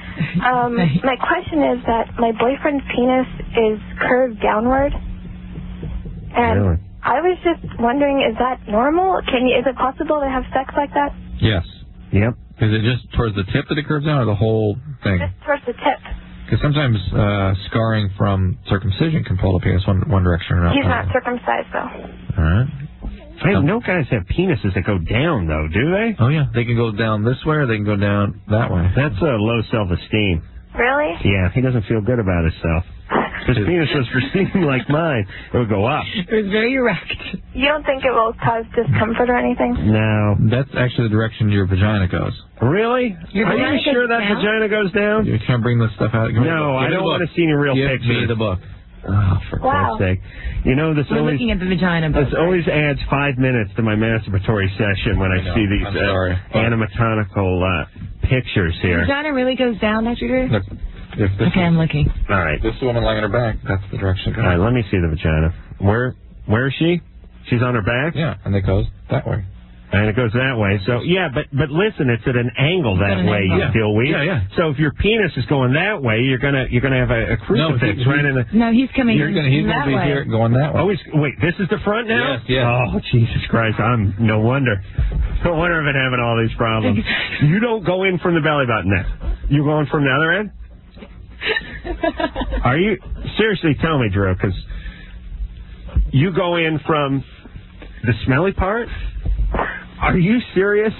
My question is that my boyfriend's penis is curved downward, and Really? I was just wondering, is that normal? Is it possible to have sex like that? Yes. Yep. Is it just towards the tip that it curves out, or the whole thing? Just towards the tip. Because sometimes scarring from circumcision can pull the penis one direction or another. He's not circumcised, though. All right. No guys have penises that go down, though, do they? Oh, yeah. They can go down this way or they can go down that way. That's low self-esteem. Really? Yeah, he doesn't feel good about himself. If his penis was pristine like mine, it would go up. It was very erect. You don't think it will cause discomfort or anything? No. That's actually the direction your vagina goes. Really? Are you sure that vagina goes down? You can't bring this stuff out. No, I don't want to see any real pictures. Give me the book. Oh, for Christ's sake. You know, this We're looking at the vagina. This always adds 5 minutes to my masturbatory session when I see these animatronical pictures here. The vagina really goes down, Dr. Drew? Look, okay, I'm looking. All right. This woman laying on her back, that's the direction it goes. All right, let me see the vagina. Where is she? She's on her back? Yeah, and it goes that way. And it goes that way. So, yeah, but listen, it's at an angle that way, you feel weak. Yeah. So if your penis is going that way, you're gonna have a crucifix right in the... No, he's coming he's gonna be here going that way. Oh, wait, this is the front now? Yes. Oh, Jesus Christ, no wonder. No wonder I've been having all these problems. You don't go in from the belly button then. You going from the other end? Are you... Seriously, tell me, Drew, because you go in from the smelly part? Are you serious?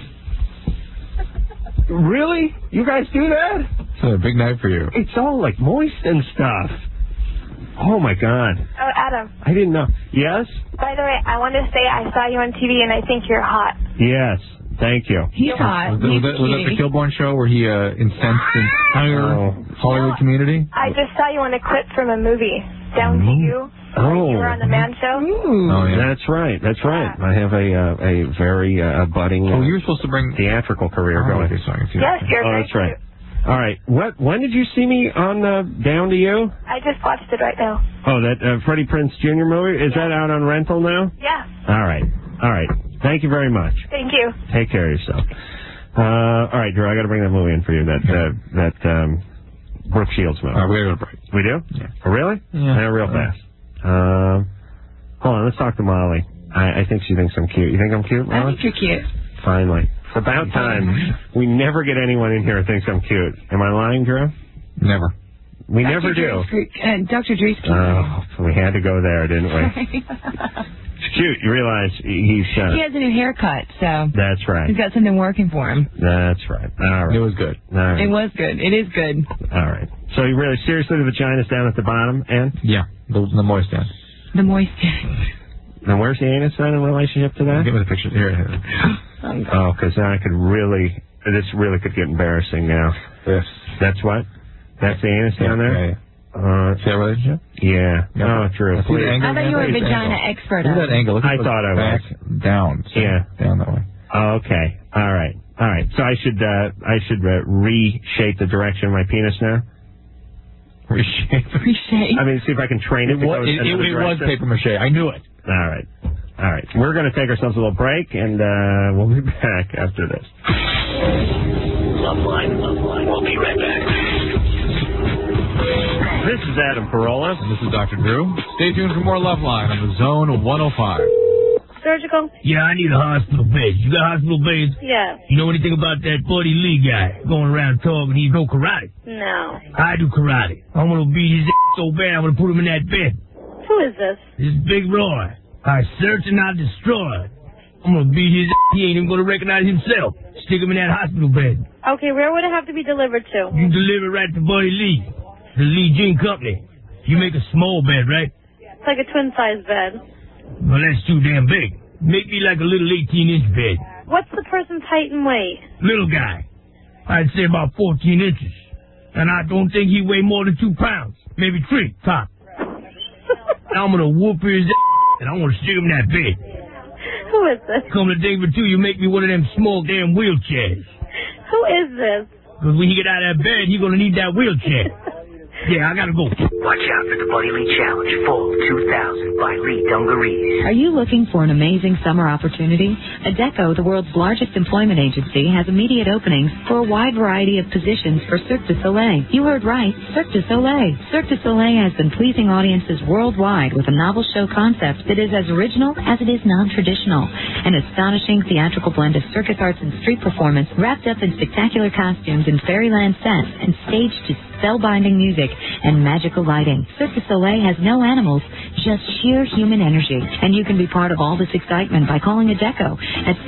Really? You guys do that? It's a big night for you. It's all like moist and stuff. Oh my God. Oh, Adam. I didn't know. Yes? By the way, I want to say I saw you on TV and I think you're hot. Yes. Thank you. He's hot. Was that the Kilborn show where he incensed the entire Hollywood community? I just saw you on a clip from a movie, Down to You. Oh. You were on the Man Show. Oh, yeah. That's right. I have a very budding you were supposed to bring theatrical career going. Yes, you're very that's right. All right. When did you see me on Down to You? I just watched it right now. Oh, that Freddie Prinze Jr. movie? Is that out on rental now? Yeah. All right. Thank you very much. Thank you. Take care of yourself. All right, Drew, I got to bring that movie in for you, that Brooke Shields movie. We got a break. We do? Yeah. Oh, really? Yeah. Real fast. Hold on, let's talk to Molly. I think she thinks I'm cute. You think I'm cute, Molly? I think you're cute. Finally. It's about time. We never get anyone in here who thinks I'm cute. Am I lying, Drew? Never. We never do. Dr. Drew's cute. Oh, we had to go there, didn't we? It's cute. You realize he's... he has a new haircut, so... That's right. He's got something working for him. That's right. All right. It was good. All right. It was good. It is good. All right. So you really, seriously, the vagina's down at the bottom end? Yeah, the moist end. The moist end. Now, where's the anus then in relationship to that? Give me the picture. Here. Oh, because then I could really... This really could get embarrassing now. Yes. That's what? That's the anus down there? Okay. See that relationship? Yeah. Oh, true. See the angle? I thought you were a vagina expert. Look at that angle. Look at I thought I was. Back, down. So Yeah. Down that way. Oh, okay. All right. So I should reshape the direction of my penis now? Reshape? I mean, see if I can train it to go in another It was direction. paper mache. I knew it. All right. We're going to take ourselves a little break, and we'll be back after this. Loveline. We'll be right back. This is Adam Carolla. This is Dr. Drew. Stay tuned for more Loveline on the Zone 105. Surgical? Yeah, I need a hospital bed. You got hospital beds? Yeah. You know anything about that Buddy Lee guy going around talking he know karate? No. I do karate. I'm going to beat his ass so bad I'm going to put him in that bed. Who is this? This is Big Roy. I search and I destroy. I'm going to beat his ass. He ain't even going to recognize himself. Stick him in that hospital bed. Okay, where would it have to be delivered to? You deliver it right to Buddy Lee. The Lee Jean Company. You make a small bed, right? It's like a twin-size bed. Well, that's too damn big. Make me like a little 18-inch bed. What's the person's height and weight? Little guy. I'd say about 14 inches. And I don't think he weigh more than 2 pounds. Maybe 3, top. I'm going to whoop his ass, and I'm going to stick him in that bed. Who is this? Come to think of it, too, you make me one of them small damn wheelchairs. Who is this? Because when he get out of that bed, he going to need that wheelchair. Yeah, I got to go. Watch out for the Buddy Lee Challenge Fall 2000 by Lee Dungarees. Are you looking for an amazing summer opportunity? Adecco, the world's largest employment agency, has immediate openings for a wide variety of positions for Cirque du Soleil. You heard right, Cirque du Soleil. Cirque du Soleil has been pleasing audiences worldwide with a novel show concept that is as original as it is non-traditional. An astonishing theatrical blend of circus arts and street performance wrapped up in spectacular costumes and fairyland sets and staged to spellbinding music and magical lighting. Cirque du Soleil has no animals, just sheer human energy. And you can be part of all this excitement by calling Adecco at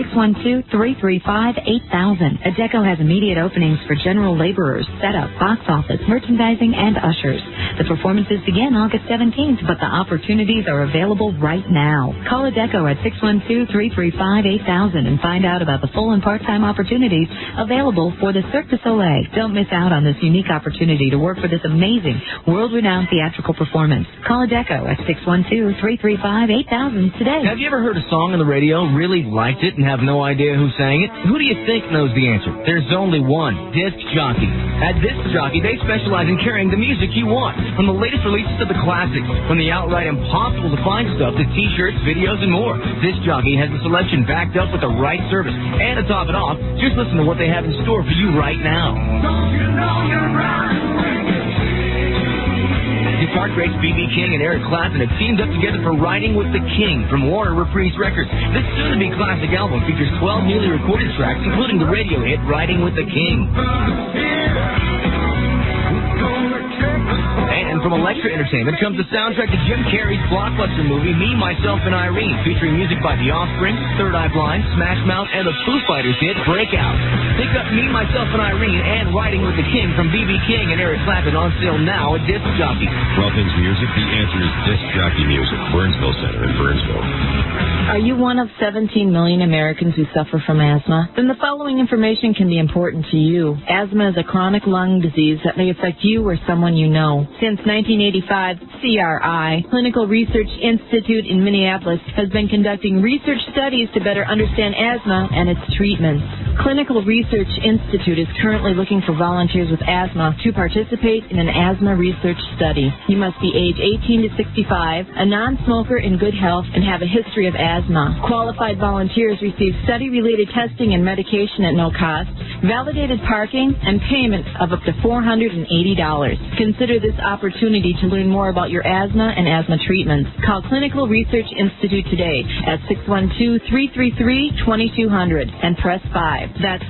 612-335-8000. Adecco has immediate openings for general laborers, setup, box office, merchandising, and ushers. The performances begin August 17th, but the opportunities are available right now. Call Adecco at 612-335-8000 and find out about the full and part-time opportunities available for the Cirque du Soleil. Don't miss out on this unique opportunity to work for this amazing, world-renowned theatrical performance. Call Adecco at 612-335-8000 today. Have you ever heard a song on the radio, really liked it, and have no idea who sang it? Who do you think knows the answer? There's only one, Disc Jockey. At Disc Jockey, they specialize in carrying the music you want, from the latest releases to the classics, from the outright impossible to find stuff to t-shirts, videos, and more. Disc Jockey has the selection backed up with the right service. And to top it off, just listen to what they have in store for you right now. Don't you know you're right? Guitar greats B.B. King and Eric Clapton have teamed up together for Riding with the King from Warner Reprise Records. This soon-to-be classic album features 12 newly recorded tracks, including the radio hit Riding with the King. And from Elektra Entertainment comes the soundtrack to Jim Carrey's blockbuster movie Me, Myself, and Irene, featuring music by The Offspring, Third Eye Blind, Smash Mouth, and the Foo Fighters hit Breakout. Pick up Me, Myself, and Irene and Riding with the King from B.B. King and Eric Clapton on sale now at Disc Jockey. For all things music, the answer is Disc Jockey Music, Burnsville Center in Burnsville. Are you one of 17 million Americans who suffer from asthma? Then the following information can be important to you. Asthma is a chronic lung disease that may affect you or someone you know. Since 1985, CRI, Clinical Research Institute in Minneapolis, has been conducting research studies to better understand asthma and its treatments. Clinical Research Institute is currently looking for volunteers with asthma to participate in an asthma research study. You must be age 18 to 65, a non-smoker in good health, and have a history of asthma. Qualified volunteers receive study-related testing and medication at no cost, validated parking, and payment of up to $480. Consider this opportunity to learn more about your asthma and asthma treatments. Call Clinical Research Institute today at 612-333-2200 and press 5. That's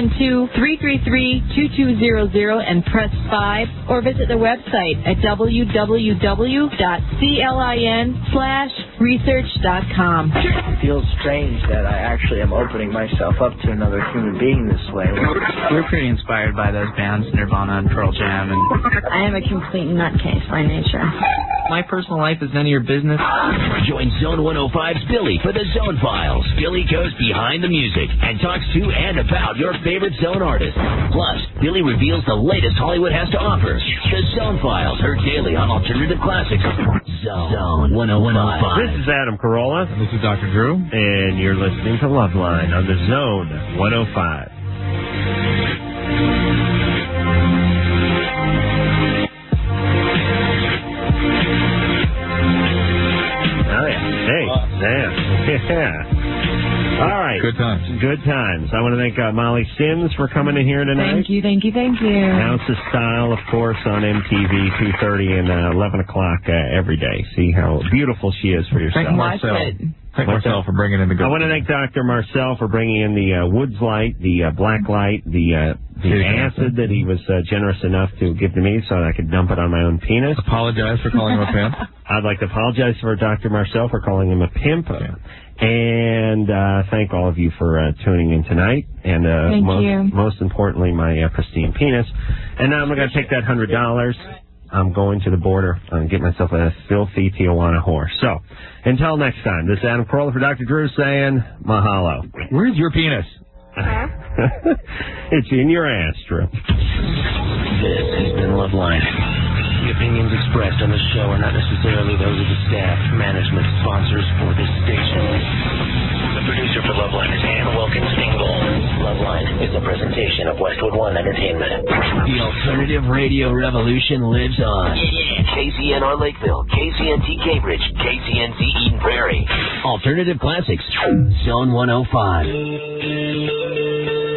612-333-2200 and press 5, or visit their website at www.clin/research.com. It feels strange that I actually am opening myself up to another human being this way. We're pretty inspired by those bands, Nirvana and Pearl Jam. And I am a complete nutcase by nature. My personal life is none of your business. Join Zone 105's Billy for the Zone Files. Billy goes behind the music and talks to and about your favorite Zone artists. Plus, Billy reveals the latest Hollywood has to offer. The Zone Files, heard daily on Alternative Classics. Zone 105. This is Adam Carolla. This is Dr. Drew. And you're listening to Loveline on the Zone 105. Oh, yeah. Hey, damn. Yeah. All right. Good times. Good times. I want to thank Molly Sims for coming in here tonight. Thank you. Ounce of Style, of course, on MTV, 2:30 and 11 o'clock every day. See how beautiful she is for yourself. Thank Marcel. Thank Marcel for bringing in the good. I want to thank Dr. Marcel for bringing in the Woods light, the black light, the acid that he was generous enough to give to me so that I could dump it on my own penis. Apologize for calling him a pimp. I'd like to apologize for Dr. Marcel for calling him a pimp. Yeah. And thank all of you for tuning in tonight. And most importantly, my pristine penis. And now I'm going to take that $100. I'm going to the border and get myself a filthy Tijuana whore. So, until next time, this is Adam Carolla for Dr. Drew saying mahalo. Where's your penis? It's in your ass, Drew. This has been Loveline. The opinions expressed on this show are not necessarily those of the staff, management, sponsors, or this station. The producer for Loveline is Ann Wilkins Engel. Loveline is a presentation of Westwood One Entertainment. The alternative radio revolution lives on. KCNR Lakeville, KCNT Cambridge, KCNZ Eden Prairie. Alternative Classics, Zone 105.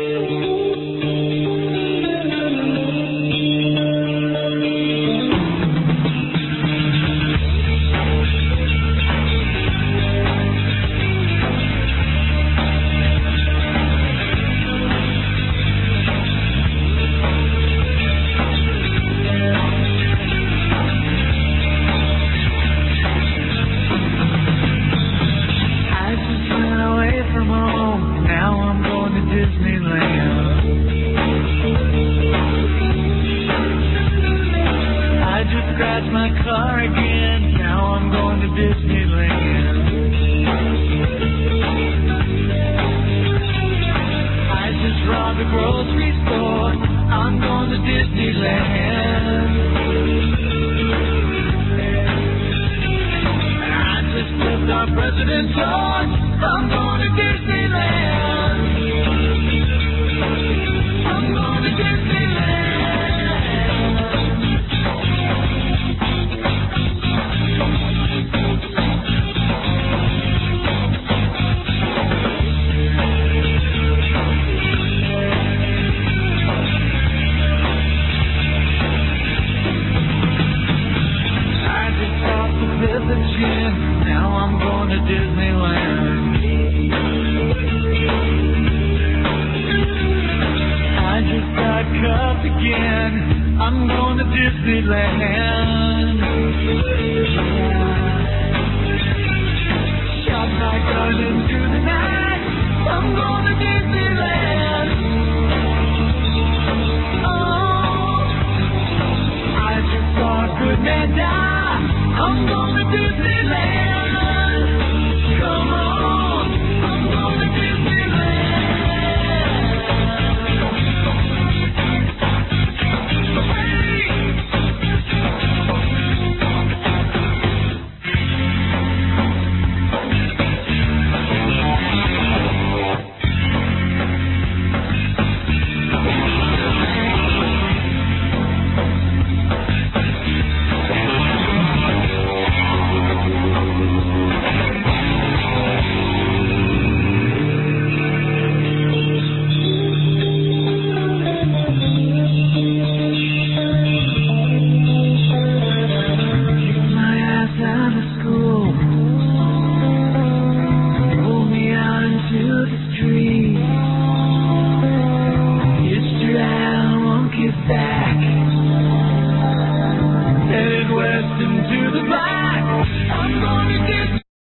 President George, I'm going to Disneyland. I'm going to I just stopped to visit Jim. Now I'm going to Disneyland. I just got cuffed again. I'm going to Disneyland. Shot my gun into the night. I'm going to Disneyland. Oh, I just saw a good man die. I'm going to Disneyland.